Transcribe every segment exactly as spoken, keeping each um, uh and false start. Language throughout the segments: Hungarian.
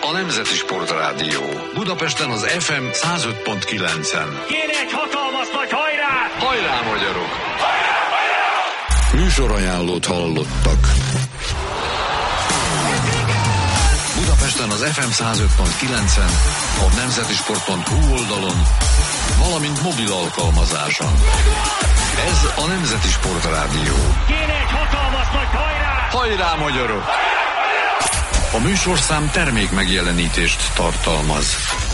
a Nemzeti Sportrádió. Budapesten az ef em száz öt pont kilencen. Kéne egy hatalmas nagy hajrá! Hajrá, magyarok! Hajrá, hajrá! Műsorajánlót hallottak. Budapesten az ef em száz öt pont kilencen, a nemzetisport pont hu oldalon, valamint mobil alkalmazáson. Ez a Nemzeti Sportrádió. Kéne egy hatalmas nagy hajrá! Hajrá, magyarok! A műsorszám termék megjelenítést tartalmaz.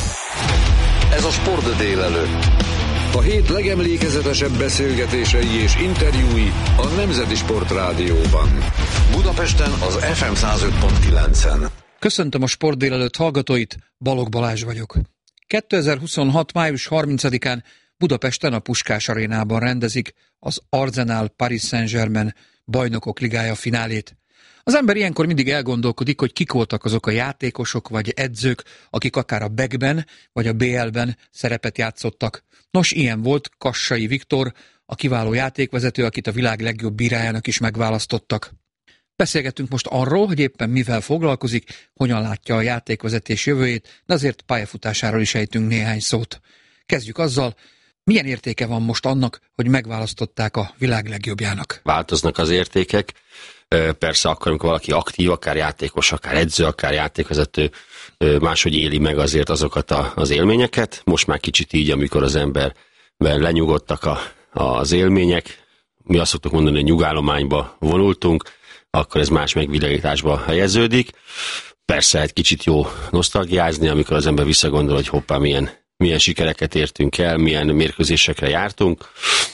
Ez a Sport délelőtt. A hét legemlékezetesebb beszélgetései és interjúi a Nemzeti Sportrádióban. Budapesten az ef em száz öt pont kilencen. Köszöntöm a Sport délelőtt hallgatóit, Balogh Balázs vagyok. kétezer-huszonhat. május harmincadikán Budapesten a Puskás Arénában rendezik az Arsenal Paris Saint-Germain Bajnokok Ligája finálét. Az ember ilyenkor mindig elgondolkodik, hogy kik voltak azok a játékosok vagy edzők, akik akár a bé-ben vagy a bé el-ben szerepet játszottak. Nos, ilyen volt Kassai Viktor, a kiváló játékvezető, akit a világ legjobb bírájának is megválasztottak. Beszélgetünk most arról, hogy éppen mivel foglalkozik, hogyan látja a játékvezetés jövőjét, de azért pályafutásáról is ejtünk néhány szót. Kezdjük azzal, milyen értéke van most annak, hogy megválasztották a világ legjobbjának? Változnak az értékek. Persze akkor, amikor valaki aktív, akár játékos, akár edző, akár játékvezető, máshogy éli meg azért azokat a, az élményeket. Most már kicsit így, amikor az emberben lenyugodtak a, az élmények, mi azt szoktuk mondani, hogy nyugállományba vonultunk, akkor ez más megvilágításba helyeződik. Persze egy kicsit jó nosztalgiázni, amikor az ember visszagondol, hogy hoppá, milyen, milyen sikereket értünk el, milyen mérkőzésekre jártunk,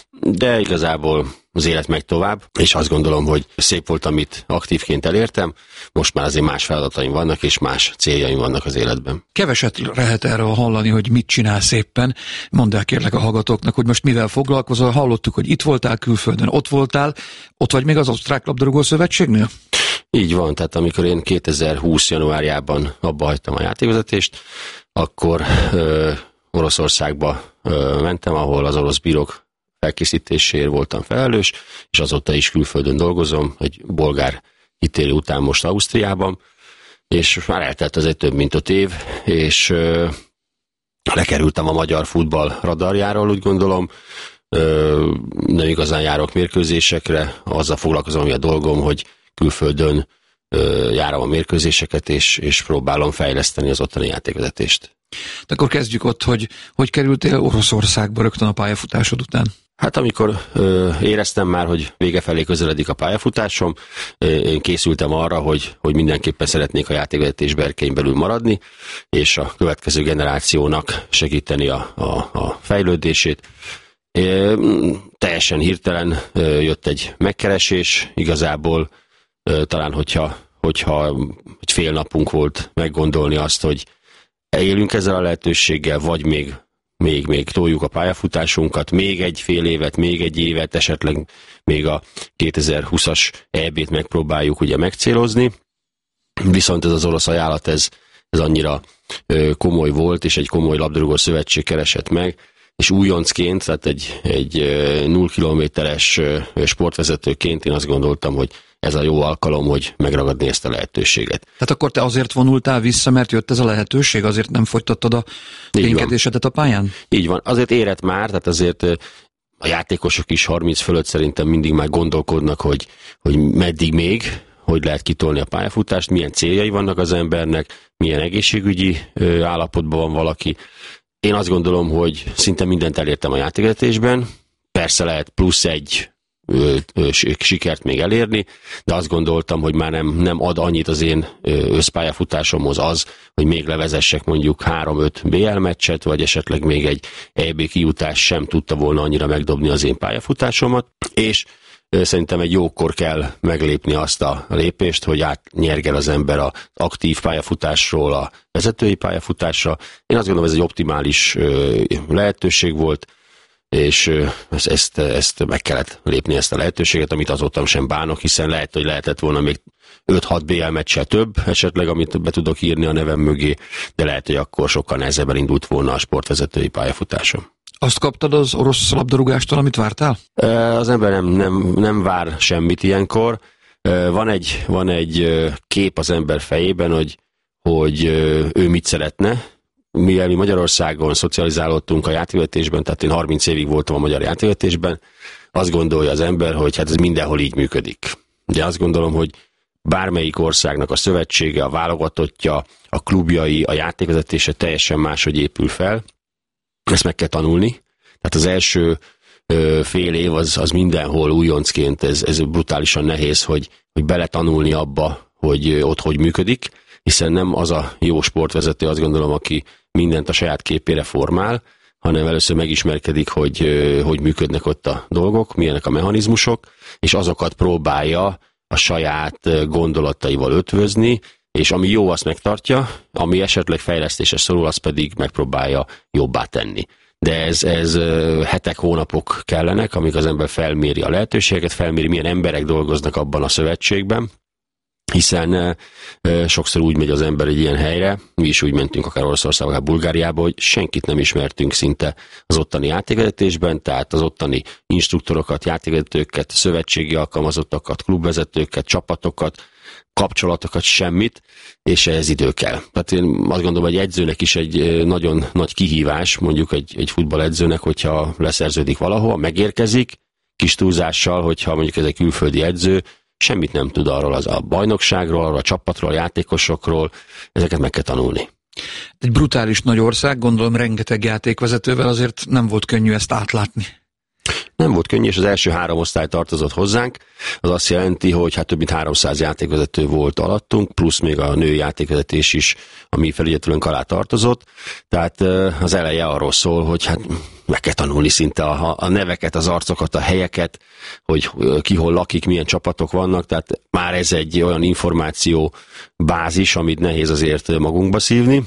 de igazából az élet megy tovább, és azt gondolom, hogy szép volt, amit aktívként elértem, most már azért más feladataim vannak, és más céljaim vannak az életben. Keveset lehet erről hallani, hogy mit csinálsz éppen. Mondd el kérlek a hallgatóknak, hogy most mivel foglalkozol. Hallottuk, hogy itt voltál külföldön, ott voltál, ott vagy még az Osztrák Labdarúgó Szövetségnél? Így van, tehát amikor én kétezer-húsz januárjában abba hagytam a játékvezetést, akkor ö, Oroszországba ö, mentem, ahol az orosz bírók felkészítésért voltam felelős, és azóta is külföldön dolgozom, egy bolgár ítélő után most Ausztriában, és már eltelt az egy több mint öt év, és ö, lekerültem a magyar futball radarjáról, úgy gondolom, ö, nem igazán járok mérkőzésekre, azzal foglalkozom, ami a dolgom, hogy külföldön ö, járom a mérkőzéseket, és, és próbálom fejleszteni az ottani játékvezetést. De akkor kezdjük ott, hogy hogy kerültél Oroszországba rögtön a pályafutásod után? Hát amikor ö, éreztem már, hogy vége felé közeledik a pályafutásom, ö, én készültem arra, hogy, hogy mindenképpen szeretnék a játékvezetés berkein belül maradni, és a következő generációnak segíteni a, a, a fejlődését. É, teljesen hirtelen ö, jött egy megkeresés, igazából ö, talán hogyha, hogyha egy fél napunk volt meggondolni azt, hogy élünk ezzel a lehetőséggel, vagy még, még, még toljuk a pályafutásunkat, még egy fél évet, még egy évet, esetleg még a kétezer-húszas é bét megpróbáljuk ugye megcélozni. Viszont ez az orosz ajánlat, ez, ez annyira ö, komoly volt, és egy komoly labdarúgó szövetség keresett meg, és újoncként, tehát egy, egy nulla kilométeres sportvezetőként én azt gondoltam, hogy ez a jó alkalom, hogy megragadni ezt a lehetőséget. Tehát akkor te azért vonultál vissza, mert jött ez a lehetőség? Azért nem folytattad a ténykedésedet a pályán? Így van. Azért érett már, tehát azért a játékosok is harminc fölött szerintem mindig már gondolkodnak, hogy, hogy meddig még, hogy lehet kitolni a pályafutást, milyen céljai vannak az embernek, milyen egészségügyi állapotban van valaki. Én azt gondolom, hogy szinte mindent elértem a játékvezetésben, persze lehet plusz egy ö, ö, sikert még elérni, de azt gondoltam, hogy már nem, nem ad annyit az én összpályafutásomhoz az, hogy még levezessek mondjuk három-öt bé el meccset, vagy esetleg még egy é bé kijutás sem tudta volna annyira megdobni az én pályafutásomat, és szerintem egy jókor kell meglépni azt a lépést, hogy átnyergel az ember az aktív pályafutásról a vezetői pályafutásra. Én azt gondolom, ez egy optimális lehetőség volt, és ezt, ezt meg kellett lépni, ezt a lehetőséget, amit azóta sem bánok, hiszen lehet, hogy lehetett volna még öt-hat bé el meccsel több, esetleg, amit be tudok írni a nevem mögé, de lehet, hogy akkor sokkal nehezebben indult volna a sportvezetői pályafutásom. Azt kaptad az orosz labdarúgástól, amit vártál? Az ember nem, nem, nem vár semmit ilyenkor. Van egy, van egy kép az ember fejében, hogy, hogy ő mit szeretne. Mivel mi Magyarországon szocializálódtunk a játékvezetésben, tehát én harminc évig voltam a magyar játékvezetésben, azt gondolja az ember, hogy hát ez mindenhol így működik. De azt gondolom, hogy bármelyik országnak a szövetsége, a válogatottja, a klubjai, a játékvezetése teljesen máshogy épül fel. Ezt meg kell tanulni. Tehát az első ö, fél év az, az mindenhol újoncként, ez, ez brutálisan nehéz, hogy, hogy beletanulni abba, hogy ott hogy működik, hiszen nem az a jó sportvezető, azt gondolom, aki mindent a saját képére formál, hanem először megismerkedik, hogy hogy működnek ott a dolgok, milyenek a mechanizmusok, és azokat próbálja a saját gondolataival ötvözni, és ami jó, azt megtartja, ami esetleg fejlesztésre szorul, azt pedig megpróbálja jobbá tenni. De ez, ez hetek, hónapok kellenek, amíg az ember felméri a lehetőségeket, felméri, milyen emberek dolgoznak abban a szövetségben, hiszen e, sokszor úgy megy az ember egy ilyen helyre, mi is úgy mentünk akár Oroszországba, akár Bulgáriába, hogy senkit nem ismertünk szinte az ottani játékvezetésben, tehát az ottani instruktorokat, játékvezetőket, szövetségi alkalmazottakat, klubvezetőket, csapatokat, kapcsolatokat, semmit, és ez idő kell. Tehát én azt gondolom, hogy egy edzőnek is egy nagyon nagy kihívás, mondjuk egy, egy futballedzőnek, hogyha leszerződik valahol, megérkezik, kis túlzással, hogyha mondjuk ez egy külföldi edző, semmit nem tud arról az a bajnokságról, arról a csapatról, a játékosokról, ezeket meg kell tanulni. Egy brutális nagy ország, gondolom rengeteg játékvezetővel, azért nem volt könnyű ezt átlátni. Nem volt könnyű, és az első három osztály tartozott hozzánk. Az azt jelenti, hogy hát több mint háromszáz játékvezető volt alattunk, plusz még a női játékvezetés is, ami felügyelőnk alá tartozott. Tehát az eleje arról szól, hogy hát meg kell tanulni szinte a, a neveket, az arcokat, a helyeket, hogy ki hol lakik, milyen csapatok vannak, tehát már ez egy olyan információ bázis, amit nehéz azért magunkba szívni.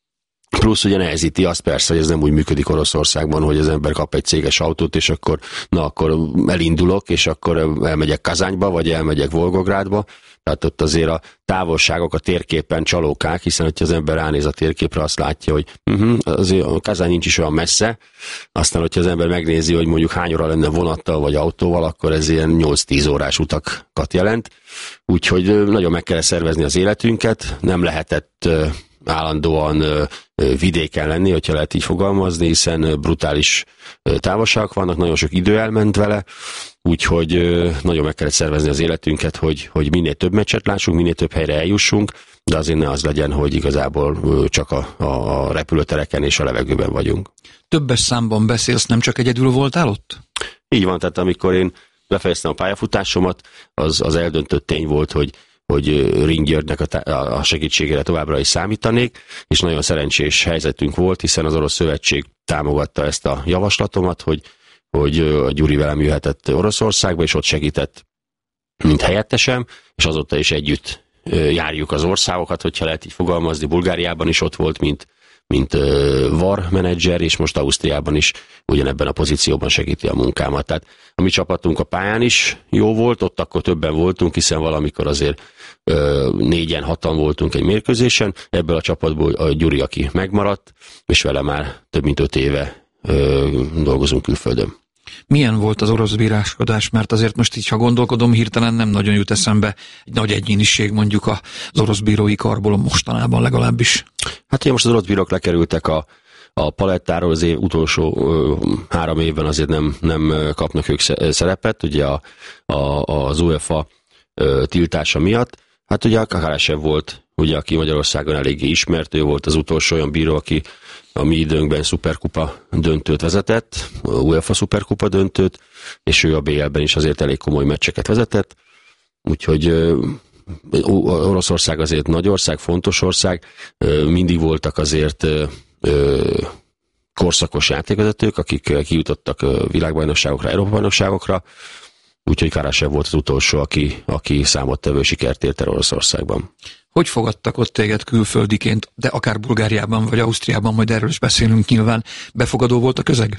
Plusz ugye nehezíti azt persze, hogy ez nem úgy működik Oroszországban, hogy az ember kap egy céges autót, és akkor, na akkor elindulok, és akkor elmegyek Kazányba, vagy elmegyek Volgográdba. Tehát ott azért a távolságok a térképen csalókák, hiszen hogyha az ember ránéz a térképre, azt látja, hogy uh-huh, azért a Kazány nincs is olyan messze. Aztán, hogyha az ember megnézi, hogy mondjuk hány óra lenne vonattal vagy autóval, akkor ez ilyen nyolc-tíz órás utakat jelent. Úgyhogy nagyon meg kell szervezni az életünket, nem lehetett állandóan vidéken lenni, hogyha lehet így fogalmazni, hiszen brutális távolságok vannak, nagyon sok idő elment vele, úgyhogy nagyon meg kellett szervezni az életünket, hogy, hogy minél több meccset lássunk, minél több helyre eljussunk, de azért ne az legyen, hogy igazából csak a, a repülőtereken és a levegőben vagyunk. Többes számban beszélsz, nem csak egyedül voltál ott? Így van, tehát amikor én befejeztem a pályafutásomat, az, az eldöntött tény volt, hogy hogy Ring Györgynek a, a segítségére továbbra is számítanék, és nagyon szerencsés helyzetünk volt, hiszen az Orosz Szövetség támogatta ezt a javaslatomat, hogy, hogy a Gyuri velem jöhetett Oroszországba, és ott segített, mint helyettesem, és azóta is együtt járjuk az országokat, hogyha lehet így fogalmazni. Bulgáriában is ott volt, mint, mint var menedzser, és most Ausztriában is ugyanebben a pozícióban segíti a munkámat. Tehát a mi csapatunk a pályán is jó volt, ott akkor többen voltunk, hiszen valamikor azért ö, négyen, hatan voltunk egy mérkőzésen, ebből a csapatból a Gyuri, aki megmaradt, és vele már több mint öt éve ö, dolgozunk külföldön. Milyen volt az orosz bíráskodás? Mert azért most így, ha gondolkodom, hirtelen nem nagyon jut eszembe egy nagy egyéniség mondjuk az orosz bírói karból mostanában legalábbis. Hát ugye most az orosz bírók lekerültek a, a palettáról, az év utolsó ö, három évben azért nem, nem kapnak ők szerepet, ugye a, a, az UEFA ö, tiltása miatt. Hát ugye a Kakaresev volt, ugye, aki Magyarországon eléggé ismert, ő volt az utolsó olyan bíró, aki a mi időnkben szuperkupa döntőt vezetett, UEFA szuperkupa döntőt, és ő a bé el-ben is azért elég komoly meccseket vezetett. Úgyhogy ö, Oroszország azért nagy ország, fontos ország, ö, mindig voltak azért ö, ö, korszakos játékvezetők, akik kijutottak világbajnokságokra, Európa-bajnokságokra, úgyhogy Karasev volt az utolsó, aki, aki számottevő sikert ért el Oroszországban. Hogy fogadtak ott téged külföldiként, de akár Bulgáriában vagy Ausztriában, majd erről is beszélünk nyilván, befogadó volt a közeg?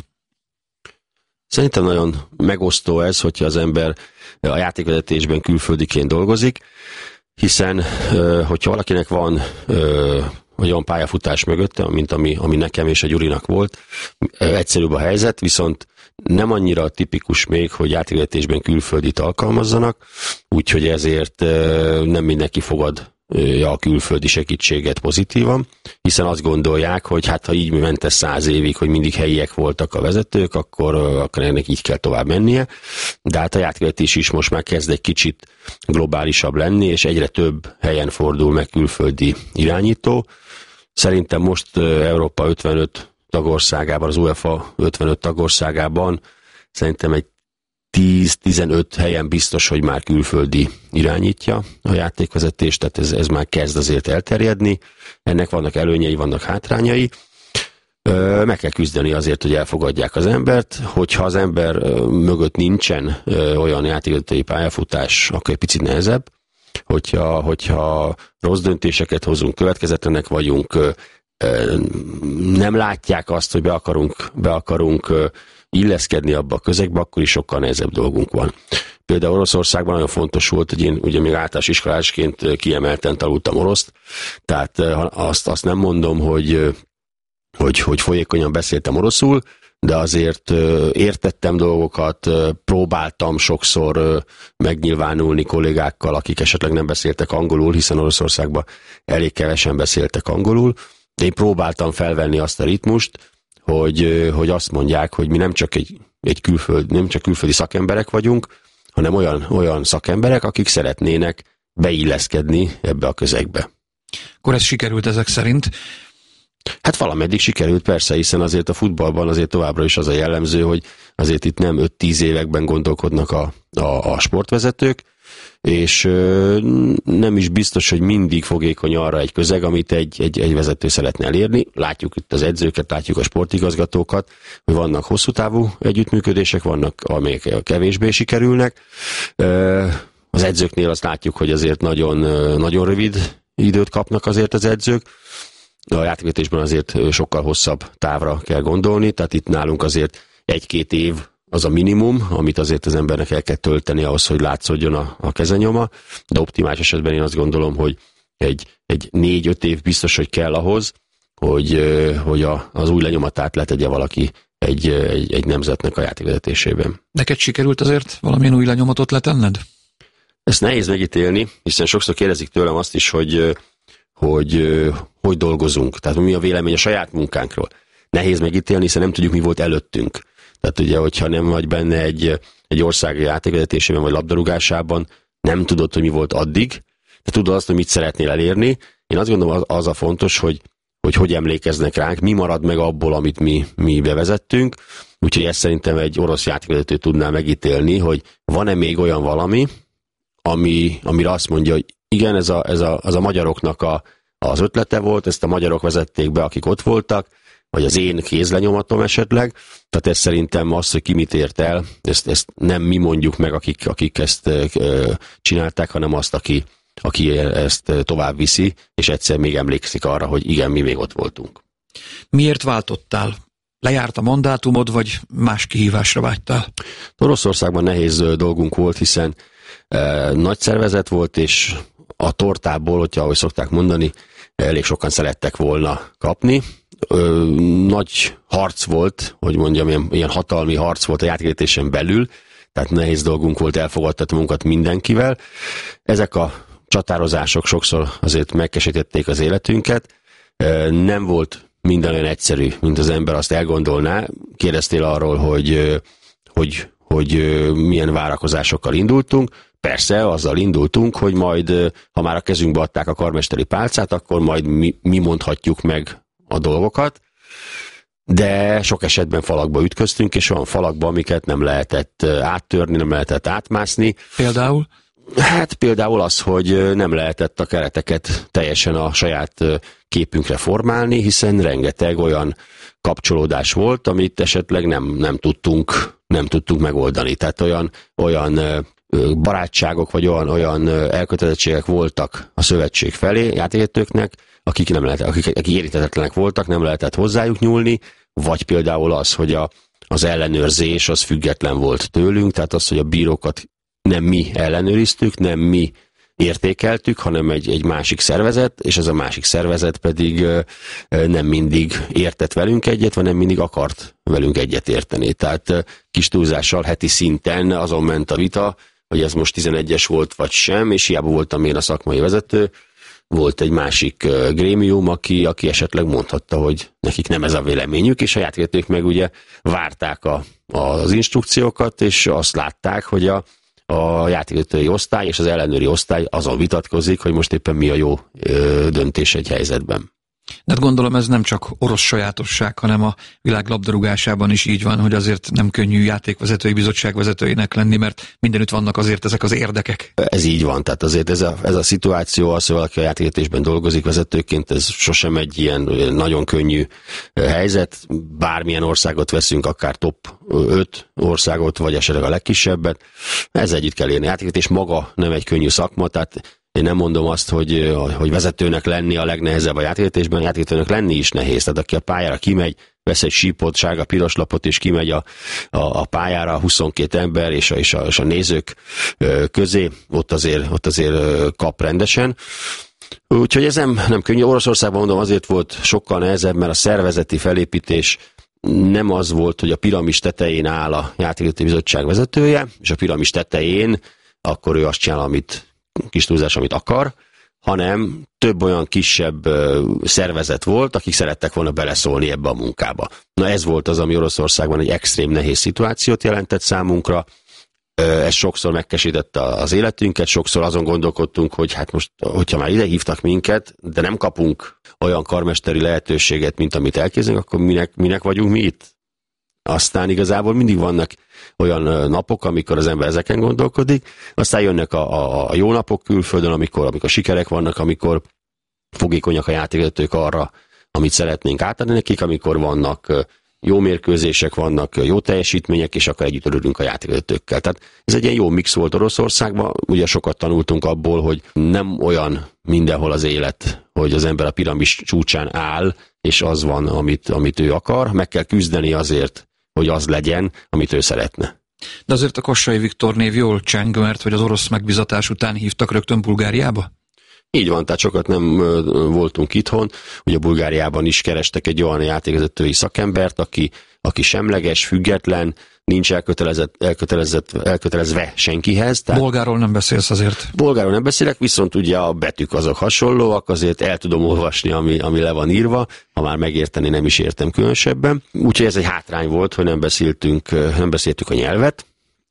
Szerintem nagyon megosztó ez, hogyha az ember a játékvezetésben külföldiként dolgozik, hiszen hogyha valakinek van olyan pályafutás mögötte, mint ami, ami nekem és a Gyurinak volt, egyszerűbb a helyzet, viszont nem annyira tipikus még, hogy játékvezetésben külföldit alkalmazzanak, úgyhogy ezért nem mindenki fogad a külföldi segítséget pozitívan, hiszen azt gondolják, hogy hát ha így ment ez száz évig, hogy mindig helyiek voltak a vezetők, akkor, akkor ennek így kell tovább mennie, de hát a játékvezetés is most már kezd egy kicsit globálisabb lenni, és egyre több helyen fordul meg külföldi irányító. Szerintem most Európa ötvenöt tagországában, az UEFA ötvenöt tagországában szerintem egy tíz-tizenöt helyen biztos, hogy már külföldi irányítja a játékvezetést, tehát ez, ez már kezd azért elterjedni. Ennek vannak előnyei, vannak hátrányai. Meg kell küzdeni azért, hogy elfogadják az embert. Hogyha az ember mögött nincsen olyan játékvezetői pályafutás, akkor egy picit nehezebb. Hogyha, hogyha rossz döntéseket hozunk, következetlenek vagyunk, nem látják azt, hogy be akarunk, be akarunk illeszkedni abba a közegbe, akkor is sokkal nehezebb dolgunk van. Például Oroszországban nagyon fontos volt, hogy én ugye még általános iskolásként kiemelten tanultam oroszt, tehát azt, azt nem mondom, hogy, hogy, hogy folyékonyan beszéltem oroszul, de azért értettem dolgokat, próbáltam sokszor megnyilvánulni kollégákkal, akik esetleg nem beszéltek angolul, hiszen Oroszországban elég kevesen beszéltek angolul, de én próbáltam felvenni azt a ritmust, hogy, hogy azt mondják, hogy mi nem csak egy, egy külföld, nem csak külföldi szakemberek vagyunk, hanem olyan, olyan szakemberek, akik szeretnének beilleszkedni ebbe a közegbe. Akkor ez sikerült ezek szerint? Hát valameddig sikerült persze, hiszen azért a futballban azért továbbra is az a jellemző, hogy azért itt nem öt-tíz években gondolkodnak a, a, a sportvezetők, és nem is biztos, hogy mindig fogékony arra egy közeg, amit egy, egy, egy vezető szeretne elérni. Látjuk itt az edzőket, látjuk a sportigazgatókat, hogy vannak hosszú távú együttműködések, vannak, amelyek kevésbé sikerülnek. Az edzőknél azt látjuk, hogy azért nagyon, nagyon rövid időt kapnak azért az edzők. A játékvezetésben azért sokkal hosszabb távra kell gondolni, tehát itt nálunk azért egy-két év az a minimum, amit azért az embernek el kell tölteni ahhoz, hogy látszódjon a, a kezenyoma, de optimális esetben én azt gondolom, hogy egy, egy négy-öt év biztos, hogy kell ahhoz, hogy, hogy a, az új lenyomatát letegye valaki egy, egy, egy nemzetnek a játékvezetésében. Neked sikerült azért valamilyen új lenyomatot letenned? Ezt nehéz megítélni, hiszen sokszor kérdezik tőlem azt is, hogy hogy hogy dolgozunk, tehát mi a vélemény a saját munkánkról. Nehéz megítélni, hiszen nem tudjuk, mi volt előttünk. Tehát ugye, hogyha nem vagy benne egy, egy ország játékvezetésében vagy labdarúgásában, nem tudod, hogy mi volt addig, de tudod azt, hogy mit szeretnél elérni. Én azt gondolom, az a fontos, hogy hogy, hogy emlékeznek ránk, mi marad meg abból, amit mi, mi bevezettünk. Úgyhogy ezt szerintem egy orosz játékvezető tudná megítélni, hogy van-e még olyan valami, ami, amire azt mondja, hogy igen, ez a, ez a, az a magyaroknak a, az ötlete volt, ezt a magyarok vezették be, akik ott voltak, vagy az én kézlenyomatom esetleg. Tehát ez szerintem az, hogy ki mit ért el, ezt, ezt nem mi mondjuk meg, akik, akik ezt e, csinálták, hanem azt, aki, aki ezt tovább viszi, és egyszer még emlékszik arra, hogy igen, mi még ott voltunk. Miért váltottál? Lejárt a mandátumod, vagy más kihívásra vágytál? Oroszországban nehéz dolgunk volt, hiszen e, nagy szervezet volt, és a tortából, hogyha ahogy szokták mondani, elég sokan szerettek volna kapni. Ö, nagy harc volt, hogy mondjam, ilyen, ilyen hatalmi harc volt a játékvezetésen belül, tehát nehéz dolgunk volt elfogadtatni munkat mindenkivel. Ezek a csatározások sokszor azért megkeserítették az életünket. Nem volt minden olyan egyszerű, mint az ember azt elgondolná. Kérdeztél arról, hogy, hogy, hogy milyen várakozásokkal indultunk. Persze, azzal indultunk, hogy majd, ha már a kezünkbe adták a karmesteri pálcát, akkor majd mi, mi mondhatjuk meg a dolgokat, de sok esetben falakba ütköztünk, és olyan falakba, amiket nem lehetett áttörni, nem lehetett átmászni. Például? Hát például az, hogy nem lehetett a kereteket teljesen a saját képünkre formálni, hiszen rengeteg olyan kapcsolódás volt, amit esetleg nem, nem tudtunk, nem tudtunk megoldani. Tehát olyan, olyan barátságok, vagy olyan, olyan elkötelezettségek voltak a szövetség felé játékvezetőknek, akik, nem lehet, akik, akik érintetlenek voltak, nem lehetett hozzájuk nyúlni, vagy például az, hogy a, az ellenőrzés az független volt tőlünk, tehát az, hogy a bírókat nem mi ellenőriztük, nem mi értékeltük, hanem egy, egy másik szervezet, és ez a másik szervezet pedig nem mindig értett velünk egyet, vagy nem mindig akart velünk egyet érteni. Tehát kis túlzással heti szinten azon ment a vita, hogy ez most tizenegyes volt, vagy sem, és hiába voltam én a szakmai vezető, volt egy másik grémium, aki, aki esetleg mondhatta, hogy nekik nem ez a véleményük, és a játékvezetők meg ugye várták a, az instrukciókat, és azt látták, hogy a, a játékvezetői osztály és az ellenőri osztály azon vitatkozik, hogy most éppen mi a jó ö, döntés egy helyzetben. De hát gondolom ez nem csak orosz sajátosság, hanem a világ labdarúgásában is így van, hogy azért nem könnyű játékvezetői bizottság vezetőinek lenni, mert mindenütt vannak azért ezek az érdekek. Ez így van, tehát azért ez a, ez a szituáció, az, hogy valaki a játékvezetésben dolgozik vezetőként, ez sosem egy ilyen nagyon könnyű helyzet. Bármilyen országot veszünk, akár top öt országot, vagy esetleg a legkisebbet, ez együtt kell érni. A játékvezetés maga nem egy könnyű szakma, tehát én nem mondom azt, hogy, hogy vezetőnek lenni a legnehezebb a játékvezetésben, a játékvezetőnek lenni is nehéz. Tehát aki a pályára kimegy, vesz egy sípot, sárga piros lapot, és kimegy a, a, a pályára huszonkét ember és a, és, a, és a nézők közé, ott azért, ott azért kap rendesen. Úgyhogy ez nem, nem könnyű. Oroszországban mondom, azért volt sokkal nehezebb, mert a szervezeti felépítés nem az volt, hogy a piramis tetején áll a játékvezetői bizottság vezetője, és a piramis tetején akkor ő azt csinál, amit kis túlzás, amit akar, hanem több olyan kisebb szervezet volt, akik szerettek volna beleszólni ebbe a munkába. Na ez volt az, ami Oroszországban egy extrém nehéz szituációt jelentett számunkra. Ez sokszor megkesítette az életünket, sokszor azon gondolkodtunk, hogy hát most, hogyha már ide hívtak minket, de nem kapunk olyan karmesteri lehetőséget, mint amit elképzelünk, akkor minek, minek vagyunk mi itt? Aztán igazából mindig vannak olyan napok, amikor az ember ezeken gondolkodik, aztán jönnek a, a, a jó napok külföldön, amikor, amikor sikerek vannak, amikor fogékonyak a játékvezetők arra, amit szeretnénk átadni nekik, amikor vannak jó mérkőzések, vannak jó teljesítmények, és akkor együtt örülünk a játékvezetőkkel. Tehát ez egy ilyen jó mix volt Oroszországban, ugye sokat tanultunk abból, hogy nem olyan mindenhol az élet, hogy az ember a piramis csúcsán áll, és az van, amit, amit ő akar, meg kell küzdeni azért, hogy az legyen, amit ő szeretne. De azért a Kassai Viktor név jól cseng, mert hogy az orosz megbizatás után hívtak rögtön Bulgáriába? Így van, tehát sokat nem voltunk itthon. Ugye Bulgáriában is kerestek egy olyan játékvezetői szakembert, aki, aki semleges, független, nincs elkötelezett, elkötelezett, elkötelezve senkihez. Tehát bolgáról nem beszélsz azért? Bolgáról nem beszélek, viszont ugye a betűk azok hasonlóak, azért el tudom olvasni, ami, ami le van írva, ha már megérteni nem is értem különösebben. Úgyhogy ez egy hátrány volt, hogy nem beszéltünk, nem beszéltük a nyelvet.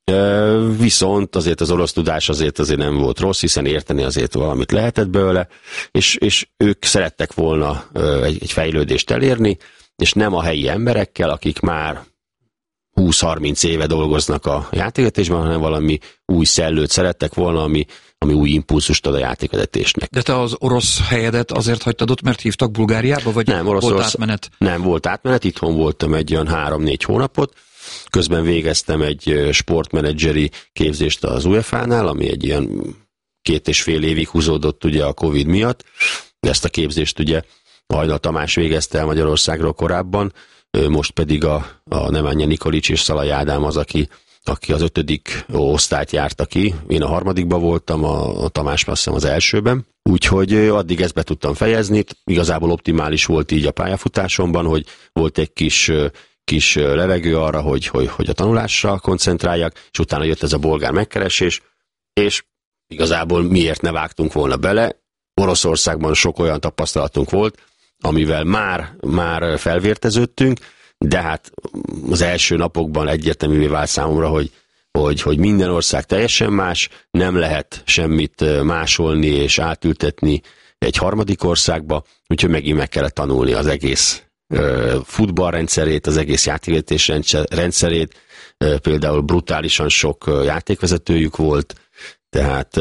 Viszont azért az orosz tudás azért azért nem volt rossz, hiszen érteni azért valamit lehetett belőle, és, és ők szerettek volna egy, egy fejlődést elérni, és nem a helyi emberekkel, akik már húsz-harminc éve dolgoznak a játékvezetésben, hanem valami új szellőt szerettek volna, ami, ami új impulzust ad a játékvezetésnek. De te az orosz helyedet azért hagytad ott, mert hívtak Bulgáriába, vagy nem, orosz, volt orosz, átmenet? Nem, volt átmenet, itthon voltam egy olyan három-négy hónapot, közben végeztem egy sportmenedzseri képzést az u e fá nál, ami egy ilyen két és fél évig húzódott ugye a Covid miatt. Ezt a képzést ugye Hajdal Tamás végezte el Magyarországról korábban, most pedig a, a Nemanja Nikolics és Szalai Ádám az, aki, aki az ötödik osztályt járta ki. Én a harmadikban voltam, a, a Tamás azt hiszem az elsőben. Úgyhogy addig ezt be tudtam fejezni. Igazából optimális volt így a pályafutásomban, hogy volt egy kis kis levegő arra, hogy, hogy, hogy a tanulásra koncentráljak, és utána jött ez a bolgár megkeresés, és igazából miért ne vágtunk volna bele. Oroszországban sok olyan tapasztalatunk volt, amivel már, már felvérteződtünk, de hát az első napokban egyértelművé vált számomra, hogy, hogy, hogy minden ország teljesen más, nem lehet semmit másolni és átültetni egy harmadik országba, úgyhogy megint meg kellett tanulni az egész futballrendszerét, az egész játékvezetés rendszerét, például brutálisan sok játékvezetőjük volt, tehát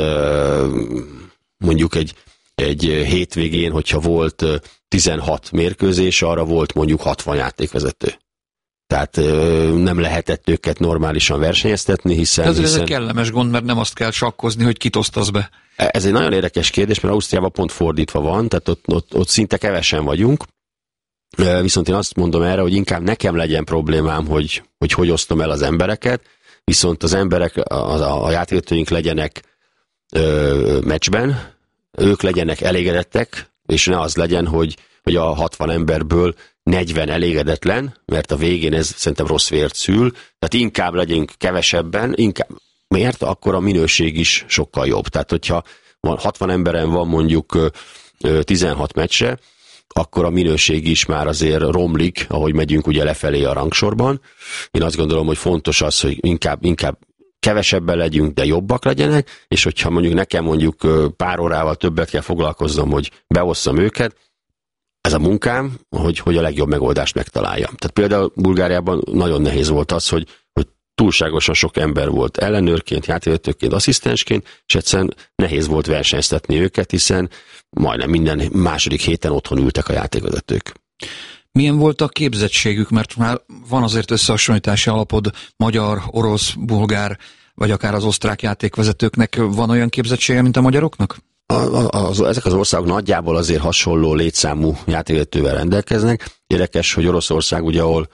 mondjuk egy, egy hétvégén, hogyha volt tizenhat mérkőzés, arra volt mondjuk hatvan játékvezető. Tehát nem lehetett őket normálisan versenyeztetni, hiszen... Ez, hiszen... ez egy kellemes gond, mert nem azt kell sakkozni, hogy kit osztasz be. Ez egy nagyon érdekes kérdés, mert Ausztriában pont fordítva van, tehát ott, ott, ott szinte kevesen vagyunk, viszont én azt mondom erre, hogy inkább nekem legyen problémám, hogy hogy, hogy osztom el az embereket, viszont az emberek, a, a játékvezetőink legyenek ö, meccsben, ők legyenek elégedettek, és ne az legyen, hogy, hogy a hatvan emberből negyven elégedetlen, mert a végén ez szerintem rossz vért szül, tehát inkább legyünk kevesebben, inkább, mert akkor a minőség is sokkal jobb. Tehát hogyha hatvan emberen van mondjuk tizenhat meccsre, akkor a minőség is már azért romlik, ahogy megyünk ugye lefelé a rangsorban. Én azt gondolom, hogy fontos az, hogy inkább, inkább kevesebben legyünk, de jobbak legyenek, és hogyha mondjuk nekem mondjuk pár órával többet kell foglalkoznom, hogy beosszam őket, ez a munkám, hogy, hogy a legjobb megoldást megtaláljam. Tehát például Bulgáriában nagyon nehéz volt az, hogy, hogy túlságosan sok ember volt ellenőrként, játékvezetőként, asszisztensként, és egyszerűen nehéz volt versenyeztetni őket, hiszen majdnem minden második héten otthon ültek a játékvezetők. Milyen volt a képzettségük, mert már van azért összehasonlítási alapod magyar, orosz, bulgár, vagy akár az osztrák játékvezetőknek van olyan képzettsége, mint a magyaroknak? A, a, az, ezek az országok nagyjából azért hasonló létszámú játékvezetővel rendelkeznek. Érdekes, hogy Oroszország, ugye, ahol,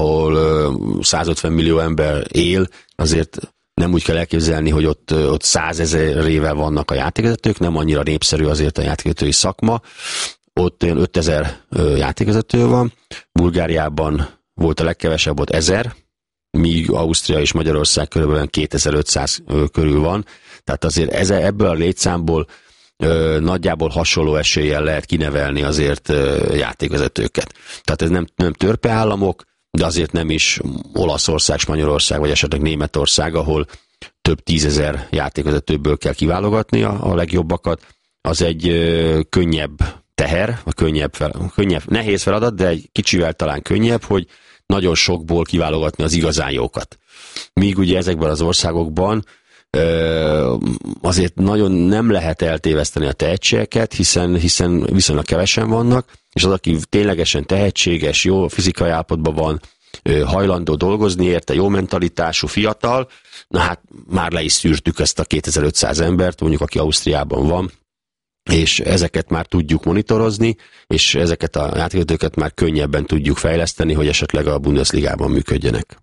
ahol százötven millió ember él, azért nem úgy kell elképzelni, hogy ott, ott százezerével vannak a játékvezetők, nem annyira népszerű azért a játékvezetői szakma. Ott olyan ötezer játékvezető van, Bulgáriában volt a legkevesebb, ott ezer, míg Ausztria és Magyarország körülbelül kétezer-ötszáz körül van. Tehát azért ez, ebből a létszámból ö, nagyjából hasonló eséllyel lehet kinevelni azért ö, játékvezetőket. Tehát ez nem, nem törpe államok, de azért nem is Olaszország, Spanyolország, vagy esetleg Németország, ahol több tízezer játékvezetőből kell kiválogatni a, a legjobbakat. Az egy ö, könnyebb teher, vagy könnyebb, fel, könnyebb, nehéz feladat, de egy kicsivel talán könnyebb, hogy nagyon sokból kiválogatni az igazán jókat. Míg ugye ezekben az országokban ö, azért nagyon nem lehet eltéveszteni a tehetségeket, hiszen, hiszen viszonylag kevesen vannak, és az, aki ténylegesen tehetséges, jó fizikai állapotban van, ö, hajlandó dolgozni érte, jó mentalitású, fiatal, na hát már le is szűrtük ezt a kétezer-ötszáz embert, mondjuk aki Ausztriában van, és ezeket már tudjuk monitorozni, és ezeket a játékvezetőket már könnyebben tudjuk fejleszteni, hogy esetleg a Bundesligában működjenek.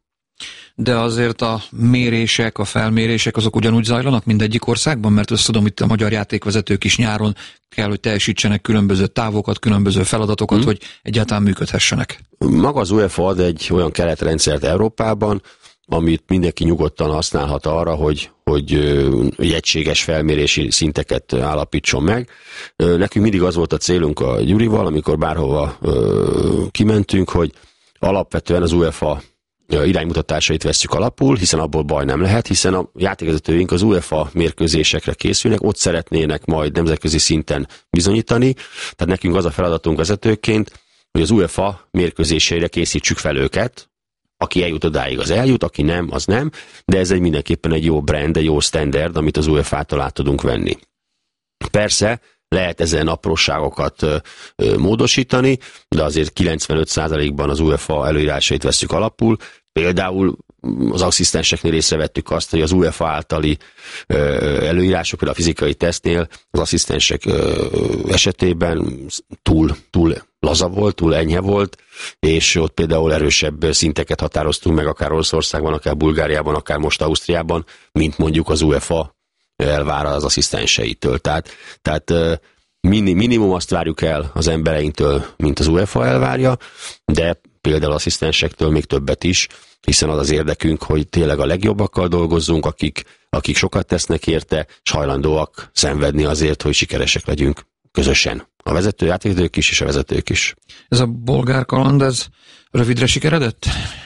De azért a mérések, a felmérések azok ugyanúgy zajlanak mindegyik országban, mert azt tudom, itt a magyar játékvezetők is nyáron kell, hogy teljesítsenek különböző távokat, különböző feladatokat, hmm. hogy egyáltalán működhessenek. Maga az UEFA ad egy olyan keretrendszert Európában, amit mindenki nyugodtan használhat arra, hogy, hogy, hogy egységes felmérési szinteket állapítson meg. Nekünk mindig az volt a célunk a Gyurival, amikor bárhova kimentünk, hogy alapvetően az UEFA iránymutatásait vesszük alapul, hiszen abból baj nem lehet, hiszen a játékvezetőink az UEFA mérkőzésekre készülnek, ott szeretnének majd nemzetközi szinten bizonyítani, tehát nekünk az a feladatunk vezetőként, hogy az UEFA mérkőzéseire készítsük fel őket. Aki eljut odáig, az eljut, aki nem, az nem, de ez egy mindenképpen egy jó brand, egy jó standard, amit az UEFA-tól át tudunk venni. Persze, lehet ezen apróságokat ö, ö, módosítani, de azért kilencvenöt százalékban az UEFA előírásait vesszük alapul. Például az asszisztenseknél észrevettük azt, hogy az UEFA általi ö, előírások, például a fizikai tesztnél az asszisztensek ö, esetében túl, túl laza volt, túl enyhe volt, és ott például erősebb szinteket határoztunk meg, akár Oroszországban, akár Bulgáriában, akár most Ausztriában, mint mondjuk az UEFA elvár az asszisztenseitől. Tehát, tehát minimum azt várjuk el az embereinktől, mint az UEFA elvárja, de például asszisztensektől még többet is, hiszen az az érdekünk, hogy tényleg a legjobbakkal dolgozzunk, akik, akik sokat tesznek érte, és hajlandóak szenvedni azért, hogy sikeresek legyünk közösen. A vezető játékvezetők is, és a vezetők is. Ez a bolgár kaland, ez rövidre sikeredett?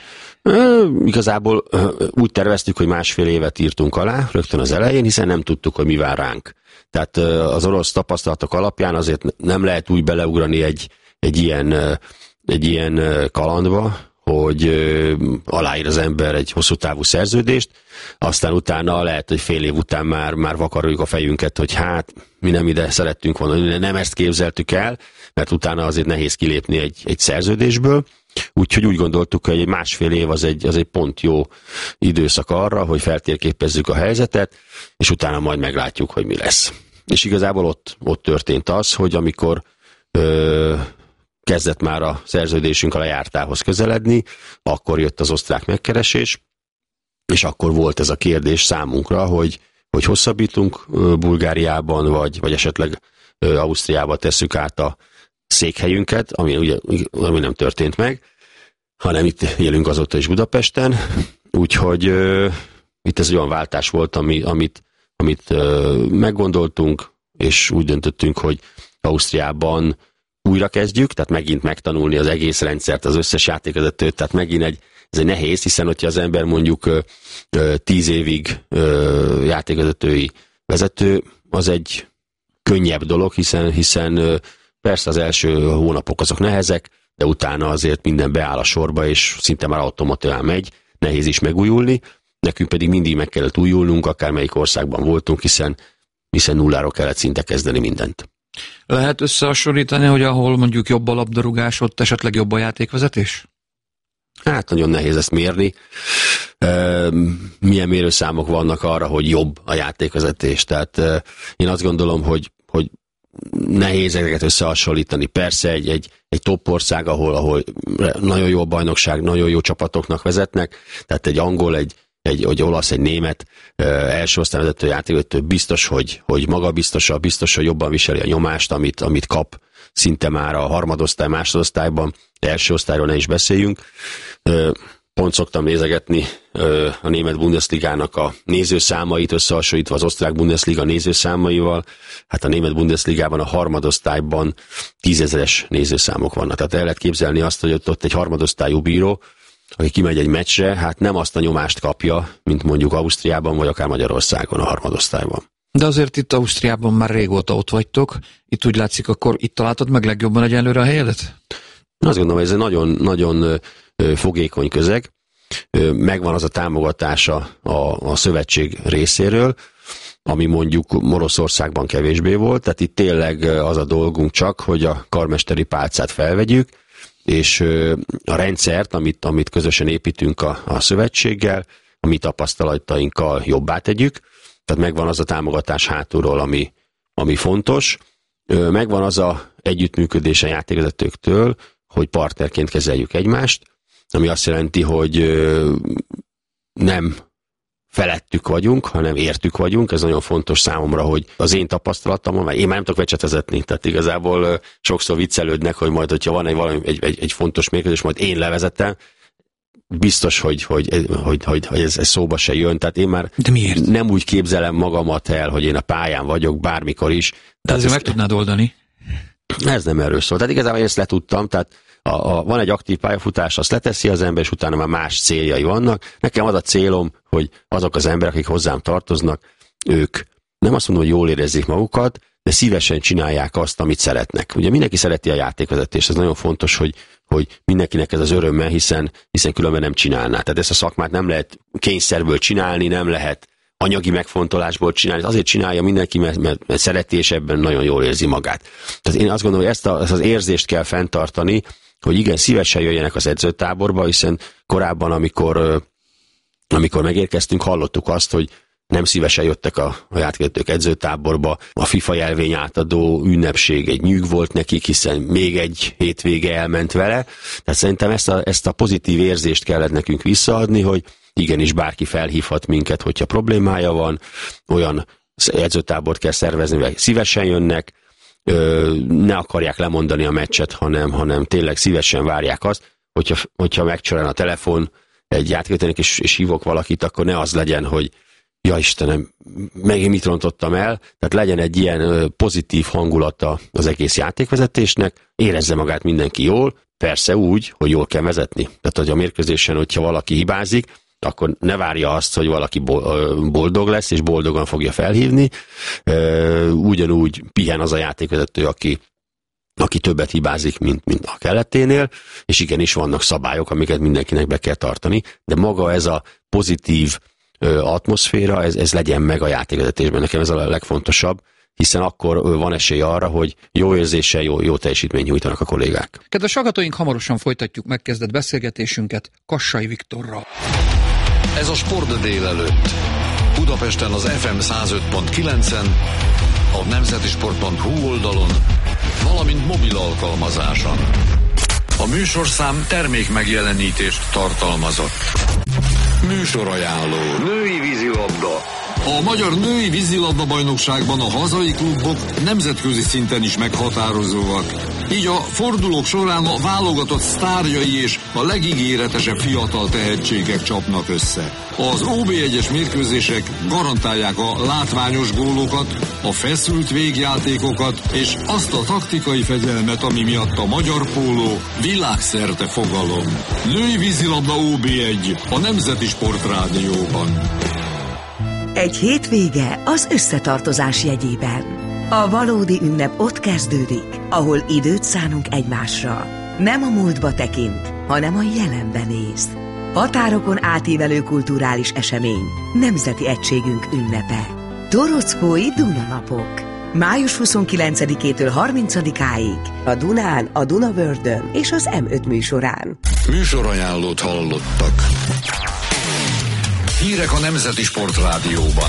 E, igazából úgy terveztük, hogy másfél évet írtunk alá, rögtön az elején, hiszen nem tudtuk, hogy mi vár ránk. Tehát az orosz tapasztalatok alapján azért nem lehet úgy beleugrani egy, egy, ilyen, egy ilyen kalandba, hogy aláír az ember egy hosszú távú szerződést, aztán utána lehet, hogy fél év után már, már vakaroljuk a fejünket, hogy hát mi nem ide szerettünk volna, nem ezt képzeltük el, mert utána azért nehéz kilépni egy, egy szerződésből. Úgyhogy úgy gondoltuk, hogy egy másfél év az egy, az egy pont jó időszak arra, hogy feltérképezzük a helyzetet, és utána majd meglátjuk, hogy mi lesz. És igazából ott, ott történt az, hogy amikor ö, kezdett már a szerződésünk a lejártához közeledni, akkor jött az osztrák megkeresés, és akkor volt ez a kérdés számunkra, hogy, hogy hosszabbítunk Bulgáriában, vagy, vagy esetleg Ausztriába tesszük át a székhelyünket, ami ugye ami nem történt meg, hanem itt élünk azóta is Budapesten, úgyhogy uh, itt ez egy olyan váltás volt, ami, amit, amit uh, meggondoltunk, és úgy döntöttünk, hogy, Ausztriában újra kezdjük, tehát megint megtanulni az egész rendszert, az összes játékvezetőt, tehát megint egy, ez egy nehéz, hiszen hogyha az ember mondjuk ö, ö, tíz évig ö, játékvezetői vezető, az egy könnyebb dolog, hiszen, hiszen ö, persze az első hónapok azok nehezek, de utána azért minden beáll a sorba, és szinte már automatán megy, nehéz is megújulni, nekünk pedig mindig meg kellett újulnunk, akármelyik országban voltunk, hiszen, hiszen nulláról kellett szinte kezdeni mindent. Lehet összehasonlítani, hogy ahol mondjuk jobb a labdarúgás, ott esetleg jobb a játékvezetés? Hát nagyon nehéz ezt mérni. Milyen mérőszámok vannak arra, hogy jobb a játékvezetés? Tehát én azt gondolom, hogy, hogy nehéz ezeket összehasonlítani. Persze egy, egy, egy top ország, ahol, ahol nagyon jó a bajnokság, nagyon jó csapatoknak vezetnek, tehát egy angol, egy, egy, egy olasz, egy német első osztályvezető játékvezető biztos, hogy, hogy magabiztosabb, biztos, hogy jobban viseli a nyomást, amit, amit kap szinte már a harmadosztály, másodosztályban, első osztályról ne is beszéljünk. Pont szoktam nézegetni a német Bundesligának a nézőszámait, összehasonlítva az osztrák Bundesliga nézőszámaival. Hát a német Bundesligában a harmadosztályban tízezeres nézőszámok vannak. Tehát el lehet képzelni azt, hogy ott egy harmadosztályú bíró, aki kimegy egy meccsre, hát nem azt a nyomást kapja, mint mondjuk Ausztriában, vagy akár Magyarországon a harmadosztályban. De azért itt Ausztriában már régóta ott vagytok. Itt úgy látszik, akkor itt találtad meg legjobban egyelőre a helyedet? Azt gondolom, hogy ez egy nagyon, nagyon fogékony közeg. Megvan az a támogatása a, a szövetség részéről, ami mondjuk Oroszországban kevésbé volt. Tehát itt tényleg az a dolgunk csak, hogy a karmesteri pálcát felvegyük, és a rendszert, amit, amit közösen építünk a, a szövetséggel, a mi tapasztalatainkkal jobbá tegyük. Tehát megvan az a támogatás hátulról, ami, ami fontos. Megvan az a együttműködés a játékvezetőktől, hogy partnerként kezeljük egymást, ami azt jelenti, hogy nem felettük vagyunk, hanem értük vagyunk. Ez nagyon fontos számomra, hogy az én tapasztalatom, mert én már nem tudok meccset vezetni, tehát igazából sokszor viccelődnek, hogy majd, hogyha van egy, valami, egy, egy, egy fontos mérkőzés, majd én levezetem, biztos, hogy, hogy, hogy, hogy, hogy ez, ez szóba se jön. Tehát én már nem úgy képzelem magamat el, hogy én a pályán vagyok bármikor is. De azért meg tudnád oldani. Ez nem erről szól. Tehát igazából én ezt letudtam, tehát a, a, van egy aktív pályafutás, azt leteszi az ember, és utána már más céljai vannak. Nekem az a célom, hogy azok az emberek, akik hozzám tartoznak, ők nem azt mondom, hogy jól érezzék magukat, de szívesen csinálják azt, amit szeretnek. Ugye mindenki szereti a játékvezetést, ez nagyon fontos, hogy, hogy mindenkinek ez az örömmel, hiszen, hiszen különben nem csinálná. Tehát ezt a szakmát nem lehet kényszerből csinálni, nem lehet anyagi megfontolásból csinálni. Azért csinálja mindenki, mert, mert, mert szereti, és ebben nagyon jól érzi magát. Tehát én azt gondolom, hogy ezt, a, ezt az érzést kell fenntartani, hogy igen, szívesen jöjjenek az edzőtáborba, hiszen korábban, amikor, amikor megérkeztünk, hallottuk azt, hogy nem szívesen jöttek a, a játékvezetők edzőtáborba. A FIFA jelvény átadó ünnepség egy nyűg volt nekik, hiszen még egy hétvége elment vele. Tehát szerintem ezt a, ezt a pozitív érzést kellett nekünk visszaadni, hogy igenis bárki felhívhat minket, hogyha problémája van, olyan edzőtábort kell szervezni, hogy szívesen jönnek, ne akarják lemondani a meccset, hanem, hanem tényleg szívesen várják azt, hogyha, hogyha megcsörön a telefon egy játékvezetőnek, és, és hívok valakit, akkor ne az legyen, hogy ja Istenem, megint mit rontottam el, tehát legyen egy ilyen pozitív hangulata az egész játékvezetésnek, érezze magát mindenki jól, persze úgy, hogy jól kell vezetni. Tehát, hogy a mérkőzésen, hogyha valaki hibázik, akkor ne várja azt, hogy valaki boldog lesz, és boldogan fogja felhívni. Ugyanúgy pihen az a játékvezető, aki, aki többet hibázik, mint, mint a kelleténél, és igenis vannak szabályok, amiket mindenkinek be kell tartani, de maga ez a pozitív atmoszféra, ez, ez legyen meg a játékvezetésben. Nekem ez a legfontosabb, hiszen akkor van esély arra, hogy jó érzéssel, jó, jó teljesítményt nyújtanak a kollégák. Kedves hallgatóink, hamarosan folytatjuk megkezdett beszélgetésünket Kassai Viktorral. Ez a Sport délelőtt. Budapesten az ef em száz öt pont kilencen, a nemzetisport pont hu oldalon, valamint mobil alkalmazáson. A műsorszám termék megjelenítést tartalmazott. Műsorajánló. Női vízilabda. A magyar női vízilabda bajnokságban a hazai klubok nemzetközi szinten is meghatározóak. Így a fordulók során a válogatott sztárjai és a legígéretesebb fiatal tehetségek csapnak össze. Az ó bé egyes mérkőzések garantálják a látványos gólokat, a feszült végjátékokat és azt a taktikai fegyelmet, ami miatt a magyar póló világszerte fogalom. Női vízilabda ó bé egy a Nemzeti Sportrádióban. Egy hétvége az összetartozás jegyében. A valódi ünnep ott kezdődik, ahol időt szánunk egymásra. Nem a múltba tekint, hanem a jelenbe néz. Határokon átívelő kulturális esemény, nemzeti egységünk ünnepe. Torockói Dunanapok. május huszonkilencedikétől harmincadikáig a Dunán, a Dunavördön és az em öt műsorán. Műsorajánlót hallottak. Hírek a Nemzeti Sportrádióban.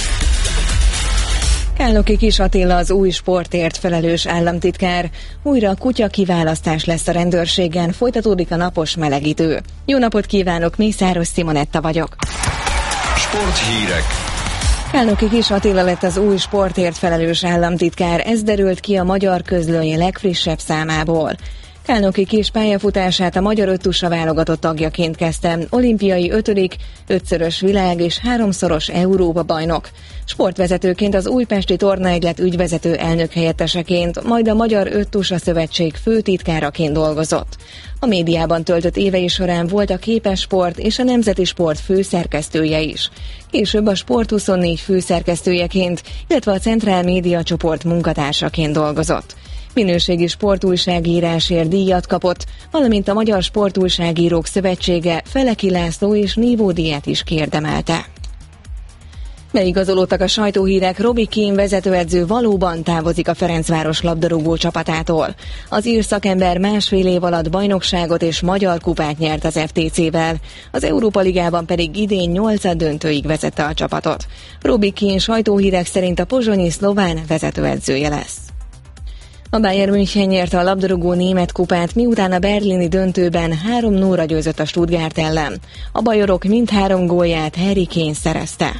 Kálnoki Kis Attila az új sportért felelős államtitkár. Újra kutya kiválasztás lesz a rendőrségen, folytatódik a napos meleg idő. Jó napot kívánok, Mészáros Simonetta vagyok. Sporthírek. Kálnoki Kis Attila lett az új sportért felelős államtitkár, ez derült ki a Magyar Közlöny legfrissebb számából. Kálnoki Kis pályafutását a magyar öttusa válogatott tagjaként kezdte, olimpiai ötödik, ötszörös világ és háromszoros Európa bajnok. Sportvezetőként az Újpesti Tornaegylet ügyvezető elnök helyetteseként, majd a Magyar Öttusa Szövetség főtitkáraként dolgozott. A médiában töltött évei során volt a Képes Sport és a Nemzeti Sport főszerkesztője is. Később a Sport huszonnégy főszerkesztőjeként, illetve a Centrál Média csoport munkatársaként dolgozott. Minőségi sportújságírásért díjat kapott, valamint a Magyar Sportújságírók Szövetsége Feleki László és Nívó díját is kiérdemelte. Beigazolódtak a sajtóhírek, Robbie Keane vezetőedző valóban távozik a Ferencváros labdarúgó csapatától. Az ír szakember másfél év alatt bajnokságot és magyar kupát nyert az ef té cével, az Európa Ligában pedig idén nyolcad döntőig vezette a csapatot. Robbie Keane sajtóhírek szerint a pozsonyi szlován vezetőedzője lesz. A Bayern München nyerte a labdarúgó német kupát, miután a berlini döntőben három nullra győzött a Stuttgart ellen. A bajorok mindhárom gólját Harry Kane szerezte.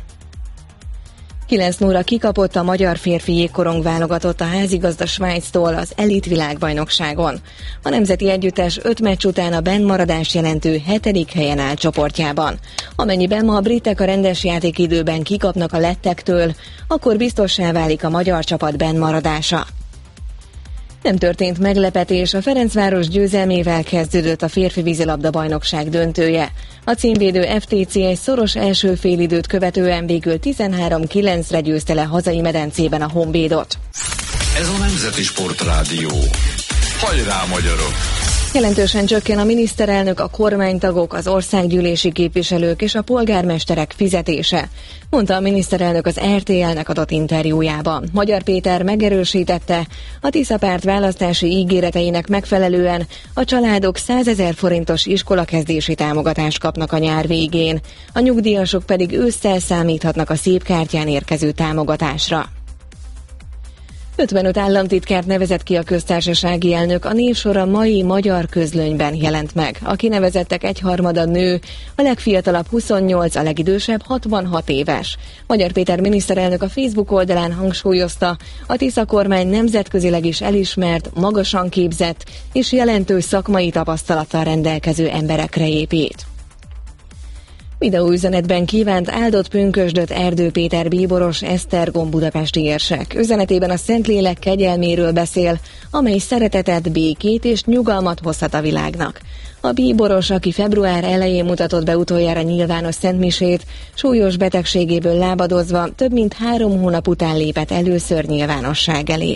kilenc nullra kikapott a magyar férfi jégkorong válogatott a házigazda Svájctól az elit világbajnokságon. A nemzeti együttes öt meccs után a bennmaradást jelentő hetedik helyen áll csoportjában. Amennyiben ma a britek a rendes játékidőben kikapnak a lettektől, akkor biztossá válik a magyar csapat bennmaradása. Nem történt meglepetés, a Ferencváros győzelmével kezdődött a férfi vízilabda bajnokság döntője. A címvédő ef té cé egy szoros első félidőt követően végül tizenhárom kilencre győzte le hazai medencében a Honvédot. Ez a Nemzeti Sportrádió. Hajrá, magyarok! Jelentősen csökken a miniszterelnök, a kormánytagok, az országgyűlési képviselők és a polgármesterek fizetése, mondta a miniszterelnök az er té el-nek adott interjújában. Magyar Péter megerősítette, a Tisza párt választási ígéreteinek megfelelően a családok százezer forintos iskolakezdési támogatást kapnak a nyár végén, a nyugdíjasok pedig ősszel számíthatnak a szép kártyán érkező támogatásra. ötvenöt államtitkárt nevezett ki a köztársasági elnök, a névsor a mai Magyar Közlönyben jelent meg. A kinevezettek egyharmada nő, a legfiatalabb huszonnyolc, a legidősebb hatvanhat éves. Magyar Péter miniszterelnök a Facebook oldalán hangsúlyozta, a Tisza kormány nemzetközileg is elismert, magasan képzett és jelentős szakmai tapasztalattal rendelkező emberekre épít. Videóüzenetben kívánt áldott pünkösdöt Erdő Péter bíboros esztergom budapesti érsek. Üzenetében a Szentlélek kegyelméről beszél, amely szeretetet, békét és nyugalmat hozhat a világnak. A bíboros, aki február elején mutatott be utoljára nyilvános szentmisét, súlyos betegségéből lábadozva több mint három hónap után lépett először nyilvánosság elé.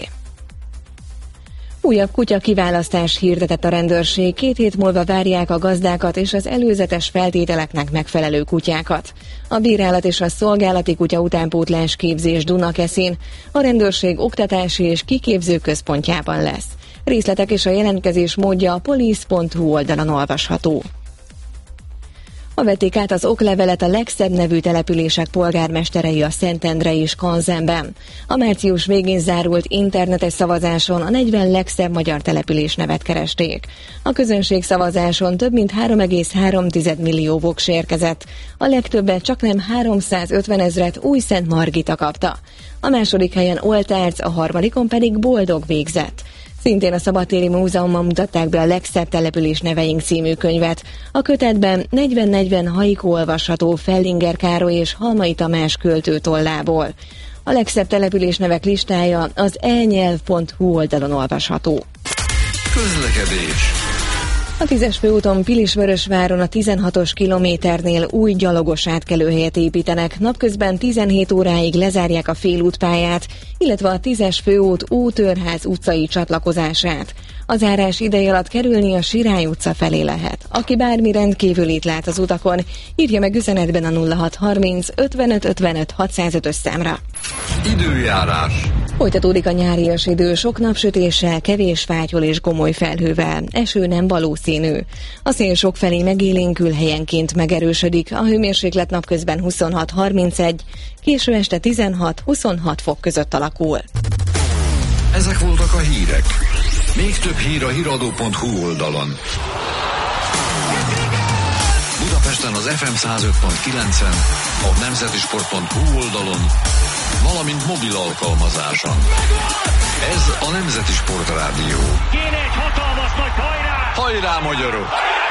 Újabb kutya kiválasztás hirdetett a rendőrség, két hét múlva várják a gazdákat és az előzetes feltételeknek megfelelő kutyákat. A bírálat és a szolgálati kutya utánpótlás képzés Dunakeszin a rendőrség oktatási és kiképző központjában lesz. Részletek és a jelentkezés módja a police pont hu oldalon olvasható. A vették át az oklevelet a legszebb nevű települések polgármesterei a Szentendrei és Kanzenben. A március végén zárult internetes szavazáson a negyven legszebb magyar település nevet keresték. A közönség szavazáson több mint három egész három millió voks érkezett. A legtöbbet csaknem háromszázötven ezret Újszent Margita kapta. A második helyen Oltárc, a harmadikon pedig Boldog végzett. Szintén a Szabadtéri Múzeumban mutatták be a Legszebb település neveink című könyvet. A kötetben negyven negyven haiku olvasható Fellinger Károly és Halmai Tamás költő tollából. A legszebb település nevek listája az e nyelv pont hu oldalon olvasható. Közlekedés. A tízes főúton Pilisvörösváron a tizenhatos kilométernél új gyalogos átkelőhelyet építenek, napközben tizenhét óráig lezárják a félútpályát, illetve a tízes főút Ótörház utcai csatlakozását. A zárás ideje alatt kerülni a Sirály utca felé lehet. Aki bármi rendkívülit lát az utakon, írja meg üzenetben a nulla hat harminc ötvenöt ötvenöt hatszázötös számra. Időjárás. Folytatódik a nyárias idő, sok napsütéssel, kevés fátyol és gomoly felhővel. Eső nem valószínű. A szél sokfelé megélénkül, helyenként megerősödik. A hőmérséklet napközben huszonhat harmincegy, késő este tizenhat-huszonhat fok között alakul. Ezek voltak a hírek. Még több hír a híradó pont hu oldalon. Budapesten az ef em száz öt pont kilencen, a nemzetisport pont hu oldalon, valamint mobil alkalmazáson. Ez a Nemzeti Sport Rádió. Kéne egy hatalmas nagy hajrá! Hajrá, magyarok!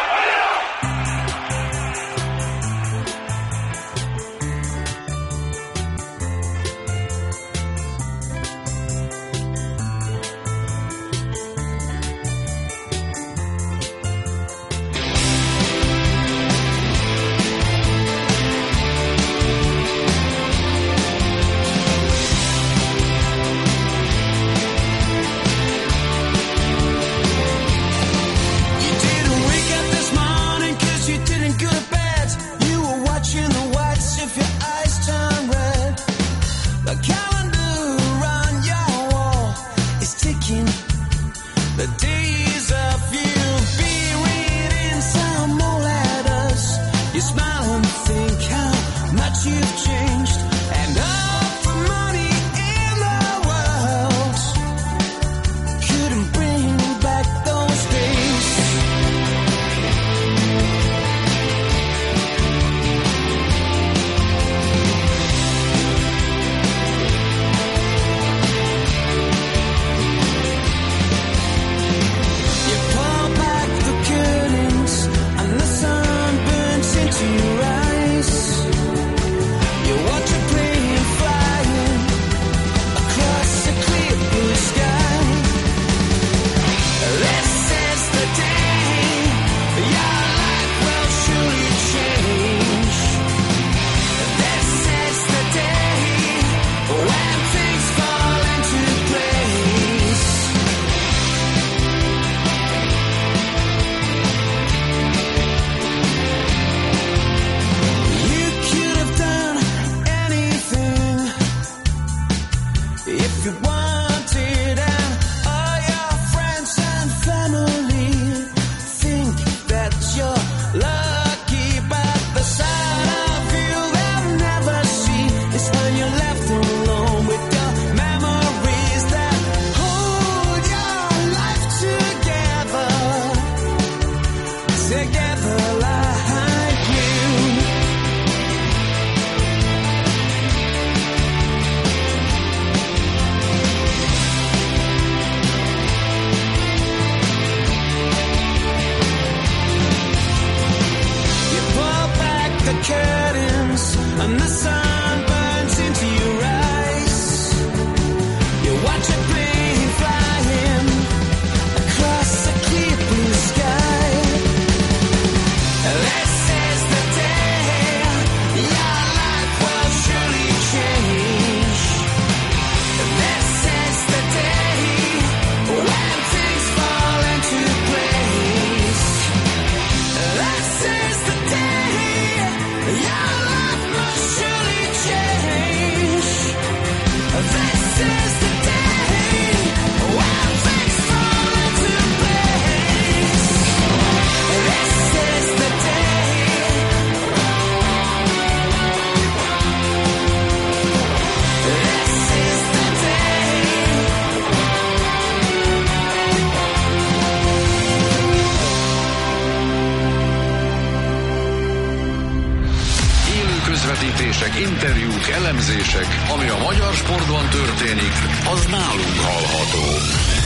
Interjúk, elemzések, ami a magyar sportban történik, az nálunk hallható.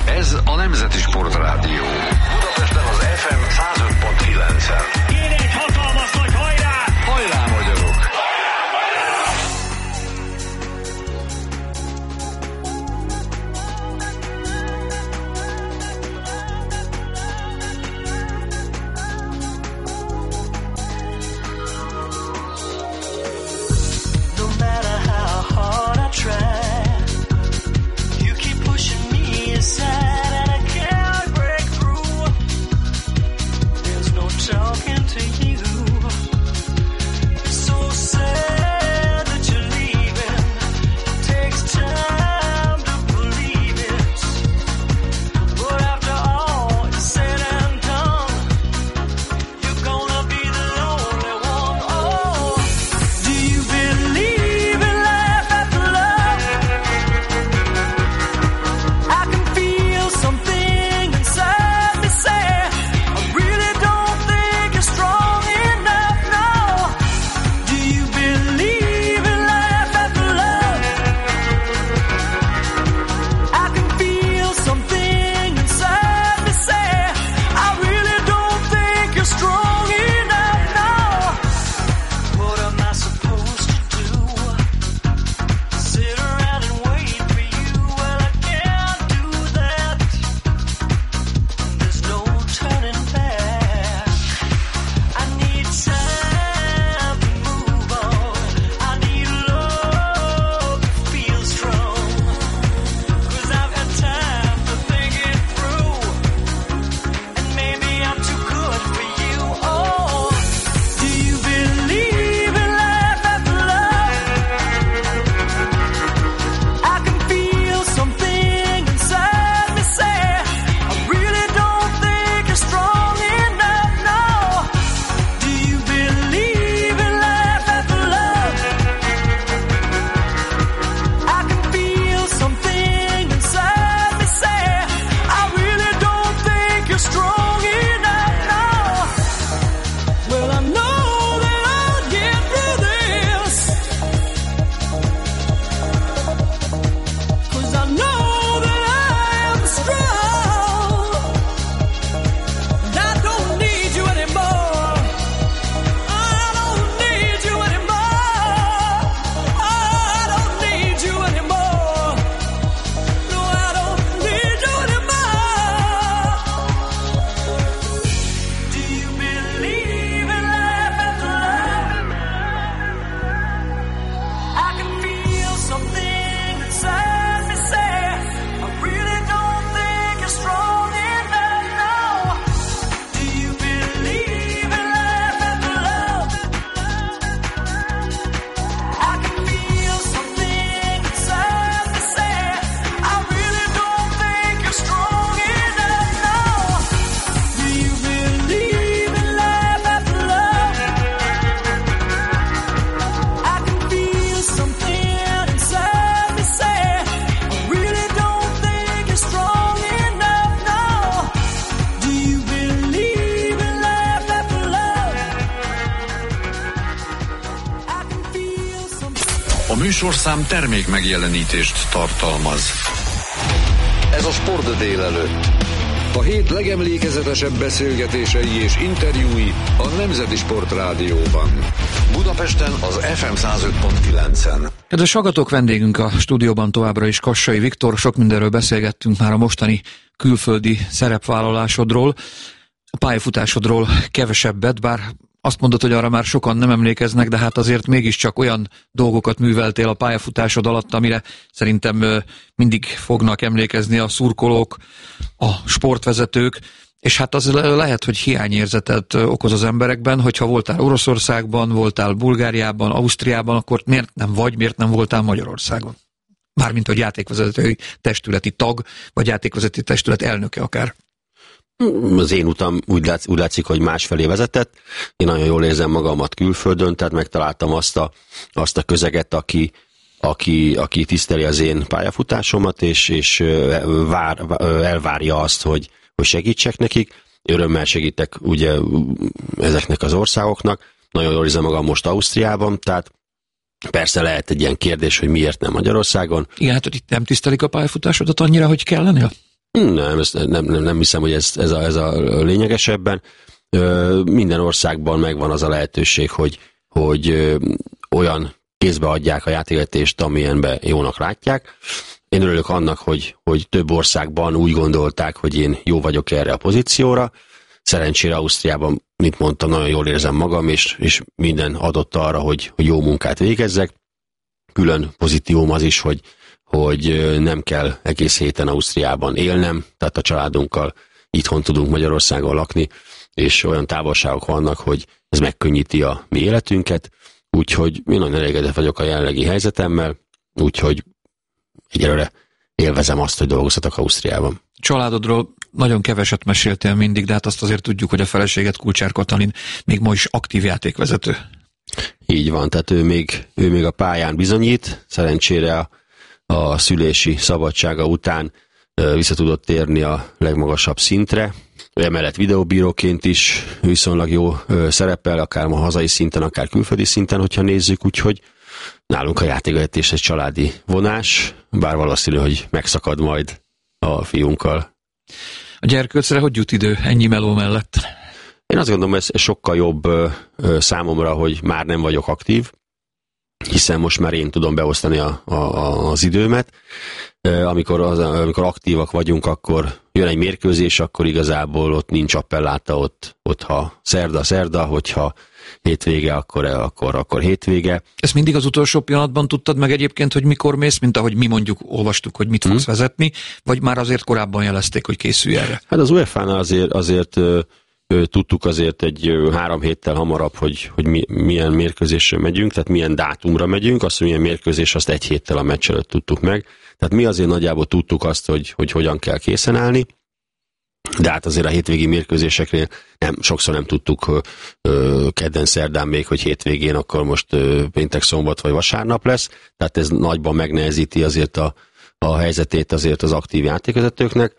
Ez a Nemzeti Sportrádió. Budapesten az ef em száz öt pont kilencen. Kéne egy hatalmas nagy hajrá! Hajrá, magyarok! Talking to you, it's so sad that you're leaving. It takes time to believe it, but after all is said and done, you're gonna be the lonely one. Oh, do you believe in life after love? I can feel something inside me say, I really don't think you're strong enough, no. Do you believe in life after love? I can feel something inside me say, I really don't think you're strong enough, no. What am I supposed to do? Sit around and wait for you? Well, I can't do that. There's no turning back. I need time to move on. I need love to feel strong. 'Cause I've had time to think it through. And maybe I'm too good for you. Oh, do you believe in life after love? I can feel something inside me say, I really don't think you're strong enough, no. Do you believe in life after love? I can feel something inside me say, I really don't think you're strong enough, no. Well, I know that I'll get through this, 'cause I know that I am strong, and I don't need you anymore. I don't need you anymore. I don't need you anymore. No, I don't need you anymore. Do you believe in life after love? I can feel something inside me say, I really don't think you're strong enough, no. Do you believe in life after love? I can feel something inside me say, I really don't think you're strong enough, no. Do you believe in life after love? I can feel something inside me say, I really don't think you're strong enough, no. Do you believe in life after love? I can feel something. A műsorszám termék megjelenítést tartalmaz. Ez a Sport délelőtt. A hét legemlékezetesebb beszélgetései és interjúi a Nemzeti Sportrádióban. Budapesten az ef em száz öt pont kilencen. Kedves hallgatók, vendégünk a stúdióban továbbra is Kassai Viktor. Sok mindenről beszélgettünk már a mostani külföldi szerepvállalásodról, a pályafutásodról kevesebbet, bár azt mondod, hogy arra már sokan nem emlékeznek, de hát azért mégiscsak olyan dolgokat műveltél a pályafutásod alatt, amire szerintem mindig fognak emlékezni a szurkolók, a sportvezetők, és hát az lehet, hogy hiányérzetet okoz az emberekben, hogyha voltál Oroszországban, voltál Bulgáriában, Ausztriában, akkor miért nem vagy, miért nem voltál Magyarországon? Mármint, hogy játékvezetői testületi tag, vagy játékvezetői testület elnöke akár. Az én utam úgy, látsz, úgy látszik, hogy másfelé vezetett. Én nagyon jól érzem magamat külföldön, tehát megtaláltam azt a, azt a közeget, aki, aki, aki tiszteli az én pályafutásomat, és, és vár, elvárja azt, hogy, hogy segítsek nekik. Örömmel segítek ugye ezeknek az országoknak. Nagyon jól érzem magam most Ausztriában, tehát persze lehet egy ilyen kérdés, hogy miért nem Magyarországon. Igen, hát hogy itt nem tisztelik a pályafutásodat annyira, hogy kellenél? Nem, ezt nem, nem, nem hiszem, hogy ez, ez, a, ez a lényegesebben. Minden országban megvan az a lehetőség, hogy, hogy olyan kézbe adják a játékvezetést, amilyenben jónak látják. Én örülök annak, hogy, hogy több országban úgy gondolták, hogy én jó vagyok erre a pozícióra. Szerencsére Ausztriában, mint mondtam, nagyon jól érzem magam, és, és minden adott arra, hogy, hogy jó munkát végezzek. Külön pozitívum az is, hogy, hogy nem kell egész héten Ausztriában élnem, tehát a családunkkal itthon tudunk Magyarországon lakni, és olyan távolságok vannak, hogy ez megkönnyíti a mi életünket, úgyhogy én nagyon elégedett vagyok a jelenlegi helyzetemmel, úgyhogy egyelőre élvezem azt, hogy dolgozhatok Ausztriában. Családodról nagyon keveset meséltél mindig, de hát azt azért tudjuk, hogy a feleséget, Kulcsár Katalin még ma is aktív játékvezető. Így van, tehát ő még, ő még a pályán bizonyít, szerencsére a, a szülési szabadsága után vissza tudott térni a legmagasabb szintre. Emellett videóbíróként is viszonylag jó szerepel, akár ma hazai szinten, akár külföldi szinten, hogyha nézzük, úgyhogy nálunk a játékvezetés egy családi vonás, bár valószínű, hogy megszakad majd a fiunkkal. A gyerkőcre hogy jut idő ennyi meló mellett? Én azt gondolom, ez sokkal jobb számomra, hogy már nem vagyok aktív, hiszen most már én tudom beosztani a, a, az időmet. Amikor, az, amikor aktívak vagyunk, akkor jön egy mérkőzés, akkor igazából ott nincs appelláta, ott, ott ha szerda, szerda, hogyha hétvége, akkor, akkor, akkor hétvége. Ezt mindig az utolsó pillanatban tudtad meg egyébként, hogy mikor mész, mint ahogy mi mondjuk olvastuk, hogy mit fogsz hmm. vezetni, vagy már azért korábban jelezték, hogy készülj erre? Hát az u e fá-nál azért, azért ö, ö, tudtuk azért egy ö, három héttel hamarabb, hogy, hogy mi, milyen mérkőzésre megyünk, tehát milyen dátumra megyünk, azt, hogy milyen mérkőzés, azt egy héttel a meccs előtt tudtuk meg. Tehát mi azért nagyjából tudtuk azt, hogy, hogy hogyan kell készen állni, de hát azért a hétvégi mérkőzéseknél nem, sokszor nem tudtuk ö, kedden, szerdán még, hogy hétvégén akkor most ö, péntek, szombat vagy vasárnap lesz, tehát ez nagyban megnehezíti azért a, a helyzetét azért az aktív játékvezetőknek.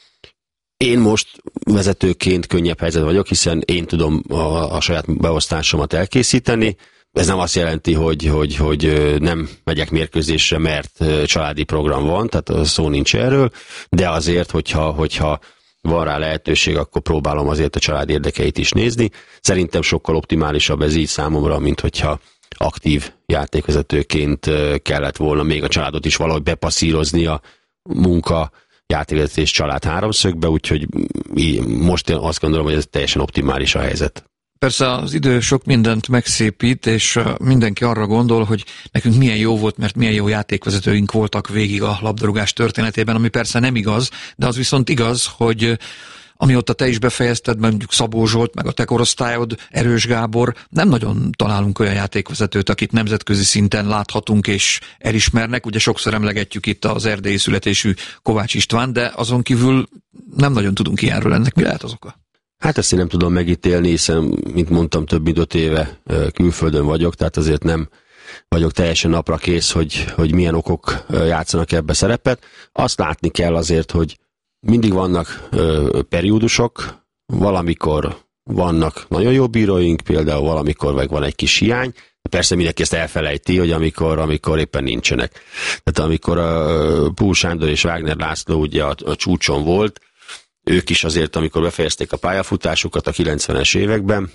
Én most vezetőként könnyebb helyzet vagyok, hiszen én tudom a, a saját beosztásomat elkészíteni. Ez nem azt jelenti, hogy, hogy, hogy nem megyek mérkőzésre, mert családi program van, tehát szó nincs erről, de azért, hogyha, hogyha van rá lehetőség, akkor próbálom azért a család érdekeit is nézni. Szerintem sokkal optimálisabb ez így számomra, mint hogyha aktív játékvezetőként kellett volna még a családot is valahogy bepasszírozni a munka, játékvezetés, család háromszögbe, úgyhogy most én azt gondolom, hogy ez teljesen optimális a helyzet. Persze az idő sok mindent megszépít, és mindenki arra gondol, hogy nekünk milyen jó volt, mert milyen jó játékvezetőink voltak végig a labdarúgás történetében, ami persze nem igaz, de az viszont igaz, hogy amióta te is befejezted, mondjuk Szabó Zsolt, meg a te korosztályod, Erős Gábor, nem nagyon találunk olyan játékvezetőt, akit nemzetközi szinten láthatunk és elismernek. Ugye sokszor emlegetjük itt az erdélyi születésű Kovács István, de azon kívül nem nagyon tudunk ilyenről. Ennek mi lehet az oka? Hát ezt én nem tudom megítélni, hiszen, mint mondtam, több mint öt éve külföldön vagyok, tehát azért nem vagyok teljesen napra kész, hogy, hogy milyen okok játszanak ebbe szerepet. Azt látni kell azért, hogy mindig vannak ö, periódusok, valamikor vannak nagyon jó bíróink, például valamikor meg van egy kis hiány. Persze mindenki ezt elfelejti, hogy amikor, amikor éppen nincsenek. Tehát amikor a Púl Sándor és Wagner László ugye a, a csúcson volt, ők is azért, amikor befejezték a pályafutásukat a kilencvenes években,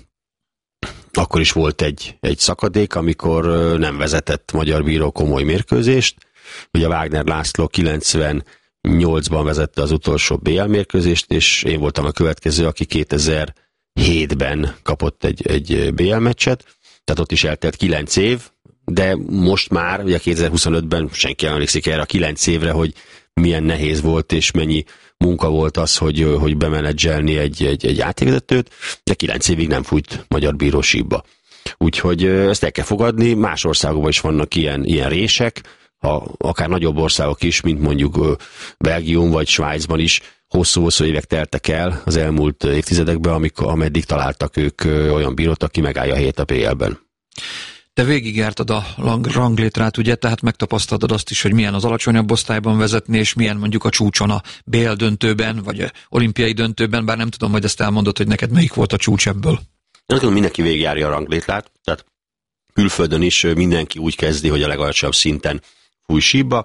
akkor is volt egy, egy szakadék, amikor nem vezetett magyar bíró komoly mérkőzést. Ugye Wagner László kilencvennyolcban vezette az utolsó bé el mérkőzést, és én voltam a következő, aki kétezer-hétben kapott egy, egy bé el meccset, tehát ott is eltelt kilenc év, de most már, ugye kétezer-huszonötben senki emlékszik erre a kilenc évre, hogy milyen nehéz volt, és mennyi munka volt az, hogy, hogy bemenedzselni egy, egy, egy játékvezetőt, de kilenc évig nem fújt magyar bírósíkba. Úgyhogy ezt el kell fogadni, más országokban is vannak ilyen, ilyen rések, ha akár nagyobb országok is, mint mondjuk Belgium vagy Svájcban is, hosszú-hosszú évek teltek el az elmúlt évtizedekben, amikor, ameddig találtak ők olyan bírót, aki megállja a helyét a bé el-ben. Te végigjártad a ranglétrát, ugye, tehát megtapasztaltad azt is, hogy milyen az alacsonyabb osztályban vezetni, és milyen mondjuk a csúcson a bé el döntőben, vagy a olimpiai döntőben, bár nem tudom, hogy ezt elmondod, hogy neked melyik volt a csúcs ebből. Én azt gondolom, mindenki végigjárja a ranglétrát, tehát külföldön is mindenki úgy kezdi, hogy a legalacsonyabb szinten fúj sípba.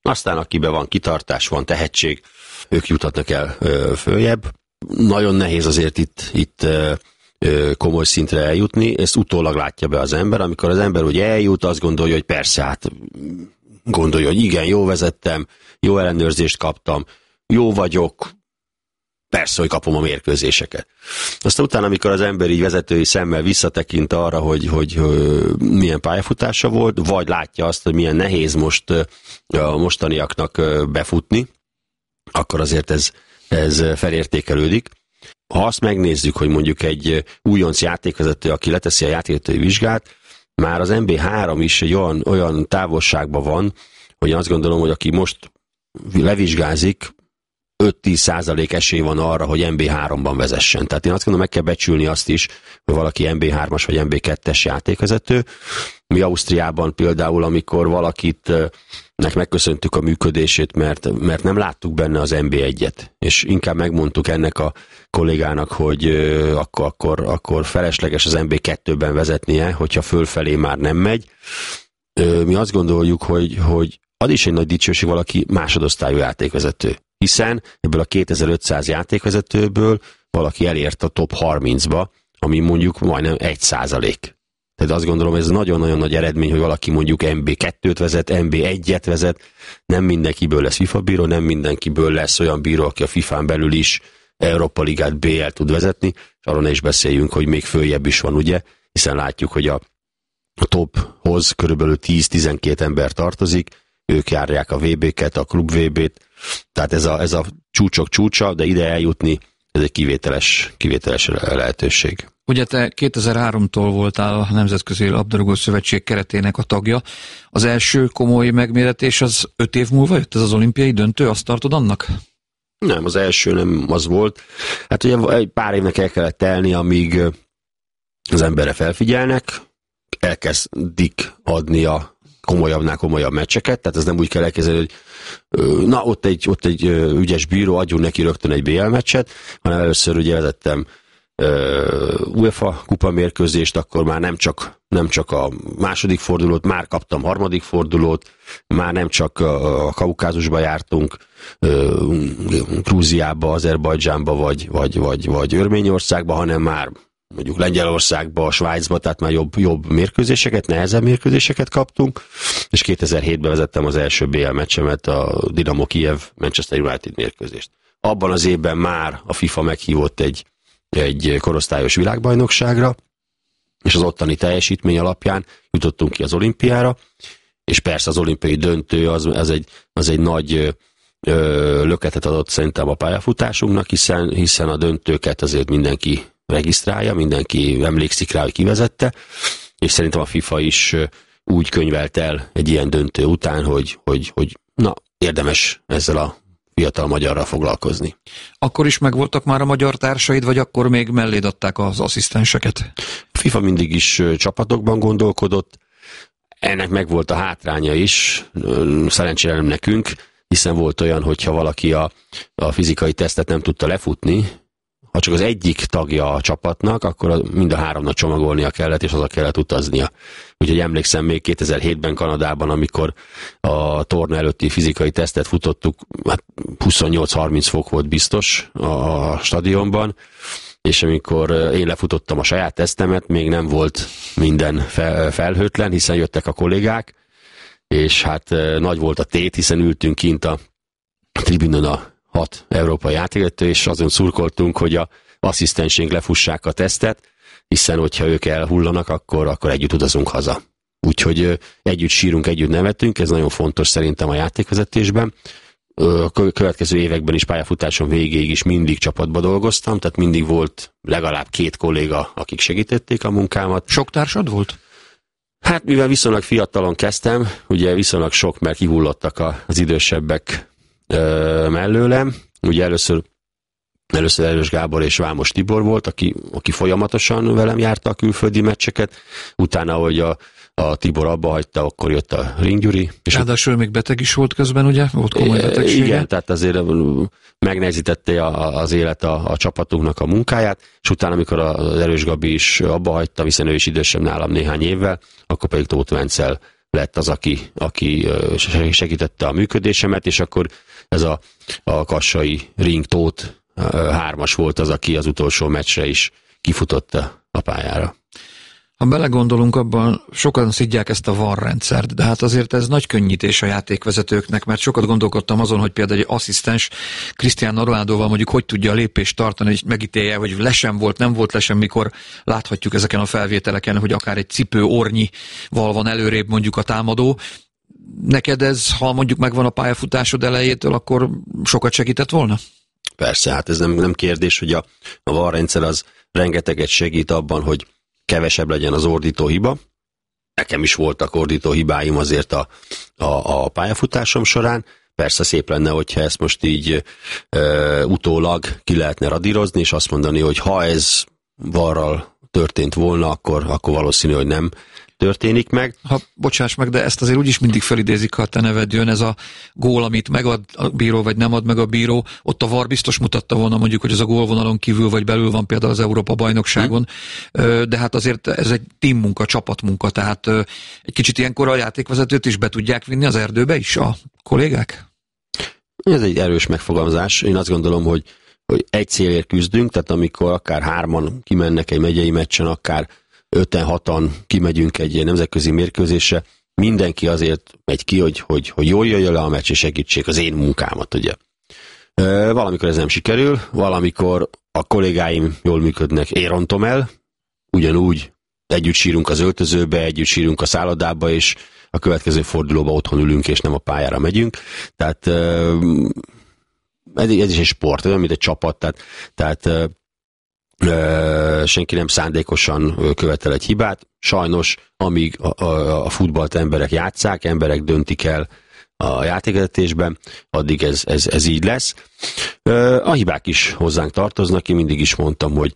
Aztán akiben van kitartás, van tehetség, ők juthatnak el ö, följebb. Nagyon nehéz azért itt, itt ö, ö, komoly szintre eljutni, ezt utólag látja be az ember. Amikor az ember úgy eljut, azt gondolja, hogy persze, hát gondolja, hogy igen, jó vezettem, jó ellenőrzést kaptam, jó vagyok, persze, hogy kapom a mérkőzéseket. Aztán utána, amikor az ember így vezetői szemmel visszatekint arra, hogy, hogy, hogy milyen pályafutása volt, vagy látja azt, hogy milyen nehéz most a mostaniaknak befutni, akkor azért ez, ez felértékelődik. Ha azt megnézzük, hogy mondjuk egy újonc játékvezető, aki leteszi a játékvezetői vizsgát, már az en bé három is egy olyan, olyan távolságban van, hogy azt gondolom, hogy aki most levizsgázik, öt-tíz százalék esély van arra, hogy en bé háromban vezessen. Tehát én azt gondolom, meg kell becsülni azt is, hogy valaki en bé hármas vagy en bé kettes játékvezető. Mi Ausztriában például, amikor valakit nek megköszöntük a működését, mert, mert nem láttuk benne az en bé egyet, és inkább megmondtuk ennek a kollégának, hogy akkor, akkor, akkor felesleges az en bé kettőben vezetnie, hogyha fölfelé már nem megy. Mi azt gondoljuk, hogy, hogy az is egy nagy dicsőség, valaki másodosztályú játékvezető. Hiszen ebből a kétezer-ötszáz játékvezetőből valaki elért a top harmincba, ami mondjuk majdnem egy százalék. Tehát azt gondolom, ez nagyon-nagyon nagy eredmény, hogy valaki mondjuk en bé kettőt vezet, en bé egyet vezet, nem mindenkiből lesz FIFA bíró, nem mindenkiből lesz olyan bíró, aki a fifán belül is Európa Ligát bé el tud vezetni, és arról ne is beszéljünk, hogy még följebb is van, ugye, hiszen látjuk, hogy a, a tophoz körülbelül tíz-tizenkét ember tartozik, ők járják a vé béket, a klub vé bét, tehát ez a, ez a csúcsok csúcsa, de ide eljutni, ez egy kivételes, kivételes lehetőség. Ugye te kétezer-háromtól voltál a Nemzetközi Labdarúgó Szövetség keretének a tagja. Az első komoly megméretés az öt év múlva jött, ez az olimpiai döntő, azt tartod annak? Nem, az első nem az volt. Hát ugye egy pár évnek el kellett telni, amíg az emberre felfigyelnek, elkezdik adni a komolyabbnál komolyabb meccseket, tehát ez nem úgy kell elkezdeni, hogy na, ott egy, ott egy ügyes bíró, adjunk neki rögtön egy bé el meccset, hanem először ugye vezettem UEFA kupa mérkőzést, akkor már nem csak, nem csak a második fordulót, már kaptam harmadik fordulót, már nem csak a Kaukázusba jártunk, Grúziába, Azerbajdzsánba, vagy, vagy, vagy, vagy Örményországba, hanem már mondjuk Lengyelországba, Svájcba, tehát már jobb, jobb mérkőzéseket, nehezebb mérkőzéseket kaptunk, és kétezer-hétben vezettem az első bé el meccsemet, a Dinamo Kijev Manchester United mérkőzést. Abban az évben már a FIFA meghívott egy, egy korosztályos világbajnokságra, és az ottani teljesítmény alapján jutottunk ki az olimpiára, és persze az olimpiai döntő az, az, egy, az egy nagy ö, löketet adott szerintem a pályafutásunknak, hiszen, hiszen a döntőket azért mindenki regisztrálja, mindenki emlékszik rá, hogy kivezette, és szerintem a FIFA is úgy könyvelt el egy ilyen döntő után, hogy, hogy, hogy na, érdemes ezzel a fiatal magyarral foglalkozni. Akkor is megvoltak már a magyar társaid, vagy akkor még melléd adták az asszisztenseket? A FIFA mindig is csapatokban gondolkodott, ennek megvolt a hátránya is, szerencsére nem nekünk, hiszen volt olyan, hogyha valaki a, a fizikai tesztet nem tudta lefutni, ha csak az egyik tagja a csapatnak, akkor mind a háromnak csomagolnia kellett, és haza kellett utaznia. Úgyhogy emlékszem még kétezer-hétben Kanadában, amikor a torna előtti fizikai tesztet futottuk, hát huszonnyolc-harminc fok volt biztos a stadionban, és amikor én lefutottam a saját tesztemet, még nem volt minden felhőtlen, hiszen jöttek a kollégák, és hát nagy volt a tét, hiszen ültünk kint a tribünön a hat európai játékvezető, és azon szurkoltunk, hogy a asszisztensénk lefussák a tesztet, hiszen hogyha ők elhullanak, akkor, akkor együtt utazunk haza. Úgyhogy együtt sírunk, együtt nevetünk, ez nagyon fontos szerintem a játékvezetésben. A következő években is pályafutáson végéig is mindig csapatba dolgoztam, tehát mindig volt legalább két kolléga, akik segítették a munkámat. Sok társad volt? Hát mivel viszonylag fiatalon kezdtem, ugye viszonylag sok, mert kihullottak az idősebbek mellőlem. Ugye először, először Erős Gábor és Vámos Tibor volt, aki, aki folyamatosan velem járta a külföldi meccseket. Utána, hogy a, a Tibor abba hagyta, akkor jött a Ring Gyuri. Ráadásul még beteg is volt közben, ugye? Volt komoly betegsége. Igen, tehát azért megnehezítette az élet a, a csapatunknak a munkáját, és utána, amikor az Erős Gabi is abba hagyta, hiszen ő is idősebb nálam néhány évvel, akkor pedig Tóth Vencel lett az, aki, aki segítette a működésemet, és akkor ez a, a kassai ringtót hármas volt az, aki az utolsó meccsre is kifutotta a pályára. Ha belegondolunk abban, sokan szidják ezt a vé á er rendszert, de hát azért ez nagy könnyítés a játékvezetőknek, mert sokat gondolkodtam azon, hogy például egy asszisztens Cristiano Ronaldoval mondjuk hogy tudja a lépést tartani, hogy megítélje, hogy lesen volt, nem volt lesen, mikor láthatjuk ezeken a felvételeken, hogy akár egy cipő ornyival van előrébb mondjuk a támadó. Neked ez, ha mondjuk megvan a pályafutásod elejétől, akkor sokat segített volna? Persze, hát ez nem, nem kérdés, hogy a, a vé á er rendszer az rengeteget segít abban, hogy kevesebb legyen az ordító hiba. Nekem is voltak ordító hibáim azért a, a, a pályafutásom során. Persze szép lenne, hogyha ezt most így e, utólag ki lehetne radírozni, és azt mondani, hogy ha ez vé á er-ral történt volna, akkor, akkor valószínű, hogy nem történik meg. Ha, bocsáss meg, de ezt azért úgyis mindig felidézik, ha a te neved jön, ez a gól, amit megad a bíró, vagy nem ad meg a bíró, ott a vé á er biztos mutatta volna mondjuk, hogy ez a gólvonalon kívül, vagy belül van például az Európa-bajnokságon, hmm. de hát azért ez egy teammunka, csapatmunka, tehát egy kicsit ilyenkor a játékvezetőt is be tudják vinni az erdőbe is a kollégák? Ez egy erős megfogalmazás. Én azt gondolom, hogy, hogy egy célért küzdünk, tehát amikor akár hárman kimennek egy megyei meccsen, akár öten, hatan kimegyünk egy nemzetközi mérkőzésre, mindenki azért megy ki, hogy, hogy, hogy jól jöjjön le a meccs, és segítsék az én munkámat, ugye. E, valamikor ez nem sikerül, valamikor a kollégáim jól működnek, én rontom el, ugyanúgy együtt sírunk az öltözőbe, együtt sírunk a szállodába, és a következő fordulóba otthon ülünk, és nem a pályára megyünk. Tehát e, ez, ez is egy sport, olyan, mint egy csapat, tehát, tehát senki nem szándékosan követel egy hibát. Sajnos, amíg a, a, a futballt emberek játsszák, emberek döntik el a játékvezetésben, addig ez, ez, ez így lesz. A hibák is hozzánk tartoznak, én mindig is mondtam, hogy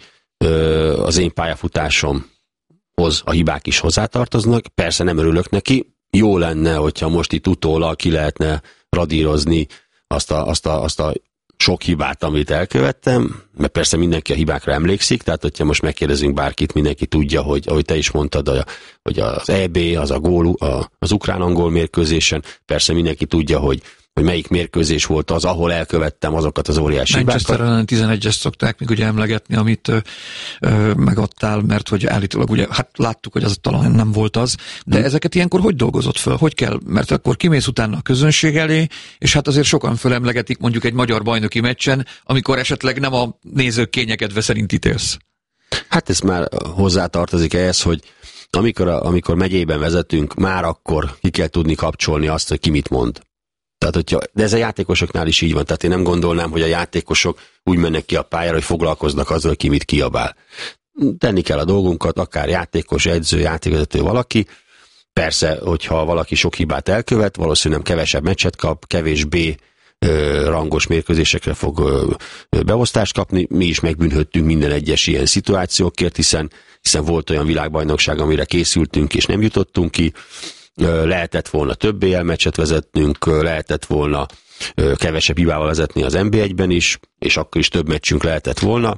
az én pályafutásomhoz a hibák is hozzátartoznak. Persze nem örülök neki, jó lenne, hogyha most itt utólag ki lehetne radírozni azt a, azt a, azt a sok hibát, amit elkövettem, mert persze mindenki a hibákra emlékszik, tehát hogyha most megkérdezünk bárkit, mindenki tudja, hogy ahogy te is mondtad, hogy az é bé, az a gól, az ukrán-angol mérkőzésen, persze mindenki tudja, hogy, hogy melyik mérkőzés volt az, ahol elkövettem azokat az óriási hibákat. Manchester ellen tizenegyest szokták még ugye emlegetni, amit ö, ö, megadtál, mert hogy állítólag ugye, hát láttuk, hogy az talán nem volt az, de hmm. ezeket ilyenkor hogy dolgozott föl? Hogy kell? Mert akkor kimész utána a közönség elé, és hát azért sokan fölemlegetik mondjuk egy magyar bajnoki meccsen, amikor esetleg nem a nézők kényekedve szerint ítélsz. Hát ez már hozzátartozik ehhez, hogy amikor, a, amikor megyében vezetünk, már akkor ki kell tudni kapcsolni azt, hogy ki mit mond. Tehát, hogyha, de ez a játékosoknál is így van, tehát én nem gondolnám, hogy a játékosok úgy mennek ki a pályára, hogy foglalkoznak azzal, hogy ki mit kiabál. Tenni kell a dolgunkat, akár játékos, edző, játékvezető valaki. Persze, hogyha valaki sok hibát elkövet, valószínűleg kevesebb meccset kap, kevésbé ö, rangos mérkőzésekre fog ö, ö, beosztást kapni. Mi is megbűnhöttünk minden egyes ilyen szituációkért, hiszen, hiszen volt olyan világbajnokság, amire készültünk, és nem jutottunk ki. Lehetett volna több bé el meccset vezetnünk, lehetett volna kevesebb hibával vezetni az en bé egyben is, és akkor is több meccsünk lehetett volna.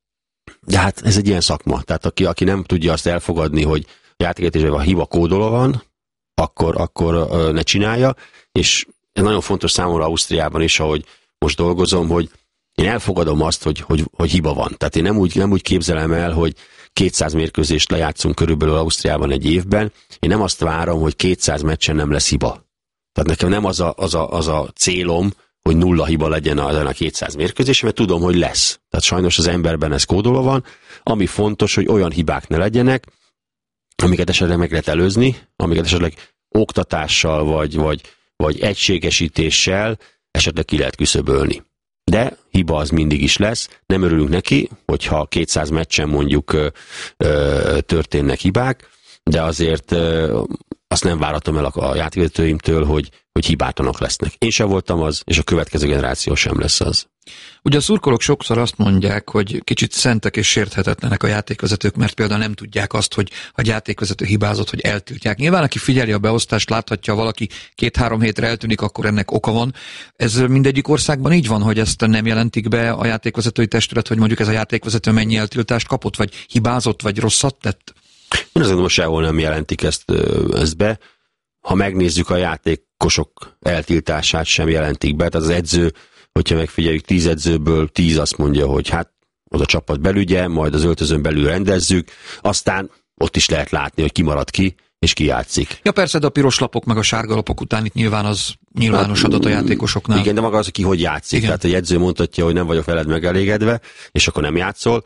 De hát ez egy ilyen szakma. Tehát aki, aki nem tudja azt elfogadni, hogy játékvezetésben a hiba kódolva van, akkor, akkor ne csinálja. És ez nagyon fontos számomra Ausztriában is, ahogy most dolgozom, hogy én elfogadom azt, hogy, hogy, hogy hiba van. Tehát én nem úgy, nem úgy képzelem el, hogy kétszáz mérkőzést lejátszunk körülbelül Ausztriában egy évben. Én nem azt várom, hogy kétszáz meccsen nem lesz hiba. Tehát nekem nem az a, az a, az a célom, hogy nulla hiba legyen ezen a kétszáz mérkőzésen, mert tudom, hogy lesz. Tehát sajnos az emberben ez kódolva van. Ami fontos, hogy olyan hibák ne legyenek, amiket esetleg meg lehet előzni, amiket esetleg oktatással vagy, vagy, vagy egységesítéssel esetleg ki lehet küszöbölni. De hiba az mindig is lesz, nem örülünk neki, hogyha kétszáz meccsen mondjuk ö, ö, történnek hibák, de azért ö, azt nem várhatom el a, a játékvezetőimtől, hogy, hogy hibátlanok lesznek. Én sem voltam az, és a következő generáció sem lesz az. Ugye a szurkolók sokszor azt mondják, hogy kicsit szentek és sérthetetlenek a játékvezetők, mert például nem tudják azt, hogy ha játékvezető hibázott, hogy eltiltják. Nyilván, aki figyeli a beosztást, láthatja, valaki két-három hétre eltűnik, akkor ennek oka van. Ez mindegyik országban így van, hogy ezt nem jelentik be a játékvezetői testület, hogy mondjuk ez a játékvezető mennyi eltiltást kapott, vagy hibázott, vagy rosszat tett? Én azt gondolom, sehol nem jelentik ezt, ezt be. ha megnézzük a játékosok eltiltását sem jelentik be, tehát az edző, hogyha megfigyeljük, tíz edzőből tíz azt mondja, hogy hát az a csapat belügye, majd az öltözön belül rendezzük, aztán ott is lehet látni, hogy ki marad ki, és ki játszik. Ja persze, de a piros lapok meg a sárga lapok után itt nyilván az nyilvános adat a játékosoknál. Igen, de maga az, aki hogy játszik. Igen. Tehát egy edző mondhatja, hogy nem vagyok veled megelégedve, és akkor nem játszol.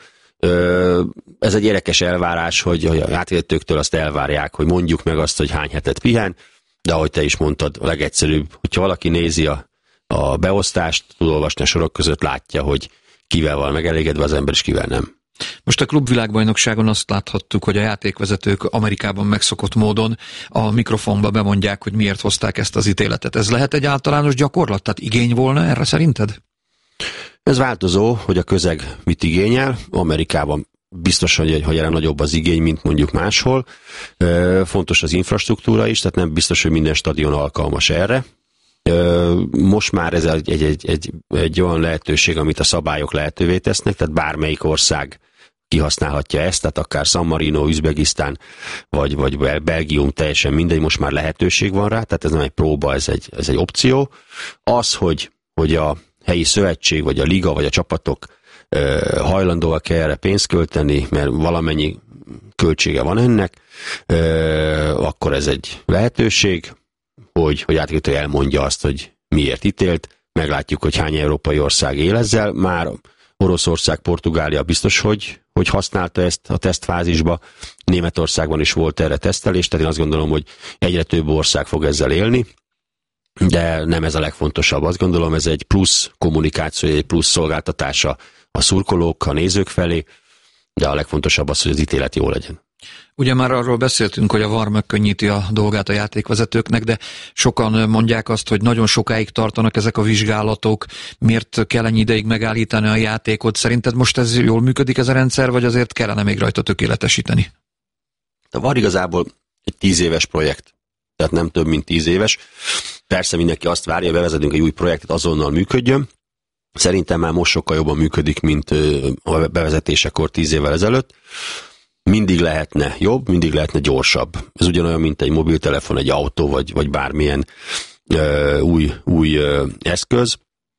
Ez egy érdekes elvárás, hogy a játékvezetőktől azt elvárják, hogy mondjuk meg azt, hogy hány hetet pihen, de ahogy te is mondtad, a legegyszerűbb, hogyha valaki nézi a, a beosztást, tud olvasni a sorok között, látja, hogy kivel van megelégedve az ember, és kivel nem. Most a klubvilágbajnokságon azt láthattuk, hogy a játékvezetők Amerikában megszokott módon a mikrofonba bemondják, hogy miért hozták ezt az ítéletet. Ez lehet egy általános gyakorlat? Tehát igény volna erre szerinted? Ez változó, hogy a közeg mit igényel. Amerikában biztos, hogy, hogy erre nagyobb az igény, mint mondjuk máshol. Fontos az infrastruktúra is, tehát nem biztos, hogy minden stadion alkalmas erre. Most már ez egy, egy, egy, egy, egy olyan lehetőség, amit a szabályok lehetővé tesznek, tehát bármelyik ország kihasználhatja ezt, tehát akár San Marino, Üzbegisztán, vagy, vagy Belgium, teljesen mindegy, most már lehetőség van rá, tehát ez nem egy próba, ez egy, ez egy opció. Az, hogy, hogy a helyi szövetség, vagy a liga, vagy a csapatok uh, hajlandóak erre pénzt költeni, mert valamennyi költsége van ennek, uh, akkor ez egy lehetőség, hogy, hogy játékvezető elmondja azt, hogy miért ítélt. Meglátjuk, hogy hány európai ország él ezzel. Már Oroszország, Portugália biztos, hogy, hogy használta ezt a tesztfázisba. Németországban is volt erre tesztelés, tehát én azt gondolom, hogy egyre több ország fog ezzel élni, de nem ez a legfontosabb. Azt gondolom, ez egy plusz kommunikáció, egy plusz szolgáltatása a szurkolók, a nézők felé, de a legfontosabb az, hogy az ítélet jó legyen. Ugye már arról beszéltünk, hogy a vé á er megkönnyíti a dolgát a játékvezetőknek, de sokan mondják azt, hogy nagyon sokáig tartanak ezek a vizsgálatok, miért kell ennyi ideig megállítani a játékot. Szerinted most ez jól működik ez a rendszer, vagy azért kellene még rajta tökéletesíteni? A vé á er igazából egy tíz éves projekt, tehát nem több, mint tíz éves. Persze mindenki azt várja, hogy bevezetünk egy új projektet, azonnal működjön. Szerintem már most sokkal jobban működik, mint a bevezetésekor tíz évvel ezelőtt. Mindig lehetne jobb, mindig lehetne gyorsabb. Ez ugyanolyan, mint egy mobiltelefon, egy autó, vagy, vagy bármilyen ö, új, új ö, eszköz.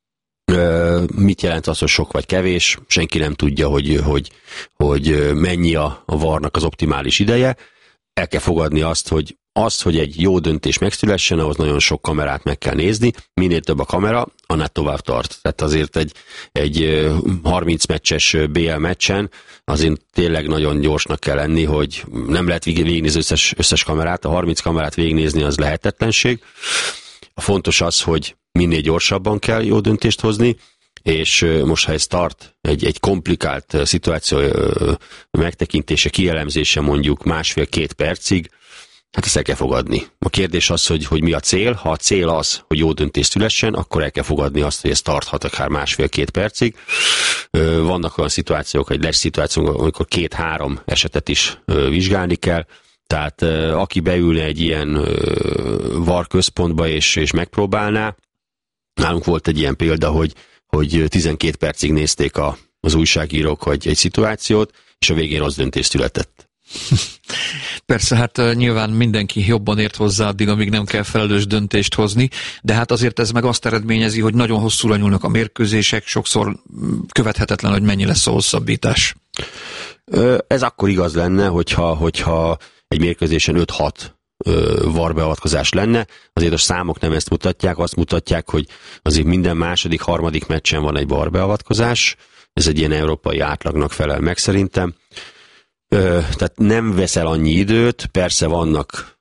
Ö, mit jelent az, hogy sok vagy kevés? Senki nem tudja, hogy, hogy, hogy mennyi a, a vé á er-nak az optimális ideje. El kell fogadni azt, hogy az, hogy egy jó döntés megszülessen, ahhoz nagyon sok kamerát meg kell nézni. Minél több a kamera, annál tovább tart. Tehát azért egy, egy harminc meccses bé el meccsen azért tényleg nagyon gyorsnak kell lenni, hogy nem lehet végignézni összes, összes kamerát. A harminc kamerát végignézni az lehetetlenség. A fontos az, hogy minél gyorsabban kell jó döntést hozni, és most ha ez tart, egy, egy komplikált szituáció megtekintése, kielemzése mondjuk másfél-két percig, hát ezt el kell fogadni. A kérdés az, hogy, hogy mi a cél. Ha a cél az, hogy jó döntés szülessen, akkor el kell fogadni azt, hogy ez tarthat akár másfél-két percig. Vannak olyan szituációk, egy lesz szituációk, amikor két-három esetet is vizsgálni kell. Tehát aki beülne egy ilyen vé á er központba és, és megpróbálná, nálunk volt egy ilyen példa, hogy, hogy tizenkét percig nézték a, az újságírók hogy egy szituációt, és a végén az döntés született. Persze, hát nyilván mindenki jobban ért hozzá addig, amíg nem kell felelős döntést hozni, de hát azért ez meg azt eredményezi, hogy nagyon hosszúra nyúlnak a mérkőzések, sokszor követhetetlen, hogy mennyi lesz a hosszabbítás. Ez akkor igaz lenne, hogyha, hogyha egy mérkőzésen öt-hat vé á er beavatkozás lenne, azért a számok nem ezt mutatják, azt mutatják, hogy azért minden második, harmadik meccsen van egy vé á er beavatkozás, ez egy ilyen európai átlagnak felel meg szerintem. Tehát nem veszel annyi időt, persze vannak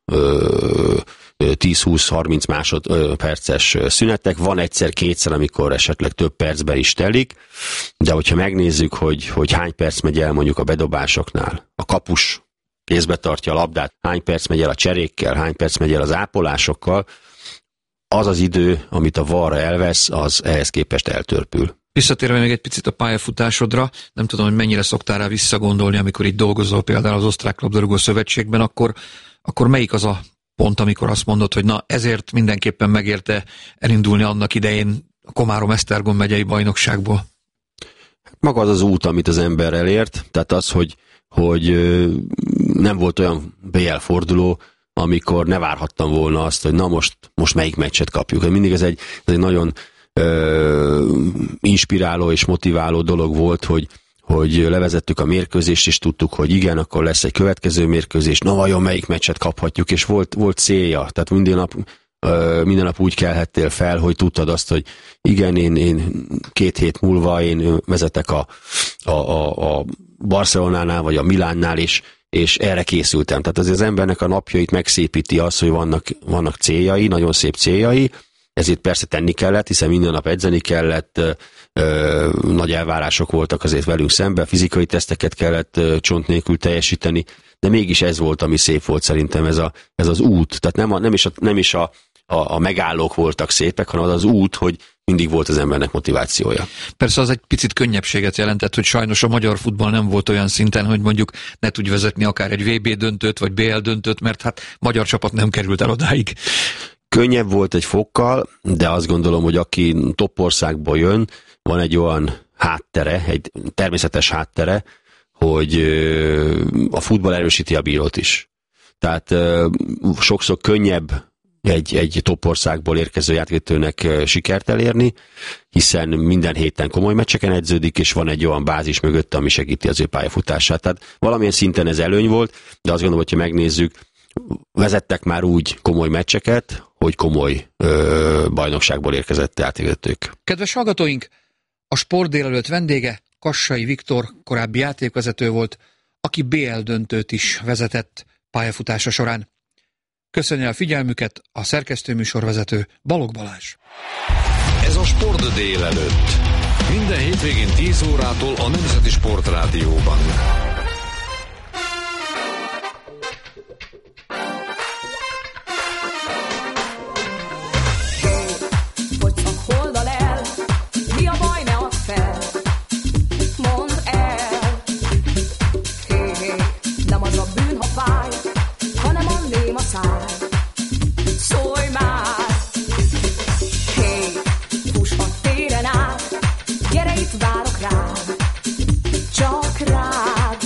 tíz-húsz-harminc másodperces szünetek, van egyszer-kétszer, amikor esetleg több percben is telik, de hogyha megnézzük, hogy, hogy hány perc megy el mondjuk a bedobásoknál, a kapus kézbe tartja a labdát, hány perc megy el a cserékkel, hány perc megy el az ápolásokkal, az az idő, amit a vé á er elvesz, az ehhez képest eltörpül. Visszatérve még egy picit a pályafutásodra, nem tudom, hogy mennyire szoktál rá visszagondolni, amikor itt dolgozol például az Osztrák Labdarúgó Szövetségben, akkor, akkor melyik az a pont, amikor azt mondod, hogy na ezért mindenképpen megérte elindulni annak idején a Komárom-Esztergom megyei bajnokságból? Maga az az út, amit az ember elért, tehát az, hogy, hogy nem volt olyan bé el forduló, amikor ne várhattam volna azt, hogy na most, most melyik meccset kapjuk. Mindig ez egy, ez egy nagyon ö, inspiráló és motiváló dolog volt, hogy hogy levezettük a mérkőzést, és tudtuk, hogy igen, akkor lesz egy következő mérkőzés, na vajon melyik meccset kaphatjuk, és volt, volt célja, tehát minden nap, minden nap úgy kelhettél fel, hogy tudtad azt, hogy igen, én, én két hét múlva én vezetek a, a, a, a Barcelonánál, vagy a Milánnál, és, és erre készültem. Tehát azért az embernek a napjait megszépíti az, hogy vannak, vannak céljai, nagyon szép céljai, ezért persze tenni kellett, hiszen minden nap edzeni kellett, ö, nagy elvárások voltak azért velünk szemben, fizikai teszteket kellett ö, csont nélkül teljesíteni, de mégis ez volt, ami szép volt szerintem, ez, a, ez az út. Tehát nem, a, nem is, a, nem is a, a, a megállók voltak szépek, hanem az az út, hogy mindig volt az embernek motivációja. Persze az egy picit könnyebbséget jelentett, hogy sajnos a magyar futball nem volt olyan szinten, hogy mondjuk ne tudj vezetni akár egy vé bé döntőt, vagy bé el döntőt, mert hát magyar csapat nem került el odáig. Könnyebb volt egy fokkal, de azt gondolom, hogy aki toppországból jön, van egy olyan háttere, egy természetes háttere, hogy a futball erősíti a bírót is. Tehát sokszor könnyebb egy, egy toppországból érkező játékvetőnek sikert elérni, hiszen minden héten komoly meccseken edződik, és van egy olyan bázis mögötte, ami segíti az ő pályafutását. Tehát valamilyen szinten ez előny volt, de azt gondolom, hogyha megnézzük, vezettek már úgy komoly meccseket, hogy komoly ö, bajnokságból érkezett játékvezetők. Kedves hallgatóink, a Sport délelőtt vendége Kassai Viktor, korábbi játékvezető volt, aki bé el döntőt is vezetett pályafutása során. Köszönjük a figyelmüket a szerkesztőműsorvezető Balogh Balázs. Ez a Sport délelőtt. Minden hétvégén tíz órától a Nemzeti Sportrádióban. Szólj már! Hé, fuss a téren át, gyere itt várok rád, csak rád.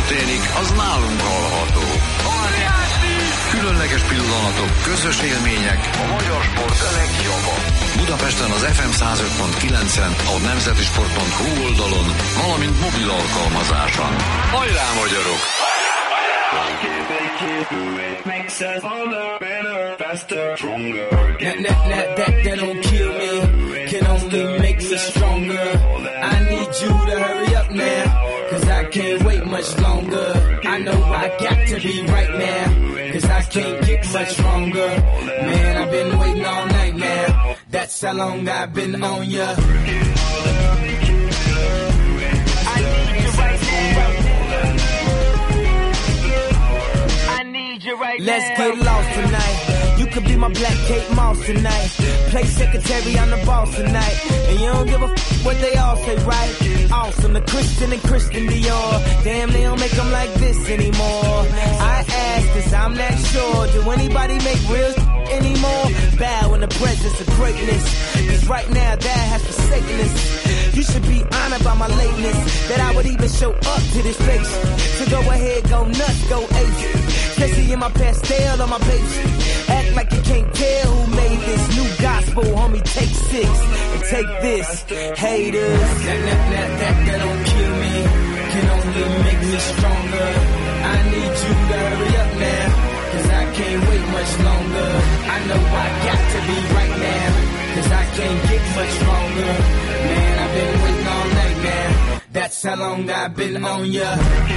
történik, az nálunk hallható. Különleges pillanatok, közös élmények, a magyar sport legjobba. Budapesten az ef em száz öt pont kilencen, a nemzetisport pont hu oldalon, valamint mobil alkalmazáson. Hajrá, magyarok! That, that, that, that, that don't kill me, can only make me stronger. I need you to hurry up now, cause I can't wait much longer. I know I got to be right now, cause I can't get much stronger. Man, I've been waiting all night now, that's how long I've been on ya. Let's get lost tonight. You could be my black Kate Moss tonight. Play secretary, I'm the boss tonight. And you don't give a f*** what they all say, right? Awesome, the Christian and Christian Dior. Damn, they don't make them like this anymore. I ask cause I'm not sure. Do anybody make real anymore? Bow in the presence of greatness, cause right now that has forsaken us. You should be honored by my lateness, that I would even show up to this place. So go ahead, go nuts, go ace. Especially in my pastel on my page. Act like you can't tell who made this new gospel, homie. Take six and take this, haters. That, that, that, that, that don't kill me, can only make me stronger. I need you to hurry up now, cause I can't wait much longer. I know I got to be right now, cause I can't get much stronger. Man, I've been waiting all night now, that's how long I've been on ya.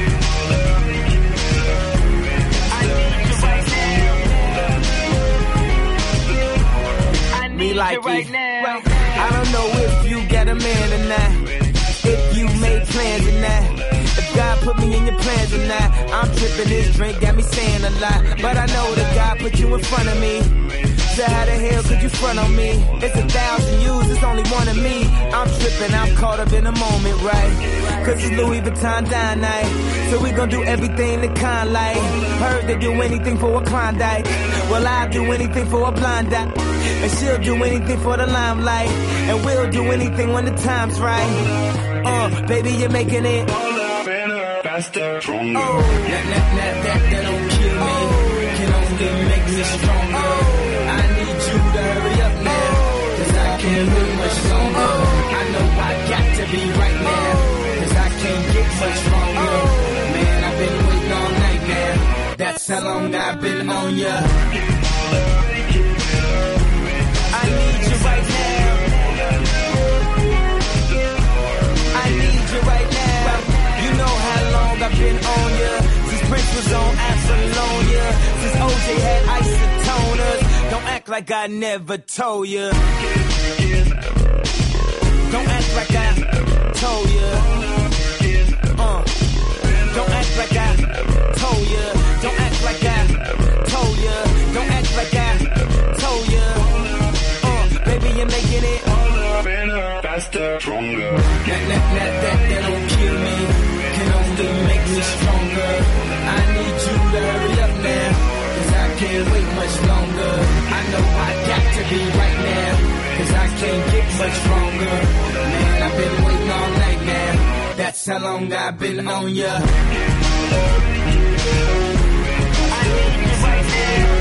Me like it right now. I don't know if you got a man or not, if you made plans or not, if God put me in your plans or not. I'm tripping, this drink got me saying a lot, but I know that God put you in front of me. So how the hell could you front on me? It's a thousand yous, it's only one of me. I'm tripping, I'm caught up in the moment, right? Cause it's Louis Vuitton dine night, so we gon' do everything the kind like. Heard they do anything for a Klondike, well I'll do anything for a blind eye. And she'll do anything for the limelight, and we'll do anything when the time's right. Uh, baby, you're making it all better, faster, stronger. Oh, that, that, that, that, that don't kill me, oh, can only make me stronger. Oh, I need you to hurry up now, cause I can't wait much longer. Oh, I know I got to be right now, cause I can't get much stronger. Oh, man, I've been waiting all night now, that's how long I've been on ya. I need you right now. I need you right now. You know how long I've been on ya, since Prince was on Apollonia, since O J had isotoners. Don't act like I never told ya. Don't act like I told ya. Uh. Don't act like I told ya. Don't act like I told ya. Don't act like I told ya. Baby, you're making it all better, faster, stronger. That, that, that, that, that don't kill me, can only make me stronger. I need you to hurry up now, cause I can't wait much longer. I know I got to be right now, cause I can't get much stronger. Man, I've been waiting all night now, that's how long I've been on ya. I need you right now.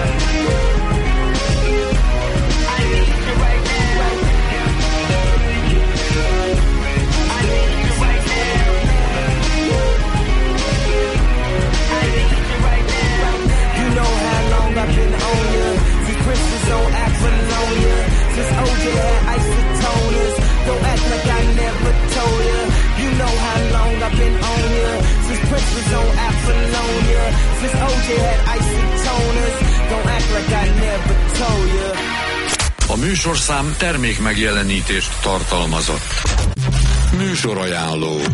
I've been on ya, since Prince was on Apollonia, since O J had isotoners. Don't act like I never told ya. You know how long I've been on ya, since Prince was on Apollonia, since O J had isotoners. Don't act like I never told ya. A műsorszám termék megjelenítést tartalmazott. Műsorajánló.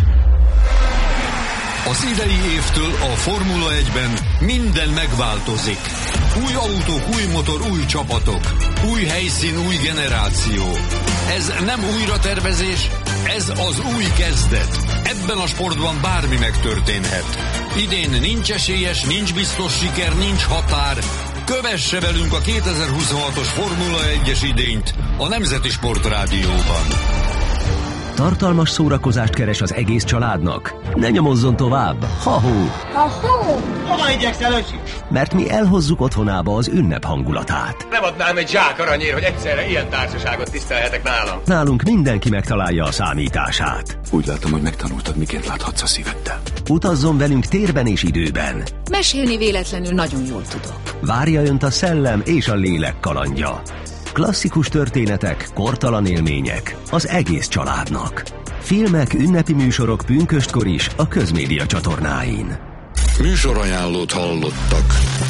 Az idei évtől a Formula egyben minden megváltozik. Új autók, új motor, új csapatok. Új helyszín, új generáció. Ez nem újratervezés, ez az új kezdet. Ebben a sportban bármi megtörténhet. Idén nincs esélyes, nincs biztos siker, nincs határ. Kövesse velünk a kétezer-huszonhatos Formula egyes idényt a Nemzeti Sport Rádióban. Tartalmas szórakozást keres az egész családnak? Ne nyomozzon tovább, ha-hó! Ha-hó! Hova igyekszel, öcsi? Mert mi elhozzuk otthonába az ünnep hangulatát. Nem adnám egy zsák aranyért, hogy egyszerre ilyen társaságot tisztelhetek nálam. Nálunk mindenki megtalálja a számítását. Úgy látom, hogy megtanultad, miként láthatsz a szíveddel. Utazzon velünk térben és időben. Mesélni véletlenül nagyon jól tudok. Várja önt a szellem és a lélek kalandja. Klasszikus történetek, kortalan élmények az egész családnak. Filmek, ünnepi műsorok pünköstkor is a Közmédia csatornáin. Műsorajánlót hallottak.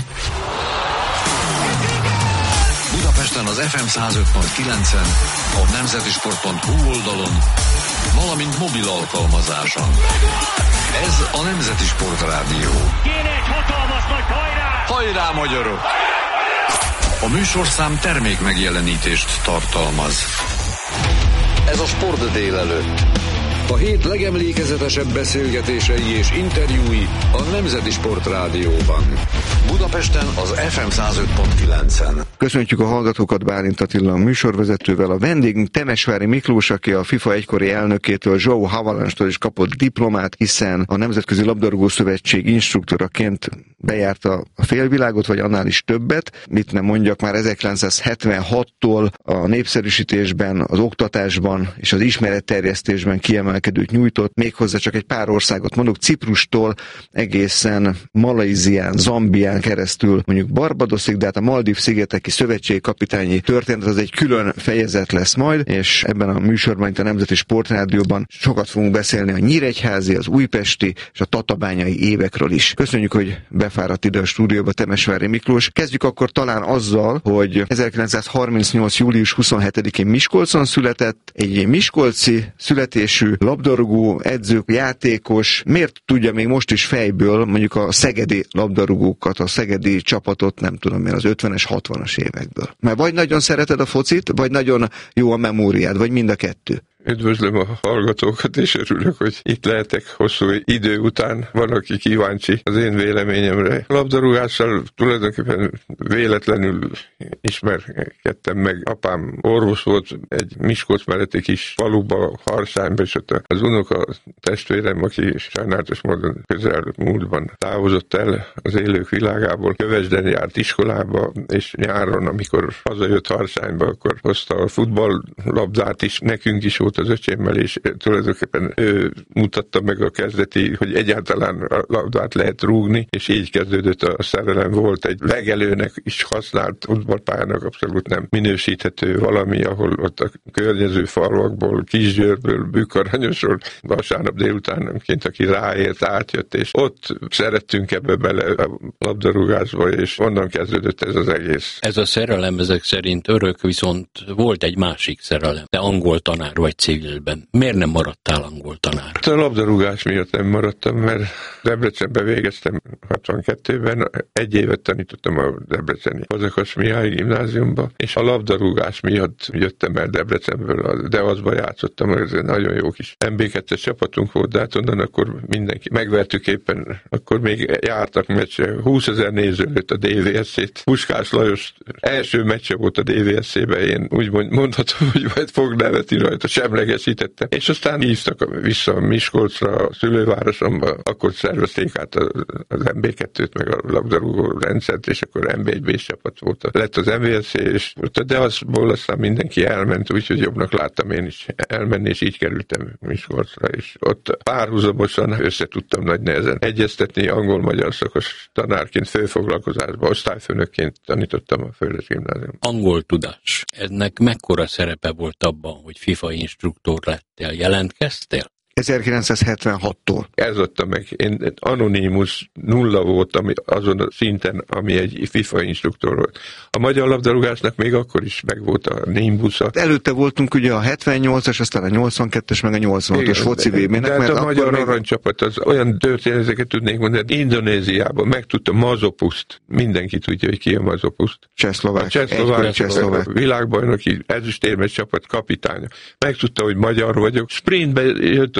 Budapesten az ef em száz öt pont kilencen, a nemzetisport pont hu oldalon, valamint mobil alkalmazáson. Ez a Nemzeti Sport Rádió. Kéne egy hatalmas nagy hajrá! Hajrá, magyarok! A műsorszám termék megjelenítést tartalmaz. Ez a Sport délelőtt. A hét legemlékezetesebb beszélgetései és interjúi a Nemzeti Sport Rádióban. Budapesten az ef em száz öt pont kilencen. Köszöntjük a hallgatókat, Bálint Attila műsorvezetővel. A vendégünk Temesvári Miklós, aki a FIFA egykori elnökétől, João Havelange-tól is kapott diplomát, hiszen a Nemzetközi Labdarúgó Szövetség instruktoraként bejárta a félvilágot, vagy annál is többet. Mit nem mondjak, már ezerkilencszázhetvenhattól a népszerűsítésben, az oktatásban és az ismeretterjesztésben kiemelkedőt nyújtott, méghozzá csak egy pár országot mondok, Ciprustól egészen Malajzián, Zambián keresztül mondjuk Barbadosig, de hát a Maldív-szigeteki szövetségkapitányi történet az egy külön fejezet lesz majd, és ebben a műsorban, itt a Nemzeti Sportrádióban sokat fogunk beszélni a nyíregyházi, az újpesti és a tatabányai évekről is. Köszönjük, hogy befáradt ide a stúdióba Temesvári Miklós. Kezdjük akkor talán azzal, hogy ezerkilencszázharmincnyolc. július huszonhetedikén Miskolcon született, egy miskolci születésű labdarúgó, edző, játékos. Miért tudja még most is fejből mondjuk a szegedi labdarúgókat, a szegedi csapatot, nem tudom én, az ötvenes, hatvanas évekből? Mert vagy nagyon szereted a focit, vagy nagyon jó a memóriád, vagy mind a kettő? Üdvözlöm a hallgatókat, és örülök, hogy itt lehetek hosszú idő után. Van, aki kíváncsi az én véleményemre. A labdarúgással tulajdonképpen véletlenül ismerkedtem meg. Apám orvos volt egy Miskolc melletti kis faluba, Harsányba, és ott az unoka testvérem, aki sajnálatos módon közel múltban távozott el az élők világából, Kövesden járt iskolába, és nyáron, amikor hazajött Harsányba, akkor hozta a futballlabdát is, nekünk is volt az öcsémmel, és tulajdonképpen ő mutatta meg a kezdeti, hogy egyáltalán a labdát lehet rúgni, és így kezdődött a szerelem. Volt egy legelőnek is használt futballpályának abszolút nem minősíthető valami, ahol ott a környező falvakból, Kisgyőrből, Bükkaranyosról vasárnap délutánként, aki ráért, átjött, és ott szerettünk ebbe bele a labdarúgásba, és onnan kezdődött ez az egész. Ez a szerelem ezek szerint örök, viszont volt egy másik szerelem. Te angol tanár vagy civilben. Miért nem maradtál angol tanár? A labdarúgás miatt nem maradtam, mert Debrecenben végeztem hatvankettőben, egy évet tanítottam a debreceni Fazekas Mihály gimnáziumba, és a labdarúgás miatt jöttem el Debrecenből, a Deaszba játszottam, ez egy nagyon jó kis em bé kettes csapatunk volt, de hát onnan akkor mindenki, megvertük éppen, akkor még jártak meccsre, húszezer néző lőtt a dé vé es cét. Puskás Lajos első meccse volt a dé vé es cébe, én úgy mondhatom, hogy majd fog nevetni rajta, semlegesítettem. És aztán hívtak vissza Miskolcra, a szülővárosomba, akkor szervezték át az em bé kettőt, meg a labdarúgó rendszert, és akkor em bé egy bé csapat volt. Lett az em vé es cé, és de azból aztán mindenki elment, úgyhogy jobbnak láttam én is elmenni, és így kerültem Miskolcra, és ott párhuzamosan össze tudtam nagy nehezen egyeztetni, angol-magyar szakos tanárként, főfoglalkozásban, osztályfőnökként tanítottam a Földes gimnáziumban. Angol tudás. Ennek mekkora szerepe volt abban, hogy FIFA instruktor lettél? Jelentkeztél? ezerkilencszázhetvenhattól. Ez adta meg. Én anonimus nulla voltam azon a szinten, ami egy FIFA instruktor volt. A magyar labdarúgásnak még akkor is megvolt a Nimbusza. Előtte voltunk ugye a hetvennyolcas, aztán a nyolcvankettes, meg a nyolcvanhatos foci vé bé-nek. De hát a magyar még... aranycsapat, az olyan történeteket tudnék mondani, Indonéziában megtudta Mazopuszt. Mindenki tudja, hogy ki a Mazopuszt. Csehszlovák. A Csehszlovák, Csehszlovák. Világbajnoki ezüstérmes csapat kapitánya. Megtudta, hogy magyar vagyok. Sprintbe jött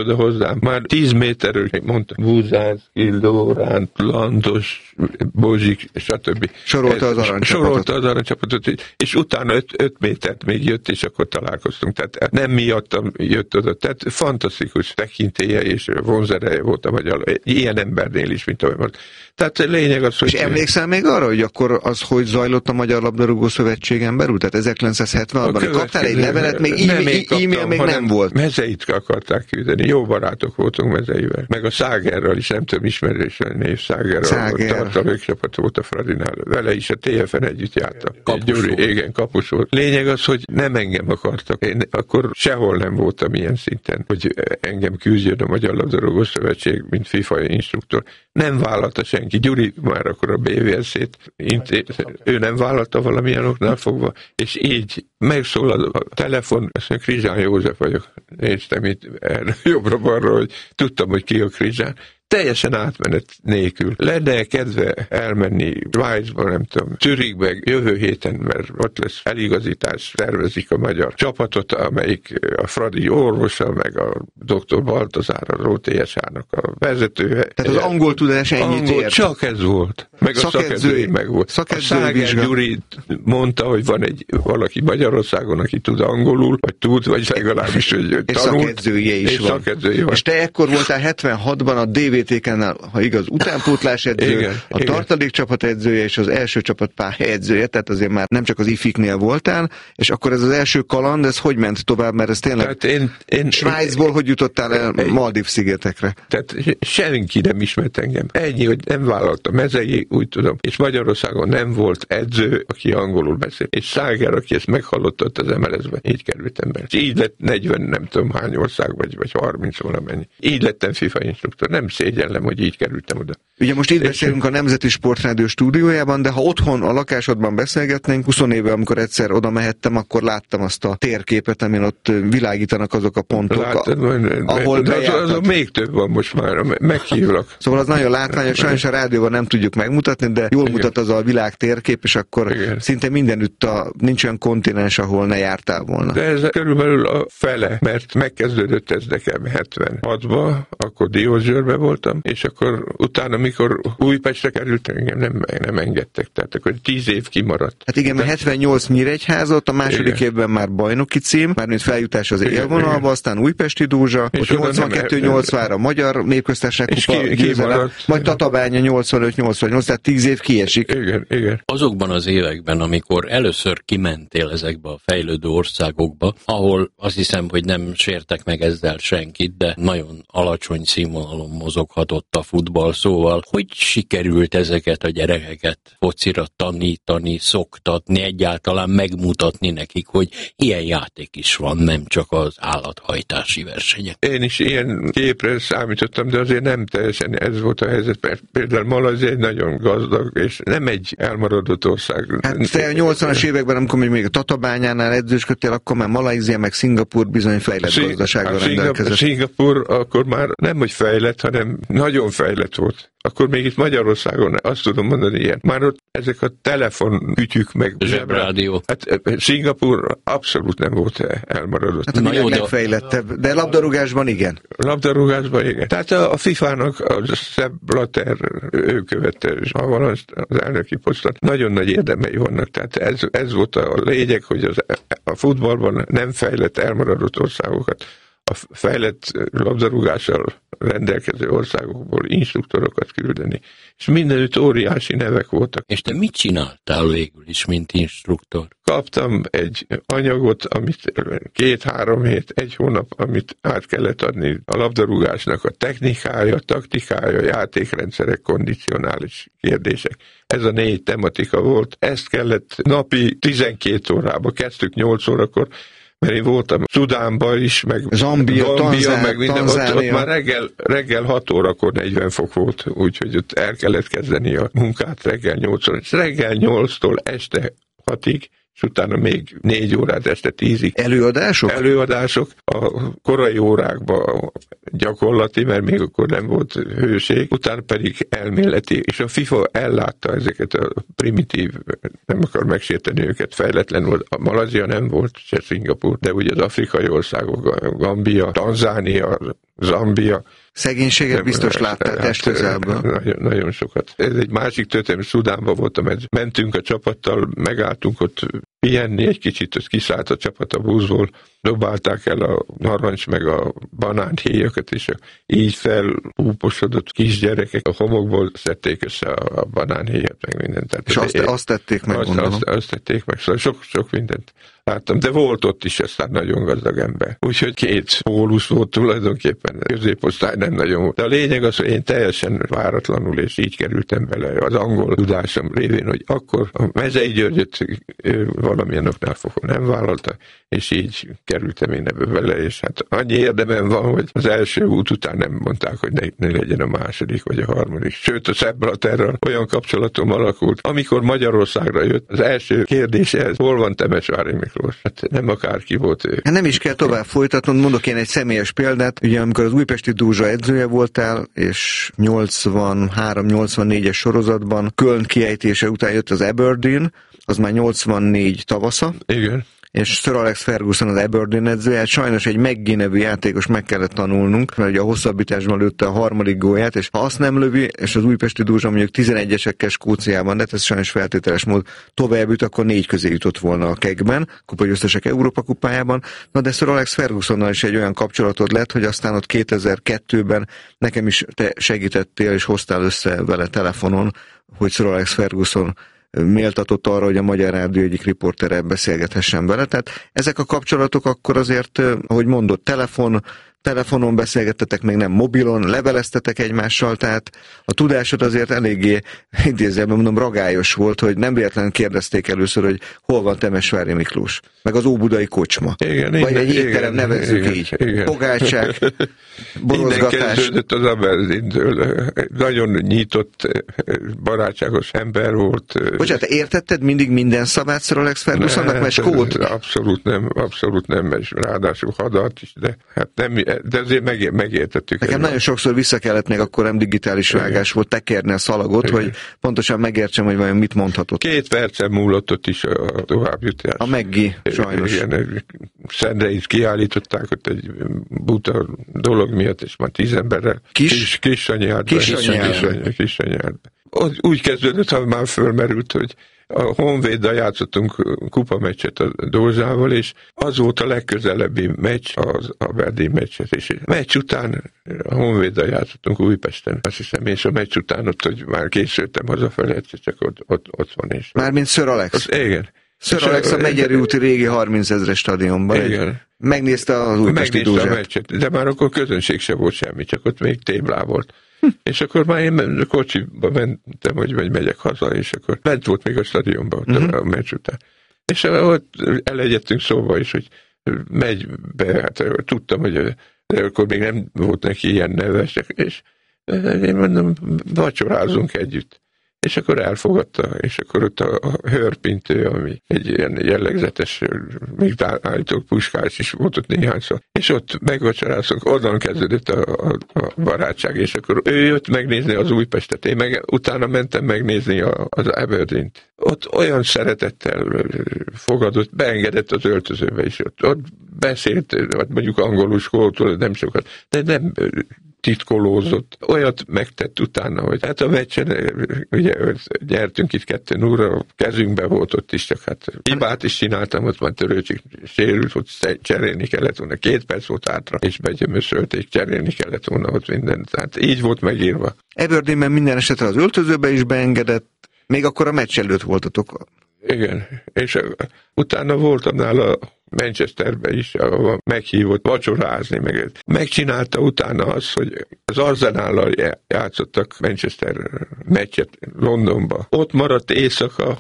oda hozzám. Már tíz méterről mondta, Buzánszki, Lóránt, Landos, Bozsik, stb. Sorolta az aranycsapatot. Sorolta az aranycsapatot, és utána öt, öt métert még jött, és akkor találkoztunk. Tehát nem miattam jött oda. Tehát fantasztikus tekintélye és vonzereje volt a magyar. Ilyen embernél is, mint ahogy volt. Tehát lényeg az, hogy... És emlékszel még arra, hogy akkor az, hogy zajlott a Magyar Labdarúgó Szövetségen belül? Tehát ezerkilencszázhetvenhatban kaptál egy levelet, még e-mail még nem volt. Mezeit akarták küldeni. Jó barátok voltunk Mezeivel. Meg a Szágerral is, nem tudom ismerésre név Szágerral. Száger. Tartalékcsapat volt a Fradinál. Vele is a té ef en együtt jártam. Gyuri, igen, kapus volt. Lényeg az, hogy nem engem akartak. Én akkor sehol nem voltam ilyen szinten, hogy engem küldjön a Magyar Labdarúgó Szövetség, mint FIFA instruktor. Nem vállalta senki. Gyuri már akkor a bé vé es-ét intéz, ő nem vállalta valamilyen oknál fogva, és így megszólal a telefon, azt mondja, Krizsán József vagyok. Néztem itt erre, jobbra-balra, hogy tudtam, hogy ki a Krizsán. Teljesen átmenet nélkül. Lenne kedve elmenni Svájcba, nem tudom, Zürichbe jövő héten, mert ott lesz eligazítás, tervezik a magyar csapatot, amelyik a Fradi orvosa, meg a doktor Baltazár, az o té es há-nak a vezetője. Tehát az angol tudás ennyit angol, ért. Csak ez volt. Meg a szakedzői meg volt. Szakedzői a Száger Gyuri mondta, hogy van egy valaki Magyarországon, aki tud angolul, vagy tud, vagy legalábbis, hogy tanult. És szakedzője is és van. Szakedzője van. És te ekkor voltál hetvenhatban a dé vé té ká-nál, ha igaz, utánpótlás edző, igen, a igen. tartalékcsapat edzője és az első csapat pálya edzője, tehát azért már nem csak az ifiknél voltál, és akkor ez az első kaland, ez hogy ment tovább, mert ez tényleg én, én, Svájcból hogy jutottál el Maldív-szigetekre? Tehát senki nem ismert engem. Ennyi, hogy nem vállalta Mezei, úgy tudom, és Magyarországon nem volt edző, aki angolul beszél. És Száger, aki ezt meghallotta az em el es-ben, így kerültem be. És így lett negyven, nem tudom hány ország, vagy, vagy harminc valamennyi. Így lettem FIFA instruktor. Nem szégyellem, hogy így kerültem oda. Ugye most itt beszélünk a Nemzeti Sportrádió stúdiójában, de ha otthon a lakásodban beszélgetnénk, húsz éve, amikor egyszer oda mehettem, akkor láttam azt a térképet, amin ott világítanak azok a pontok, Láttam, a, ahol de az, az, az még több van most már, meghívlak. Szóval az nagyon látványos, sajnos a rádióban nem tudjuk megmutatni, de jól igen. mutat az a világ térkép, és akkor igen. szinte mindenütt a, nincs olyan kontinens, ahol ne jártál volna. De ez körülbelül a fele, mert megkezdődött ez nekem hetvenhatban, akkor Diósgyőrben voltam, és akkor utána, mikor Újpestre került, engem nem, nem engedtek, tehát akkor tíz év kimaradt. Hát igen, mert hetvennyolc Nyíregyházott, a második igen. évben már bajnoki cím, mármint feljutás az élvonalba, aztán Újpesti Dózsa, ott nyolcvankettő nyolcvan a Magyar Népköztársaság kupa győzelem, majd Tatabánya nyolcvanöt nyolcvannyolc, tehát tíz év kiesik. Igen, igen. Azokban az években, amikor először kimentél ezekbe a fejlődő országokba, ahol azt hiszem, hogy nem sértek meg ezzel senkit, de nagyon alacsony színvonalon mozoghatott a futball, szóval hogy sikerült ezeket a gyerekeket focira tanítani, szoktatni, egyáltalán megmutatni nekik, hogy ilyen játék is van, nem csak az állathajtási versenyek. Én is ilyen képre számítottam, de azért nem teljesen ez volt a helyzet, mert például Malajzia egy nagyon gazdag, és nem egy elmaradott ország. Hát te a nyolcvanas években, amikor még a Tatabányánál edzősködtél, akkor már Malajzia meg Szingapúr bizony fejlett Szing- gazdasággal rendelkezett. Szingapúr akkor már nem, hogy fejlett, hanem nagyon fejlett volt. Akkor még itt Magyarországon azt tudom mondani ilyen. Már ott ezek a telefonkütyük meg zsebrádió. Hát Szingapúr abszolút nem volt elmaradott. Hát a világ legfejlettebb, de labdarúgásban igen. Labdarúgásban igen. Tehát a, a fifának a Sepp Blatter, ő követte a valahogy az elnöki posztot. Nagyon nagy érdemei vannak. Tehát ez, ez volt a lényeg, hogy az, a futballban nem fejlett elmaradott országokat a fejlett labdarúgással rendelkező országokból instruktorokat küldeni. És mindenütt óriási nevek voltak. És te mit csináltál végül is, mint instruktor? Kaptam egy anyagot, amit két-három hét, egy hónap, amit át kellett adni a labdarúgásnak a technikája, taktikája, játékrendszerek, kondicionális kérdések. Ez a négy tematika volt. Ezt kellett napi tizenkét órába, kezdtük nyolc órakor, mert én voltam Szudánban is, meg Zambia, Gambia, Tanzán, meg minden, ott, ott már reggel, reggel hat órakor negyven fok volt, úgyhogy ott el kellett kezdeni a munkát reggel nyolctól, és reggel nyolctól este hatig, és utána még négy órát este tízig. Előadások? Előadások a korai órákban, gyakorlati, mert még akkor nem volt hőség, utána pedig elméleti, és a FIFA ellátta ezeket a primitív, nem akar megsérteni őket, fejletlen volt. A Malajzia nem volt, se Szingapúr, de ugye az afrikai országok, Gambia, Tanzánia, Zambia. Szegénységet biztos láttál testközelből. Nagyon, nagyon sokat. Ez egy másik történet, Szudánban voltam, mentünk a csapattal, megálltunk ott pihenni egy kicsit, ott kiszállt a csapat a buszból, dobálták el a narancs meg a banánhéjakat, és így felúposodott kisgyerekek a homokból szedték össze a banánhéjat, meg mindent. Tehát és azt, azt tették meg, azt, gondolom. Azt, azt tették meg, szóval sok, sok mindent láttam, de volt ott is aztán nagyon gazdag ember. Úgyhogy két pólusz volt tulajdonképpen, középosztály nem nagyon volt. De a lényeg az, hogy én teljesen váratlanul, és így kerültem bele az angol tudásom révén, hogy akkor a Mezei Györgyöt valamilyen oknál fogva nem vállalta, és így kerültem én ebbe bele, és hát annyi érdemem van, hogy az első út után nem mondták, hogy ne, ne legyen a második vagy a harmadik. Sőt, a Sebblaterrel olyan kapcsolatom alakult. Amikor Magyarországra jött, az első kérdés ez, hol van Temesvári Miklós? Hát nem akárki volt ő. Hát nem is kell tovább folytatnod, mondok én egy személyes példát. Ugye amikor az Újpesti Dózsa edzője voltál, és nyolcvanhárom nyolcvannégyes sorozatban Köln kiejtése után jött az Aberdeen, az már nyolcvannégy tavasza. Igen. És Sir Alex Ferguson az Aberdeen edzője, hát sajnos egy McGee nevű játékos meg kellett tanulnunk, mert ugye a hosszabbításban lőtte a harmadik gólját, és ha azt nem lövi, és az Újpesti Dózsa mondjuk tizenegyesekkel Skóciában, de ez sajnos feltételes mód tovább jut, akkor négy közé jutott volna a kegben, kupagyőztesek Európa kupájában. Na de Sir Alex Fergusonnal is egy olyan kapcsolatod lett, hogy aztán ott kétezer-kettőben nekem is te segítettél, és hoztál össze vele telefonon, hogy Sir Alex Ferguson méltatott arra, hogy a Magyar Rádió egyik riportere beszélgethessen vele. Tehát ezek a kapcsolatok akkor azért, ahogy mondott, telefon, telefonon beszélgettetek, még nem mobilon, leveleztetek egymással, tehát a tudásod azért eléggé, idézőjelben mondom, ragályos volt, hogy nem véletlenül kérdezték először, hogy hol van Temesvári Miklós, meg az óbudai kocsma. Igen, vagy igen, egy étterem, igen, nevezzük igen, így. Igen. Pogácsák, borozgatás. Innen kezdődött az Aberdeen-től. Nagyon nyitott, barátságos ember volt. Bocsánat, értetted mindig minden szavát Sir Alex Fergusonnak, mert skót? Abszolút nem, abszolút nem, és ráadásul hadat is, de hát nem, de azért meg, megértettük. Nekem nagyon sokszor vissza kellett, még akkor nem digitális vágás volt, tekerni a szalagot, igen, hogy pontosan megértsem, hogy vajon mit mondhatott. Két percen múlott ott is a továbbjutás. A McGee, sajnos. Igen, Szendre is kiállították ott egy buta dolog miatt, és már tíz emberrel. Kis? Kisanyjárban. Kisanyjárban. Kisanyjárban. Úgy kezdődött, ha már fölmerült, hogy a Honvéddal játszottunk kupameccset a Dózsával, és az volt a legközelebbi meccs, az Aberdeen meccset, és a meccs után a Honvéddal játszottunk Újpesten, azt hiszem, és a meccs után ott, hogy már készültem hazafele, csak ott, ott, ott van is. Mármint Sir Alex? Az, igen. Sir Alex a Megyeri úti régi harmincezres stadionban. Igen. Megnézte az Újpesti Dózsát. A meccset, de már akkor közönség se volt semmi, csak ott még téblá volt. Hm. És akkor már én kocsiba mentem, hogy vagy megyek haza, és akkor bent volt még a stadionban uh-huh. a meccs után. És ott elegyedtünk szóba is, hogy megy be, hát tudtam, hogy de akkor még nem volt neki ilyen neves, és én mondom, vacsorázunk együtt. És akkor elfogadta, és akkor ott a, a hörpintő, ami egy ilyen jellegzetes, még állítók puskás is volt ott néhányszor. És ott megvacsoráztunk, onnan kezdődött a, a, a barátság, és akkor ő jött megnézni az Újpestet, én meg utána mentem megnézni a, az Aberdeen-t. Ott olyan szeretettel fogadott, beengedett az öltözőbe is, ott, ott beszélt, mondjuk angolul skóltól, nem sokat, de nem titkolózott. Olyat megtett utána, hogy hát a meccsen, ugye nyertünk itt kettő nulla, a kezünkbe volt ott is, csak hát hibát is csináltam, ott már Törőcsik sérült, ott cserélni kellett volna, két perc volt hátra, és begyömöszölték, cserélni kellett volna ott mindent. Tehát így volt megírva. Aberdeenben minden esetre az öltözőbe is beengedett, még akkor a meccs előtt voltatok. Igen, és utána voltam nála Manchesterbe is, ahol meghívott vacsorázni, meg megcsinálta utána azt, hogy az Arsenállal játszottak Manchester meccset Londonba. Ott maradt éjszaka,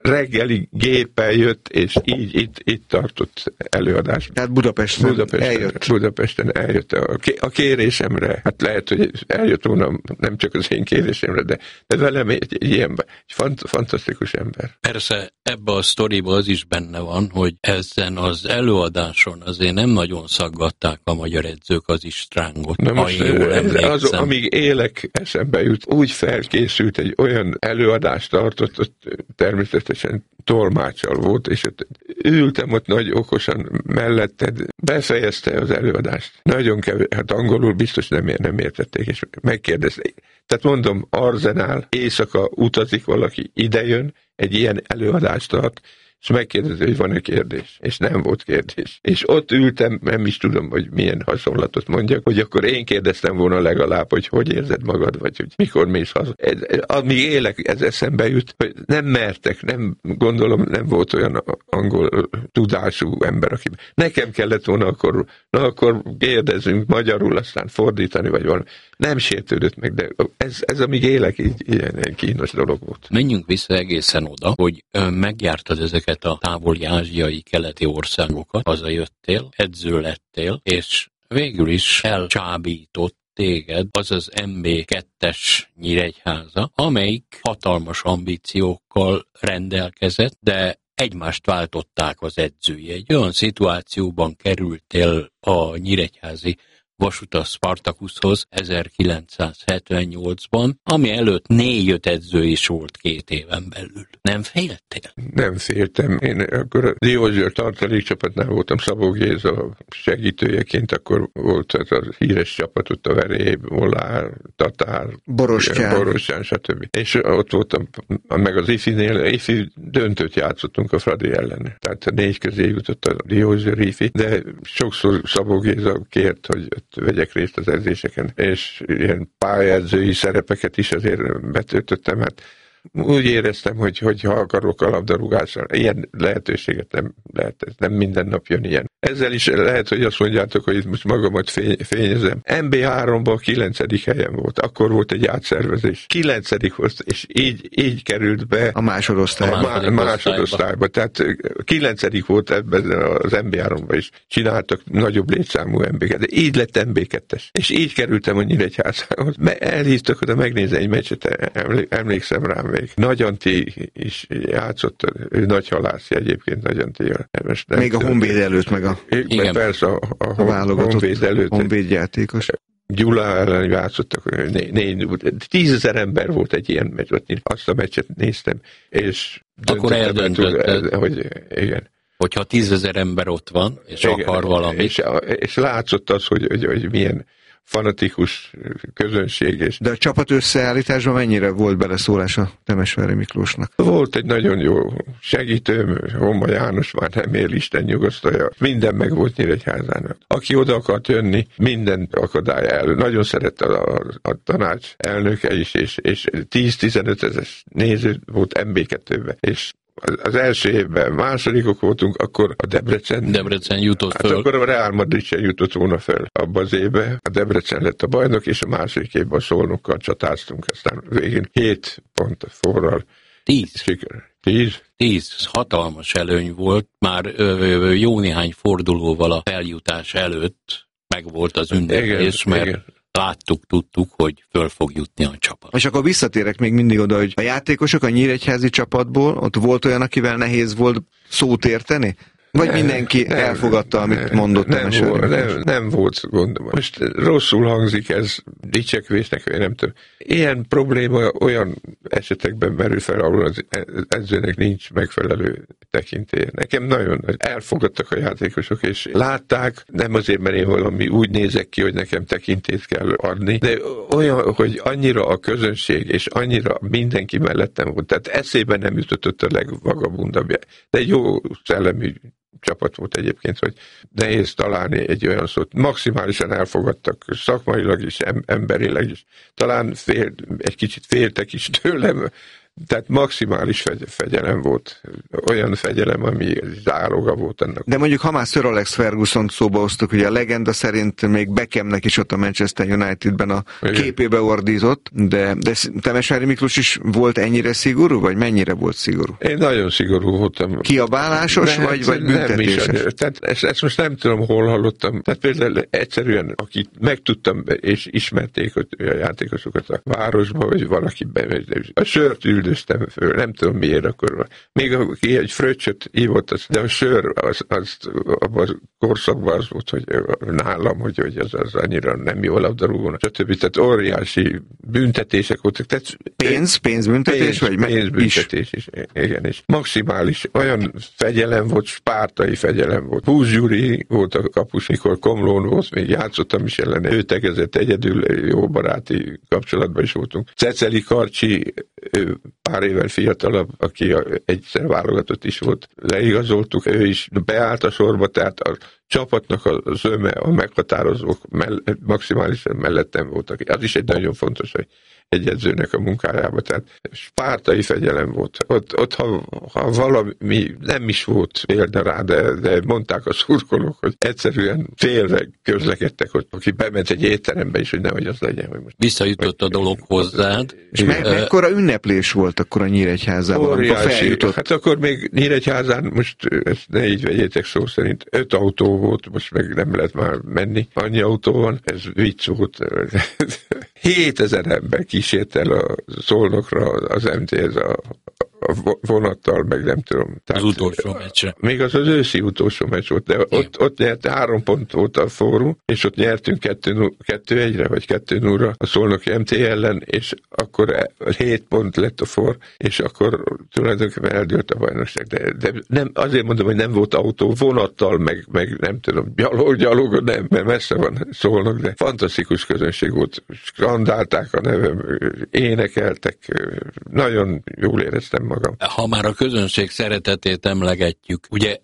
reggeli géppel jött, és így itt, itt tartott előadást. Tehát Budapesten, Budapesten eljött. Budapesten eljött a, a kérésemre. Hát lehet, hogy eljött volna nem csak az én kérésemre, de, de velem egy, egy ilyen egy fant, fantasztikus ember. Persze ebbe a sztoriba az is benne van, hogy ezen az előadáson azért nem nagyon szaggatták a magyar edzők az istrángot. Na most az, amíg élek, eszembe jut, úgy felkészült, egy olyan előadást tartott, ott természetesen tolmáccsal volt, és ott ültem ott nagy okosan melletted, befejezte az előadást. Nagyon kevés, hát angolul biztos nem, nem értették, és megkérdezték. Tehát mondom, Arzenál, éjszaka utazik valaki, idejön, egy ilyen előadást tart, és megkérdezi, hogy van-e kérdés. És nem volt kérdés. És ott ültem, nem is tudom, hogy milyen hasonlatot mondjak, hogy akkor én kérdeztem volna legalább, hogy hogy érzed magad, vagy hogy mikor mész haza. Ez, amíg élek, ez eszembe jut, hogy nem mertek, nem gondolom, nem volt olyan angol tudású ember, aki nekem kellett volna akkor, na akkor kérdezzünk magyarul, aztán fordítani, vagy valami. Nem sértődött meg, de ez, ez amíg élek, így ilyen kínos dolog volt. Menjünk vissza egészen oda, hogy megjártad ezeket a távoli ázsiai keleti országokat, hazajöttél, edző lettél, és végül is elcsábított téged az az em bé kettes Nyíregyháza, amelyik hatalmas ambíciókkal rendelkezett, de egymást váltották az edzői. Egy olyan szituációban kerültél a nyíregyházi Vasutas Spartakuszhoz ezerkilencszázhetvennyolcban, ami előtt négy-öt edző is volt két éven belül. Nem féltél? Nem féltem. Én akkor a Diózsőr tartalékcsapatnál voltam, Szabó Géza segítőjeként, akkor volt az a híres csapat, ott a Veréb, Molár, Tatár, Borostyán, Borostyán, stb. És ott voltam, meg az ifinél, ifi döntőt játszottunk a Fradi ellen. Tehát a négy közé jutott a Diózsőr ifi, de sokszor Szabó Géza kért, hogy vegyek részt az edzéseken, és ilyen pályaedzői szerepeket is azért betöltöttem, hát úgy éreztem, hogy, hogy ha akarok a labdarúgással, ilyen lehetőséget nem lehet, ez nem minden nap jön ilyen. Ezzel is lehet, hogy azt mondjátok, hogy itt most magamat fény, fényezem. em bé háromban kilencedik helyen volt, akkor volt egy átszervezés. kilencedik volt, és így, így került be a másodosztályba. A másodosztályba. másodosztályba. Tehát kilencedik volt ebben az em bé háromban is. Csináltak nagyobb létszámú em bé kettőt, de így lett em bé kettes. És így kerültem a Nyíregyházához. Elhívtak oda megnézni egy meccset, emlékszem rám még. Nagy Antti is játszott, ő nagy halász egyébként, Nagy Antti. Még a Honvéd előtt, meg a, igen, persze a, a, a válogatott Honvéd előtt. Honvéd játékos. Gyula ellen játszottak, né, né, tízezer ember volt egy ilyen meccs, azt a meccset néztem, és akkor eldöntötted, hogy igen. Hogyha tízezer ember ott van, és igen, akar valamit. És, és látszott az, hogy, hogy, hogy milyen fanatikus közönség. És de a csapat összeállításban mennyire volt beleszólás a Temesvári Miklósnak? Volt egy nagyon jó segítőm, Homma János, már nem él, Isten nyugasztalja. Minden meg volt Nyíregyházának. Aki oda akart jönni, minden akadály elő. Nagyon szerette a, a, a tanács elnöke is, és, és tíz-tizenöt ezer néző volt em bé kettőben. És az első évben másodikok voltunk, akkor a Debrecen, Debrecen jutott hát föl. Akkor a Real Madrid sem jutott volna föl abban az évben. A Debrecen lett a bajnok, és a második évben a Szolnokkal csatáztunk, aztán végén hét pont forral. Tíz. Siker. Tíz. Tíz. Hatalmas előny volt, már ö, jó néhány fordulóval a feljutás előtt meg volt az ünneplés, mert igen. Láttuk, tudtuk, hogy föl fog jutni a csapat. És akkor visszatérek még mindig oda, hogy a játékosok a nyíregyházi csapatból, ott volt olyan, akivel nehéz volt szót érteni? Vagy mindenki nem, elfogadta, amit nem, mondott nem, nem, volt, nem, nem volt gondom. Most rosszul hangzik ez dicsekvésnek, vagy nem tudom. Ilyen probléma olyan esetekben merül fel, ahol az edzőnek nincs megfelelő tekintélye. Nekem nagyon elfogadtak a játékosok, és látták, nem azért, mert én valami úgy nézek ki, hogy nekem tekintét kell adni, de olyan, hogy annyira a közönség, és annyira mindenki mellettem volt. Tehát eszébe nem jutott a legvagabundabb. De egy jó szellemű csapat volt egyébként, hogy nehéz találni egy olyan szót. Maximálisan elfogadtak, szakmailag is, emberileg is. Talán fél, egy kicsit féltek is tőlem, Tehát maximális fegy- fegyelem volt. Olyan fegyelem, ami záloga volt ennek. De mondjuk, ha már Sir Alex Ferguson szóba hoztuk, ugye a legenda szerint még Beckhamnek is ott a Manchester Unitedben a igen. képébe ordított, de, de Temesvári Miklós is volt ennyire szigorú, vagy mennyire volt szigorú? Én nagyon szigorú voltam. Kiabálásos, de vagy, vagy büntetéses? Nem is, tehát ezt, ezt most nem tudom, hol hallottam. Tehát például egyszerűen, akit megtudtam, és ismerték a játékosokat a városba, vagy valaki bemegy, a sört üldöztem föl, nem tudom miért akkor. Még aki egy fröccsöt ívott, az, de a sör, az, az abban a korszakban az volt, hogy nálam, hogy, hogy az, az annyira nem jó labdarúgónak, stb. Tehát óriási büntetések voltak. Tehát pénz, pénzbüntetés, pénz, vagy pénzbüntetés is? is. Igen, és maximális, olyan fegyelem volt, spártai fegyelem volt. Húsz Gyuri volt a kapus, mikor Komlón volt, még játszottam is ellene. Ő tegezett egyedül, jó baráti kapcsolatban is voltunk. Ceceli Karcsi, ő pár évvel fiatalabb, aki egyszer válogatott is volt, leigazoltuk, ő is beállt a sorba, tehát a csapatnak a zöme, a meghatározók mell- maximálisan mellettem voltak. Az is egy nagyon fontos, hogy egy edzőnek a munkájába, tehát spártai fegyelem volt. Ott, ott ha, ha valami nem is volt példa rá, de, de mondták a szurkolók, hogy egyszerűen félve közlekedtek, hogy aki bement egy étterembe is, hogy nehogy az legyen. Hogy most visszajutott a dolog hozzád. És me- mekkora ünneplés volt akkor a Nyíregyházában, amikor feljutott? Hát akkor még Nyíregyházán, most ezt ne így vegyétek szó szerint, öt autó volt, most meg nem lehet már menni. Annyi autó van, ez vicc volt. hétezer ember kísért el a Szolnokra az em té es a, a vonattal, meg nem tudom. Tehát az utolsó meccsre. Még az az őszi utolsó meccs volt, de ott, ott nyert, három pont volt a fórum, és ott nyertünk kettő, kettő egyre, vagy kettő nullra a Szolnoki em té ellen, és akkor hét pont lett a for, és akkor tulajdonképpen eldőlt a bajnokság. De, de nem, azért mondom, hogy nem volt autó, vonattal, meg, meg nem tudom, gyalog, gyalog, nem, mert messze van Szolnok, de fantasztikus közönség volt. Skandálták a nevem, énekeltek, nagyon jól éreztem magam. Ha már a közönség szeretetét emlegetjük, ugye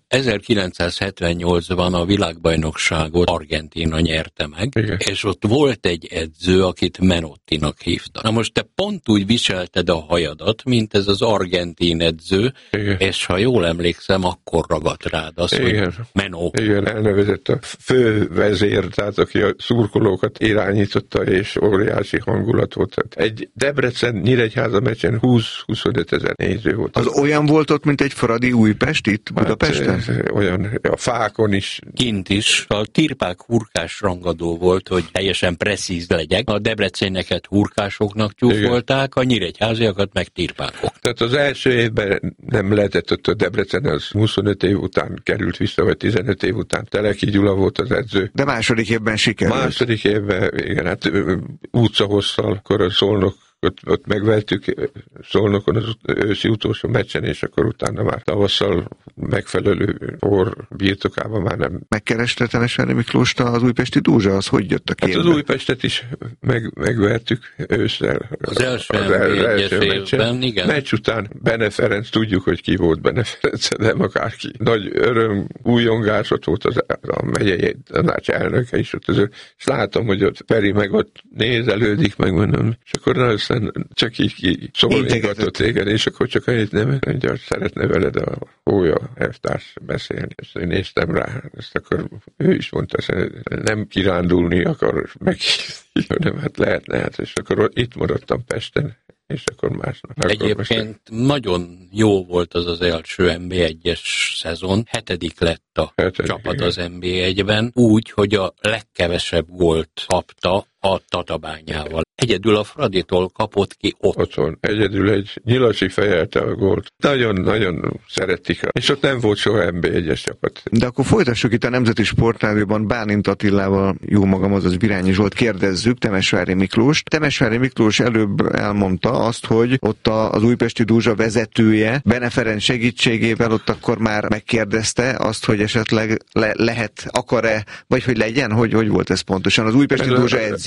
ezerkilencszázhetvennyolcban a világbajnokságot Argentína nyerte meg, igen. És ott volt egy edző, akit Menottinak hívtak. Na most te pont úgy viselted a hajadat, mint ez az argentin edző, igen. És ha jól emlékszem, akkor ragadt rád az, igen. Hogy Menó. Igen, elnevezett a fővezér, tehát aki a szurkolókat irányította, és óriási hangulat volt. Egy Debrecen-Nyíregyháza meccsen húsz-huszonöt ezer néző volt. Az olyan volt ott, mint egy Fradi Újpest itt Budapesten? Hát, olyan, a fákon is. Kint is. A tirpák hurkás rangadó volt, hogy teljesen presszíz legyek. A debreceneket hurkásoknak tyúfolták, a nyíregyháziakat meg tirpákok. Tehát az első évben nem lehetett ott a Debrecen, az huszonöt év után került vissza, vagy tizenöt év után. Teleki Gyula volt az edző. De második évben sikerült. Második évben, igen, hát utcahosszal, akkor a Szolnok Ott, ott megvertük Szolnokon az őszi utolsó meccsen, és akkor utána már tavasszal megfelelő or birtokában már nem. Megkereste Temesvári Miklóst az újpesti Dózsa, az hogy jött a képbe? Hát az Újpestet is meg, megvertük ősszel. Az első, az el, első meccsen. Igen. Meccs után Bene Ferenc, tudjuk, hogy ki volt Bene Ferenc, nem akárki. Nagy öröm, újongás, ott volt az, a megyei tanács elnöke is ott, az, és látom, hogy ott Feri meg ott nézelődik, meg mondom, és akkor na, csak így, így szólígatott téged, és akkor csak annyit nem, hogy szeretne veled a Hója elvtárs beszélni. Ezt én néztem rá, ezt akkor ő is mondta, hogy nem kirándulni akar meghívni, hanem hát lehetne, hát, és akkor itt maradtam Pesten, és akkor másnap. Egyébként akkor nagyon jó volt az az első en bé egyes szezon, hetedik lett a hetedik, csapat igen. Az en bé egyben, úgy, hogy a legkevesebb gólt kapta a Tatabányával. Egyedül a Fraditól kapott ki ott. Otthon. Egyedül egy Nyilasi fejelte a gólt. Nagyon-nagyon szeretik. És ott nem volt soha en bé egyes csapat. De akkor folytassuk itt a Nemzeti Sportrádióban Bálint Attilával, jó magam, azaz Birányi Zsolt, kérdezzük Temesvári Miklóst. Temesvári Miklós előbb elmondta azt, hogy ott az újpesti Dózsa vezetője Bene Ferenc segítségével ott akkor már megkérdezte azt, hogy esetleg le- lehet, akar-e, vagy hogy legyen, hogy, hogy volt ez pontosan. Az újpesti Dózsa edző.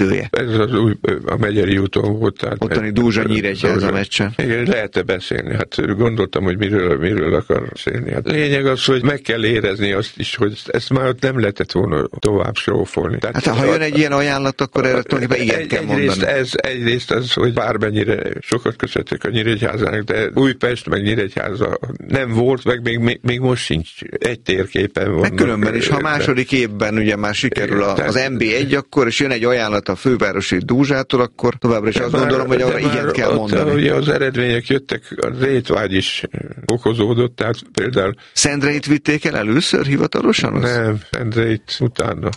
idője. Ez az új, a Megyeri úton volt. Tehát ottani Dózsa-Nyíregyháza meccsen. Igen, lehet-e beszélni? Hát gondoltam, hogy miről, miről akar beszélni. Hát lényeg az, hogy meg kell érezni azt is, hogy ezt már ott nem lehetett volna tovább srófolni. Tehát hát ha jön egy ilyen ajánlat, akkor erre tulajdonképpen igen egy, kell egyrészt mondani. Ez, egyrészt az, hogy bármennyire sokat köszöntek a Nyíregyházának, de Újpest meg Nyíregyháza nem volt, meg még, még, még most sincs egy térképen van. Meg különben is, ha második évben ugye már sikerül a, az en bé egy, akkor és jön egy ajánlat a fővárosi Dózsától, akkor továbbra is azt már, gondolom, hogy arra igent kell ott, mondani. Ugye az eredmények jöttek, az étvágy is okozódott, tehát például... Szendreit vitték el először hivatalosan? Az? Nem, Szendreit utána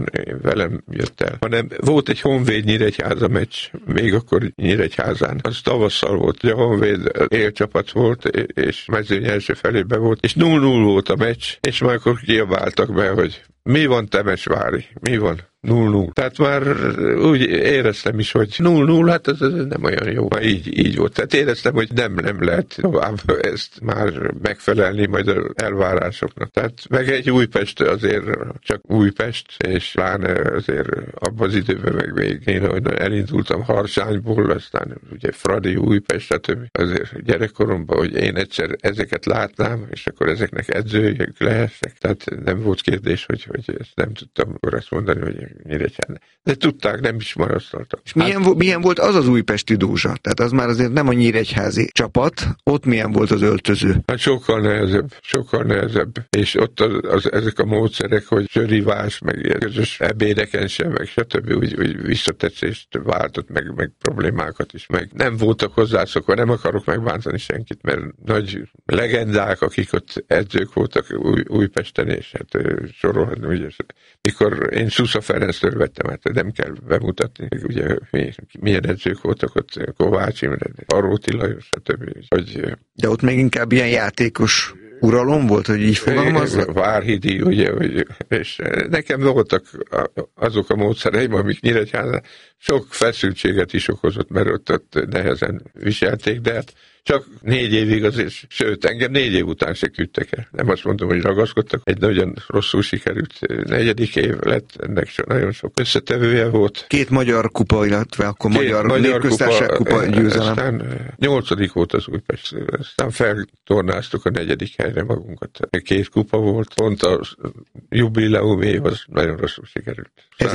velem jött el, hanem volt egy Honvéd Nyíregyháza meccs, még akkor Nyíregyházán. Az tavasszal volt, ugye a Honvéd élcsapat volt, és mezőny első felében volt, és null null volt a meccs, és már akkor kiabáltak be, hogy mi van Temesvári, mi van? null null. Tehát már úgy éreztem is, hogy null null, hát ez, ez nem olyan jó. Már így, így volt. Tehát éreztem, hogy nem, nem lehet tovább ezt már megfelelni majd az elvárásoknak. Tehát meg egy Újpest azért csak Újpest, és pláne azért abban az időben meg még én elindultam Harsányból, aztán ugye Fradi, Újpest, stb. Azért gyerekkoromban, hogy én egyszer ezeket látnám, és akkor ezeknek edzőjük lehessek. Tehát nem volt kérdés, hogy, hogy ezt nem tudtam akkor azt mondani, hogy Nyíregyháza. De tudták, nem is marasztaltak. És milyen, hát, milyen volt az az újpesti Dózsa? Tehát az már azért nem a nyíregyházi csapat, ott milyen volt az öltöző? Hát sokkal nehezebb, sokkal nehezebb. És ott az, az, ezek a módszerek, hogy sörivás, meg közös ebédeken sem, meg stb. Úgy, úgy visszatetszést váltott, meg, meg problémákat is, meg nem voltak hozzászokva, nem akarok megbántani senkit, mert nagy legendák, akik ott edzők voltak új, Újpesten, és hát sorolhatni, ugye, mikor én Szusza Ferenctől vettem, hát nem kell bemutatni, ugye milyen edzők voltak ott, Kovács Imre, Aróti Lajos, stb. Hogy, de ott még inkább ilyen játékos uralom volt, hogy így fogalmazzak? Várhidi, ugye, hogy, és nekem voltak azok a módszereim, amik Nyíregyházán sok feszültséget is okozott, mert ott, ott nehezen viselték, de hát csak négy évig azért, sőt, engem négy év után se küldtek el. Nem azt mondom, hogy ragaszkodtak. Egy nagyon rosszul sikerült negyedik év lett, ennek so, nagyon sok összetevője volt. Két magyar kupa, illetve akkor Két magyar, magyar népköztársaság kupa, kupa győzelem. Aztán nyolcadik volt az Újpest, aztán feltornáztuk a negyedik helyre magunkat. Két kupa volt, pont a jubileum év az nagyon rosszul sikerült.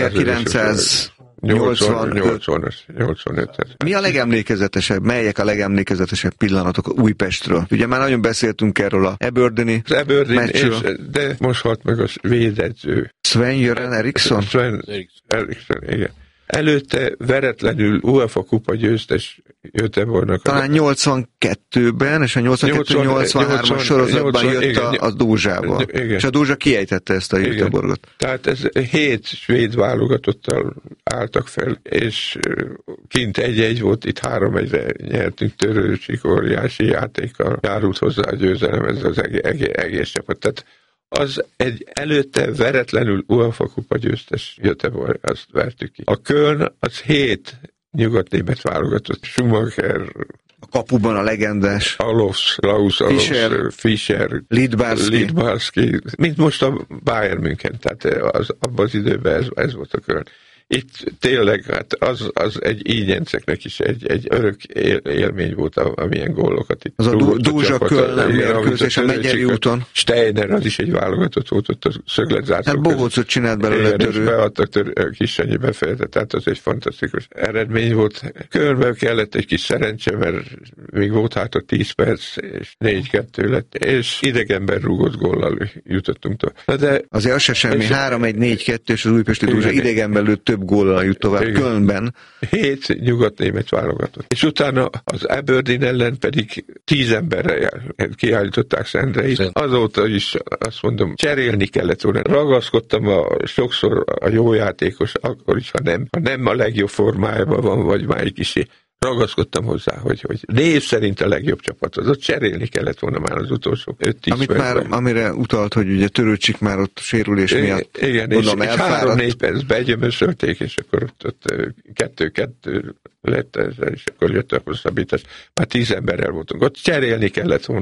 ezerkilencszáznyolcvanöt. Mi a legemlékezetesebb, melyek a legemlékezetesebb pillanatok Újpestről? Ugye már nagyon beszéltünk erről a Eberdi meccsről. De most halt meg a védedző. Sven-Göran Eriksson? Sven Eriksson, igen. Előtte veretlenül UEFA kupa győztes Göteborgnak. Talán nyolcvankettőben, és a nyolcvankettő nyolcvanhármas sorozatban jött igen, a, a Dózsába. Igen. És a Dózsa kiejtette ezt a Göteborgot. Tehát ez hét svéd válogatottal álltak fel, és kint egy-egy volt, itt három egyre nyertünk, Törőcsik óriási játékkal járult hozzá a győzelem, ez az egész, egész, egész csapat. Tehát az egy előtte veretlenül UEFA kupa győztes Göteborg, azt vertük ki. A Köln az hét nyugatnémet válogatott. Schumacher, a kapuban a legendás Alofs, Klaus Alofs, Fischer, Fischer Lidbarski. Lidbarski, mint most a Bayern München, tehát az, abban az időben ez, ez volt a Köln. Itt tényleg, hát az, az egy ígyenceknek is egy, egy örök él, élmény volt, amilyen gólokat itt. Az a Dózsa Köln mérkőzés a Megyeri úton. Steiner, az is egy válogatott volt ott a szögletzászló. Hát Bohócot csinált belőle Törő. Beadtak Törő, Kissanyi befejezte, tehát az egy fantasztikus eredmény volt. Kölnben kellett egy kis szerencse, mert még volt hát a tíz perc, és négy kettő lett, és idegenben rúgott góllal jutottunk tovább. De azért az se semmi, három egy négy kettő, és az újpesti Dózsa idegenben lőtt több góllal jut tovább. Igen. Kölnben. Hét nyugatnémet válogatott. És utána az Aberdeen ellen pedig tíz emberre kiállították Szendreit. Azóta is azt mondom, cserélni kellett volna. Ragaszkodtam a, sokszor a jó játékos, akkor is, ha nem, ha nem a legjobb formájában van, vagy már egy kicsi. Ragaszkodtam hozzá, hogy, hogy név szerint a legjobb csapat az, ott cserélni kellett volna már az utolsó öt-tíz Amit már, amire utalt, hogy ugye Törőcsik már ott sérülés miatt igen, mondom, és, és három-négy percbe egyömösölték, és akkor ott, ott kettő-kettő lett, és akkor jött a hosszabbítás. Már tíz emberrel voltunk. Ott cserélni kellett volna.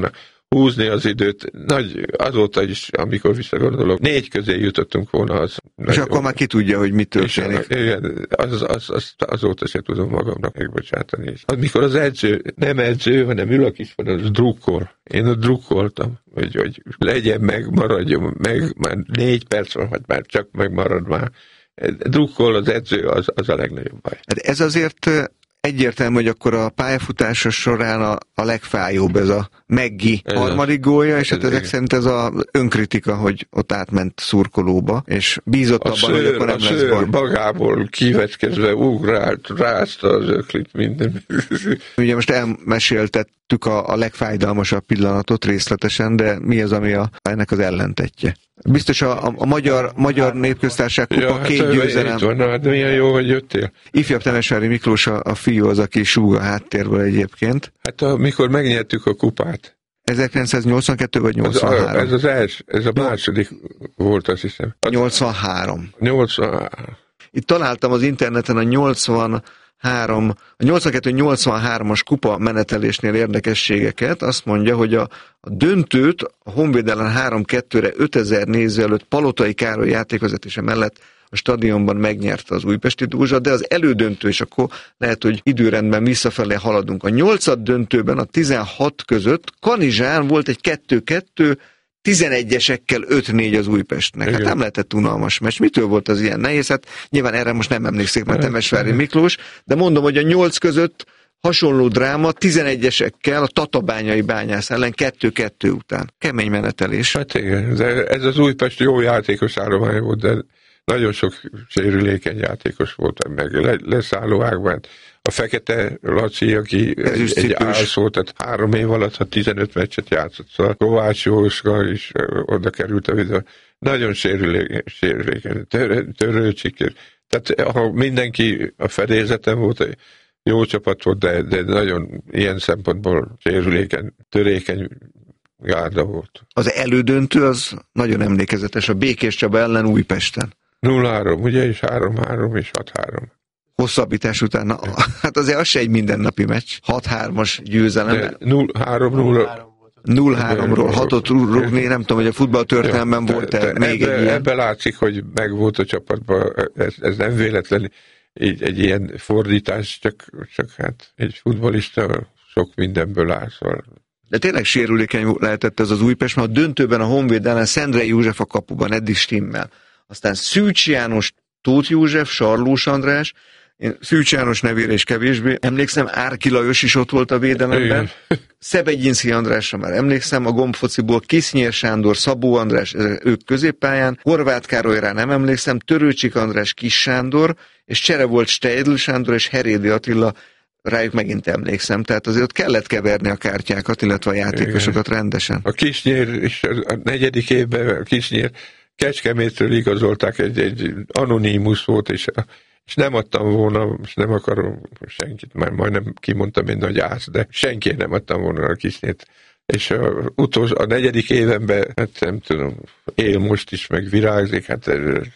húzni az időt. Nagy, azóta is, amikor visszagondolok, négy közé jutottunk volna. Az és akkor már ki tudja, hogy mit történik. Igen, az, az, az, azóta se tudom magamnak megbocsátani. Amikor az edző, nem edző, hanem ül a kis van, az drukkol. Én ott drukkoltam, hogy, hogy legyen meg, maradjon meg, már négy perc van, vagy már csak megmarad már. Drukkol az edző, az, az a legnagyobb baj. Hát ez azért egyértelmű, hogy akkor a pályafutása során a, a legfájóbb ez a Meggi harmadik gólja, és hát ezek szerint ez az önkritika, hogy ott átment szurkolóba, és bízott a abban, szőr, hogy akkor nem a lesz szőr baj. magából kiveckezve ugrált, rázta az öklit, minden. Ugye most elmeséltettük a, a legfájdalmasabb pillanatot részletesen, de mi az, ami a, ennek az ellentetje? Biztos a, a, a magyar, magyar népköztársaság kupa ja, két hát, győzelem. Van, hát milyen jó, hogy jöttél. Ifjabb Temesvári Miklós a, a fiú az, aki súg a háttérből egyébként. Hát amikor megnyertük a kupát. ezerkilencszáznyolcvankettő vagy nyolcvanhárom? Ez, a, ez az első, ez a második volt, azt hiszem. nyolcvanhárom. nyolcvanhárom. Itt találtam az interneten a nyolcvanhárom, a nyolcvankettő nyolcvanhármas kupa menetelésnél érdekességeket. Azt mondja, hogy a, a döntőt a Honvéd ellen három kettőre ötezer néző előtt Palotai Károly játékvezetése mellett a stadionban megnyerte az újpesti Dózsa, de az elődöntő, és akkor lehet, hogy időrendben visszafelé haladunk. A nyolcad döntőben a tizenhat között Kanizsán volt egy kettő kettő, tizenegyesekkel öt négy az Újpestnek. Hát nem lehetett unalmas meccs. Mitől volt az ilyen nehéz? Hát nyilván erre most nem emlékszik, mert Temesvári Miklós, de mondom, hogy a nyolc között hasonló dráma tizenegyesekkel a Tatabányai Bányász ellen kettő kettő után. Kemény menetelés. Hát igen, ez az Újpest jó játékos állomány volt, de nagyon sok sérülékeny játékos volt, meg le, leszálló ágban. A Fekete Laci, aki egy, egy állsz volt, tehát három év alatt, ha tizenöt meccset játszott, szóval Kovács Jóska is oda került a videó. Nagyon sérülékeny, sérülékeny tör, törőcsik. Tehát ha mindenki a fedélzeten volt, jó csapat volt, de, de nagyon ilyen szempontból sérülékeny, törékeny gárda volt. Az elődöntő az nagyon emlékezetes, a Békés Csaba ellen Újpesten. nulla három, ugye, és három három, és hat három. Hosszabbítás után, na, hát azért az se egy mindennapi meccs. hat hármas győzelem. nulla három nulla nulla háromról hatot rúgni, nem tudom, hogy a futballtörténelemben volt-e még ebbe, egy ilyen. Ebben látszik, hogy megvolt a csapatban, ez, ez nem véletlen, egy, egy ilyen fordítás, csak, csak hát egy futballista sok mindenből áll, szóval. De tényleg sérülékeny lehetett ez az Újpest, mert a döntőben a Honvéd ellen Szendrei József a kapuban, eddig stimmel. Aztán Szűcs János, Tóth József, Sarlós András, én Szűcs János nevére is kevésbé emlékszem, Árki Lajos is ott volt a védelemben, Szebegyinszki Andrásra már emlékszem, a gombfociból Kisznyér Sándor, Szabó András, ők középpályán, Horváth Károlyra nem emlékszem, Törőcsik András, Kis Sándor, és csere volt Steidl Sándor és Herédi Attila, rájuk megint emlékszem, tehát azért ott kellett keverni a kártyákat, illetve a játékosokat rendesen. A Kisnyér is a negyedik évben, a Kisnyér Kecskemétről igazolták, egy, egy anonimus volt, és, és nem adtam volna, és nem akarom senkit, már majdnem kimondtam én nagy ász, de senki nem adtam volna a Kisnyért. És a, utolsó, a negyedik évenben, hát nem tudom, él most is, meg virágzik, hát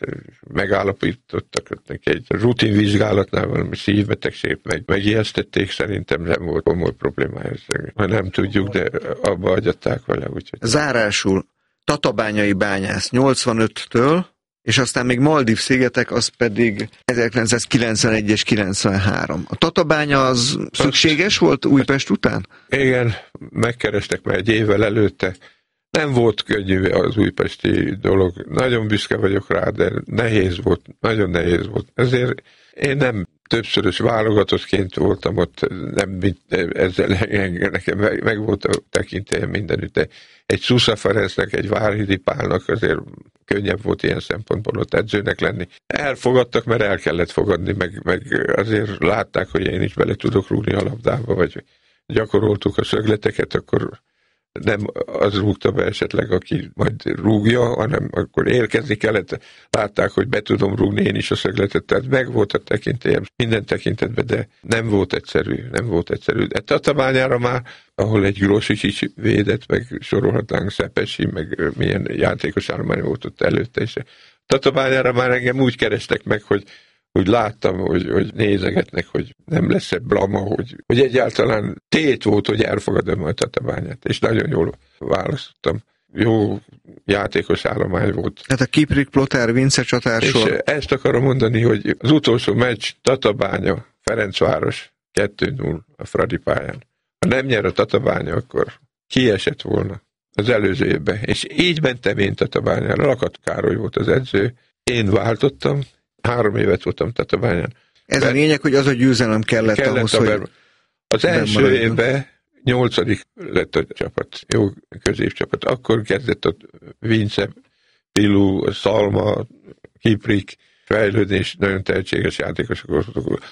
megállapítottak neki egy rutinvizsgálatnál valami szívbetegség, meg megijesztették, szerintem nem volt komoly problémája. Ha nem tudjuk, de abba agyatták vele. Úgyhogy. Zárásul Tatabányai Bányász nyolcvanöttől, és aztán még Maldív-szigetek, az pedig ezerkilencszázkilencvenegy és kilencvenhárom. A Tatabánya az szükséges volt Újpest után? Igen, megkerestek már egy évvel előtte. Nem volt könnyű az újpesti dolog. Nagyon büszke vagyok rá, de nehéz volt, nagyon nehéz volt. Ezért én nem többszörös válogatottként voltam ott, nem ezzel nekem meg, meg volt a tekintélyem mindenütt, de egy Szusza Ferencnek, egy Várhidi Pálnak azért könnyebb volt ilyen szempontból ott edzőnek lenni. Elfogadtak, mert el kellett fogadni, meg, meg azért látták, hogy én is bele tudok rúgni a labdába, vagy gyakoroltuk a szögleteket, akkor nem az rúgta be esetleg, aki majd rúgja, hanem akkor érkezni kellett. Látták, hogy be tudom rúgni én is a szögletet, tehát meg volt a tekintélyem minden tekintetben, de nem volt egyszerű, nem volt egyszerű. De Tatabányára már, ahol egy Grosics is védett, meg sorolhatnánk Szepesi, meg milyen játékos állomány volt ott előtte, és Tatabányára már engem úgy kerestek meg, hogy úgy láttam, hogy, hogy nézegetnek, hogy nem lesz-e blama, hogy, hogy egyáltalán tét volt, hogy elfogadom a Tatabányát, és nagyon jól választottam. Jó játékos állomány volt. Hát a Kiprik, Plotár, Vince csatársor. És ezt akarom mondani, hogy az utolsó meccs Tatabánya, Ferencváros kettő null a Fradi pályán. Ha nem nyer a Tatabánya, akkor kiesett volna az előző évben. És így mentem én Tatabányára. Lakat Károly volt az edző. Én váltottam, három évet voltam Tatabányán. Ez a lényeg, hogy az a győzelem kellett, kellett ahhoz, hogy... Ber... Az első évben nyolcadik lett a csapat, jó középcsapat. Akkor kezdett a Vince, Pilu, Szalma, Kiprik fejlődni, és nagyon tehetséges játékosok.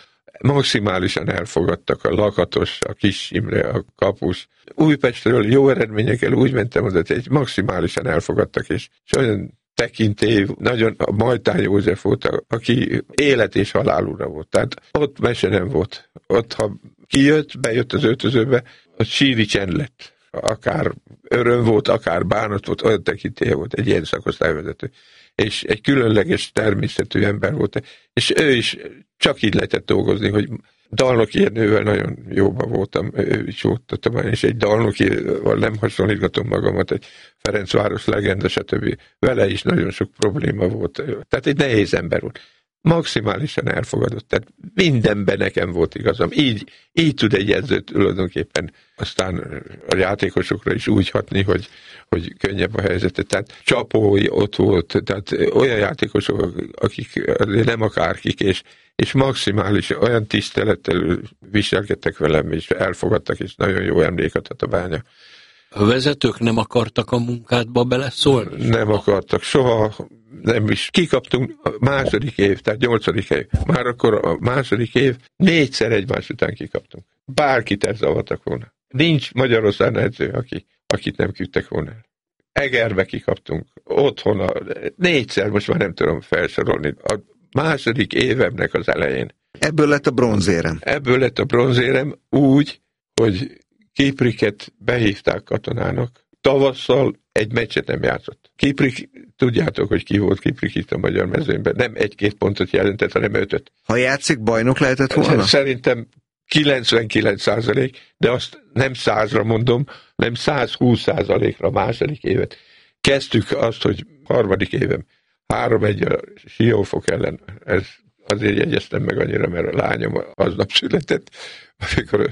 Maximálisan elfogadtak a Lakatos, a Kis Imre, a Kapus. Újpestről jó eredményekkel úgy mentem oda, hogy maximálisan elfogadtak, és, és olyan tekintély, nagyon a Majtán József volt, aki élet és halálúra volt. Tehát ott mese nem volt. Ott, ha kijött, bejött az öltözőbe, ott síri csend lett. Akár öröm volt, akár bánat volt, olyan tekintélye volt, egy ilyen szakosztályvezető. És egy különleges természetű ember volt. És ő is csak így lehetett dolgozni, hogy Dalnoki Ernővel nagyon jóban voltam, ő is volt, és egy Dalnokival nem hasonlítgatom magamat, egy Ferencváros legenda, stb. Vele is nagyon sok probléma volt. Tehát egy nehéz ember volt. Maximálisan elfogadott, tehát mindenben nekem volt igazam. Így, így tud egy edző tulajdonképpen aztán a játékosokra is úgy hatni, hogy, hogy könnyebb a helyzete. Tehát Csapói ott volt, tehát olyan játékosok, akik nem akárkik, és, és maximális olyan tisztelettel viselkedtek velem, és elfogadtak, és nagyon jó emlék a Tatabánya. A vezetők nem akartak a munkádba beleszólni? Nem akartak, soha nem is. Kikaptunk a második év, tehát nyolcadik év. Már akkor a második év négyszer egymás után kikaptunk. Bárkit elzavartak volna. Nincs Magyarországon edző, aki, akit nem küldtek volna el. Egerbe kikaptunk, otthon a, négyszer, most már nem tudom felsorolni. A második évemnek az elején. Ebből lett a bronzérem. Ebből lett a bronzérem úgy, hogy Kipriket behívták katonának. Tavasszal egy meccset nem játszott. Kiprik, tudjátok, hogy ki volt Kiprik itt a magyar mezőnyben. Nem egy-két pontot jelentett, hanem ötöt. Ha játszik, bajnok lehetett volna? Szerintem kilencvenkilenc százalék, de azt nem százra mondom, nem százhúsz százalékra a második évet. Kezdtük azt, hogy harmadik évem három egy a Siófok ellen. Ez azért jegyeztem meg annyira, mert a lányom aznap született, amikor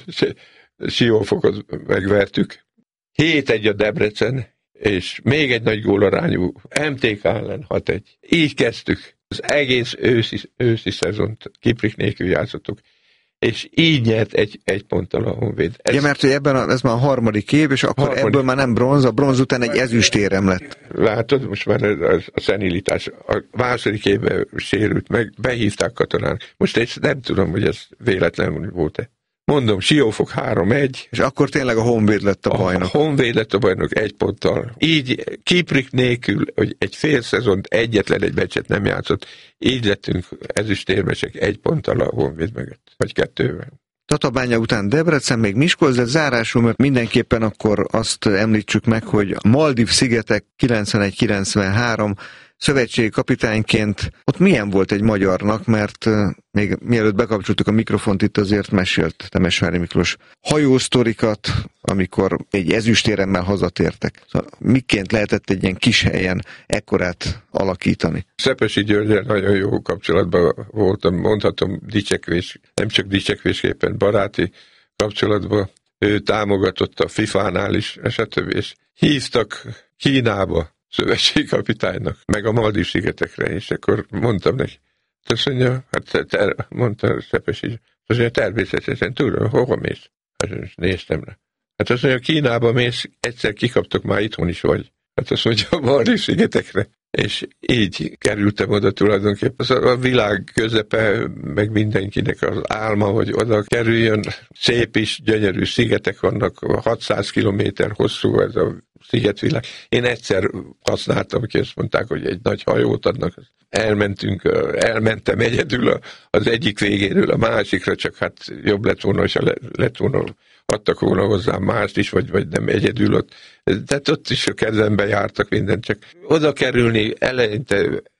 Siófokot megvertük. hét egy a Debrecen, és még egy nagy gólarányú em té ká ellen hat egy. Így kezdtük. Az egész őszi, őszi szezont Kiprik nélkül játszottuk. És így nyert egy, egy ponttal a Honvéd. Ez, ja, mert hogy ebben a, ez már a harmadik év, és akkor harmadik. Ebből már nem bronz, a bronz után egy ezüstérem lett. Látod, most már a, a szenilitás. A második évben sérült meg, behívták katonák. Most ezt nem tudom, hogy ez véletlenül volt-e. Mondom, Siófok három egy. És akkor tényleg a Honvéd lett a bajnok. A Honvéd lett a bajnok egy ponttal. Így Kiprik nélkül, hogy egy fél szezont egyetlen egy meccset nem játszott, így lettünk ezüstérmesek egy ponttal a Honvéd mögött. Vagy kettővel. Tatabánya után Debrecen, még Miskolc, de zárásul, mert mindenképpen akkor azt említsük meg, hogy a Maldív-szigetek kilencvenegy kilencvenhárom szövetségi kapitányként ott milyen volt egy magyarnak, mert még mielőtt bekapcsoltuk a mikrofont, itt azért mesélt Temesvári Miklós hajósztorikat, amikor egy ezüstéremmel hazatértek. Szóval miként lehetett egy ilyen kis helyen ekkorát alakítani? Szepesi Györgyel nagyon jó kapcsolatban voltam, mondhatom dicsekvés, nem csak dicsekvésképpen, baráti kapcsolatban. Ő támogatott a fifánál is, stb. És hívtak Kínába szövetségkapitánynak, meg a Maldív-szigetekre, és akkor mondtam neki. Azt mondja, hát ter, mondta Szepesi, azt mondja, természetesen tudom, hova mész? Hát néztem rá. Hát azt mondja, Kínába mész, egyszer kikaptok, már itthon is vagy. Hát azt mondja, a Maldív-szigetekre. És így kerültem oda tulajdonképpen. A világ közepe, meg mindenkinek az álma, hogy oda kerüljön. Szép is, gyönyörű szigetek vannak, hatszáz kilométer hosszú ez a szigetvilág. Én egyszer használtam, ki azt mondták, hogy egy nagy hajót adnak. Elmentünk, elmentem egyedül az egyik végéről a másikra, csak hát jobb lett volna, és lett volna, adtak volna hozzám mást is, vagy, vagy nem egyedül ott. Tehát ott is a kezembe jártak mindent, csak oda kerülni eleinte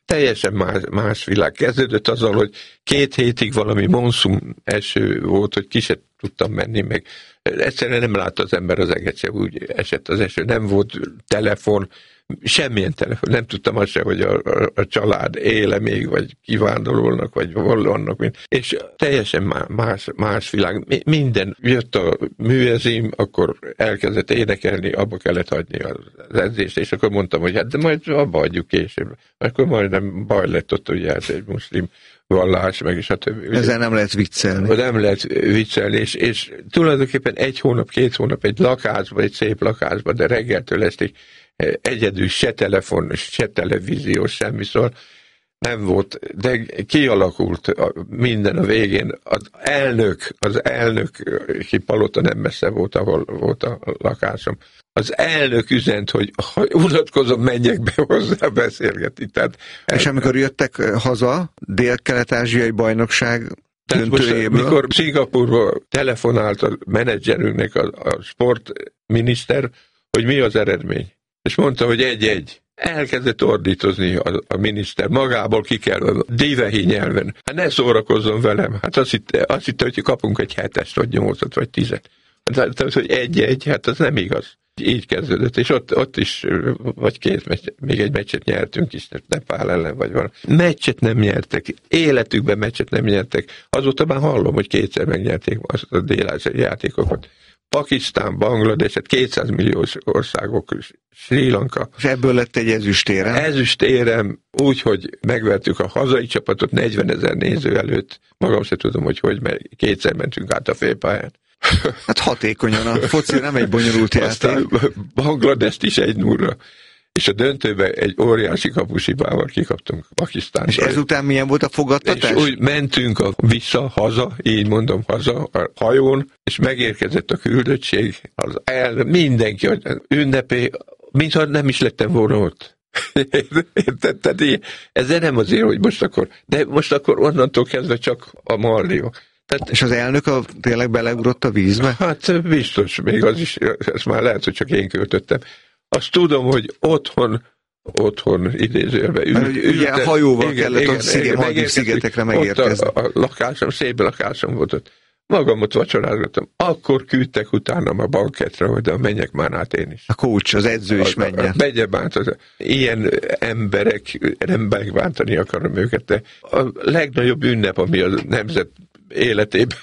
teljesen más, más világ. Kezdődött azzal, hogy két hétig valami monszum eső volt, hogy ki se tudtam menni, meg egyszerűen nem látta az ember az eget se, úgy esett az eső, nem volt telefon, semmilyen telefon, nem tudtam azt se, hogy a, a, a család éle még, vagy kivándorolnak, vagy hol vannak, és teljesen más, más világ. Minden jött a műezim, akkor elkezdett énekelni, abba kellett hagyni az edzést, és akkor mondtam, hogy hát de majd abba hagyjuk később. Akkor majdnem baj lett ott, ugye hát egy muszlim vallás, meg is a többi. Ezzel nem lehet viccelni. Nem lehet viccelni, és, és tulajdonképpen egy hónap, két hónap egy lakásban, egy szép lakásban, de reggeltől estig egyedül se telefon, se televízió, semmi, szóval nem volt, de kialakult minden a végén. Az elnök, az elnöki palota nem messze volt, ahol volt a lakásom. Az elnök üzent, hogy ha unatkozom, menjek be hozzá beszélgetni. Tehát, és amikor jöttek haza, dél-kelet-ázsiai bajnokság döntőjéből? Mikor Szingapurba telefonált a menedzserünknek a, a sportminiszter, hogy mi az eredmény. És mondta, hogy egy-egy. Elkezdett ordítozni a, a miniszter, magából ki kell, divehi nyelven. Hát ne szórakozzon velem. Hát azt hitte, azt hitte, hogy kapunk egy hetest, vagy nyolcat, vagy tizet. Tehát, hogy egy-egy, hát az nem igaz. Így kezdődött, és ott, ott is, vagy két meccs, még egy meccset nyertünk is, Nepál ellen, vagy valami. Meccset nem nyertek, életükben meccset nem nyertek. Azóta már hallom, hogy kétszer megnyerték azt a dél-ázsiai játékokat. Pakisztán, Banglades, hát kétszáz milliós országok, Sri Lanka. És ebből lett egy ezüstérem? Ezüstérem, úgy, hogy megvertük a hazai csapatot negyvenezer néző előtt. Magam se tudom, hogy hogy, mert kétszer mentünk át a félpályán. Hát hatékonyan, a foci nem egy bonyolult játék. Bangladest is egy nullra. És a döntőben egy óriási kapusibával kikaptunk Pakisztánra. És ezután milyen volt a fogadtatás? És úgy mentünk a, vissza, haza, így mondom, haza a hajón, és megérkezett a küldöttség, az el, mindenki ünnepé, mintha nem is lettem volna ott. Érted? Ez nem azért, hogy most akkor, de most akkor onnantól kezdve csak a mallió. Tehát, és az elnök a, tényleg beleugrott a vízbe? Hát biztos, még az is, ezt már lehet, hogy csak én költöttem. Azt tudom, hogy otthon, otthon idézőjelben ült. Ugye a hajóval igen, kellett igen, a sziget, igen, szigetekre megérkezni. A, a lakásom, szép lakásom volt ott. Magamot vacsorázgattam. Akkor küldtek utánam a banketre, hogy de menjek már át én is. A coach, az edző is menjen. Megye bánt. Az, ilyen emberek, nem megbántani akarom őket, de a legnagyobb ünnep, ami a nemzet életében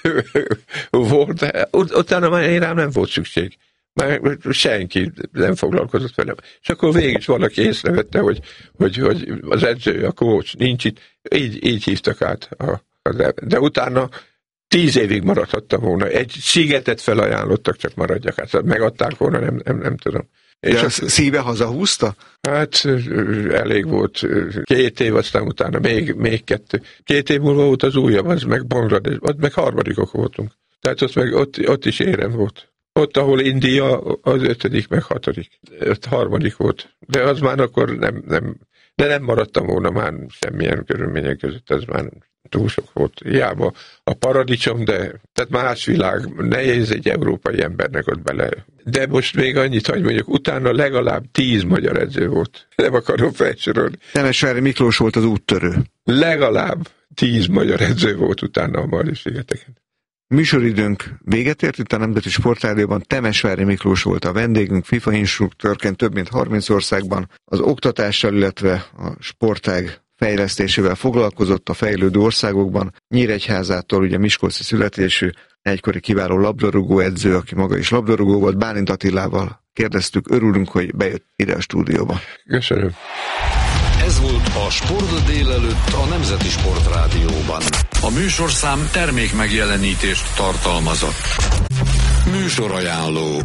volt, ut- utána már én rám nem volt szükség. Már senki nem foglalkozott velem. És akkor végig is valaki észrevette, hogy, hogy, hogy az edző, a coach nincs itt. Így, így hívtak át. A, a, de utána tíz évig maradhattam volna. Egy szigetet felajánlottak, csak maradjak át. Megadták volna, nem, nem, nem tudom. De és a szíve hazahúzta? Hát elég volt. Két év, aztán utána még, még kettő. Két év múlva volt az újabb, az meg Banglades, ott meg harmadikok voltunk. Tehát ott, meg, ott, ott is érem volt. Ott, ahol India, az ötödik, meg hatodik. Ott harmadik volt. De az már akkor nem, nem, de nem maradtam volna már semmilyen körülmények között, ez már túl sok volt. Hiába a paradicsom, de tehát más világ, nehéz egy európai embernek ott bele. De most még annyit, hogy mondjuk utána legalább tíz magyar edző volt. Nem akarom felsorolni. Temesvári Miklós volt az úttörő. Legalább tíz magyar edző volt utána a Margit-szigeteken. Műsoridőnk véget ért, itt a Nemzeti Sportrádióban Temesvári Miklós volt a vendégünk, FIFA instruktőrként több mint harminc országban az oktatással, illetve a sportág fejlesztésével foglalkozott a fejlődő országokban. Nyíregyházától, ugye miskolci születésű, egykori kiváló labdarúgó edző, aki maga is labdarúgó volt, Bálint Attilával kérdeztük, örülünk, hogy bejött ide a stúdióba. Köszönöm. Ez volt a Sport délelőtt a Nemzeti Sportrádióban. A műsorszám termék megjelenítést tartalmazott. Műsorajánló.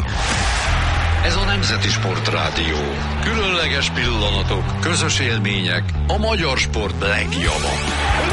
Ez a Nemzeti Sportrádió. Különleges pillanatok, közös élmények, a magyar sport legjava.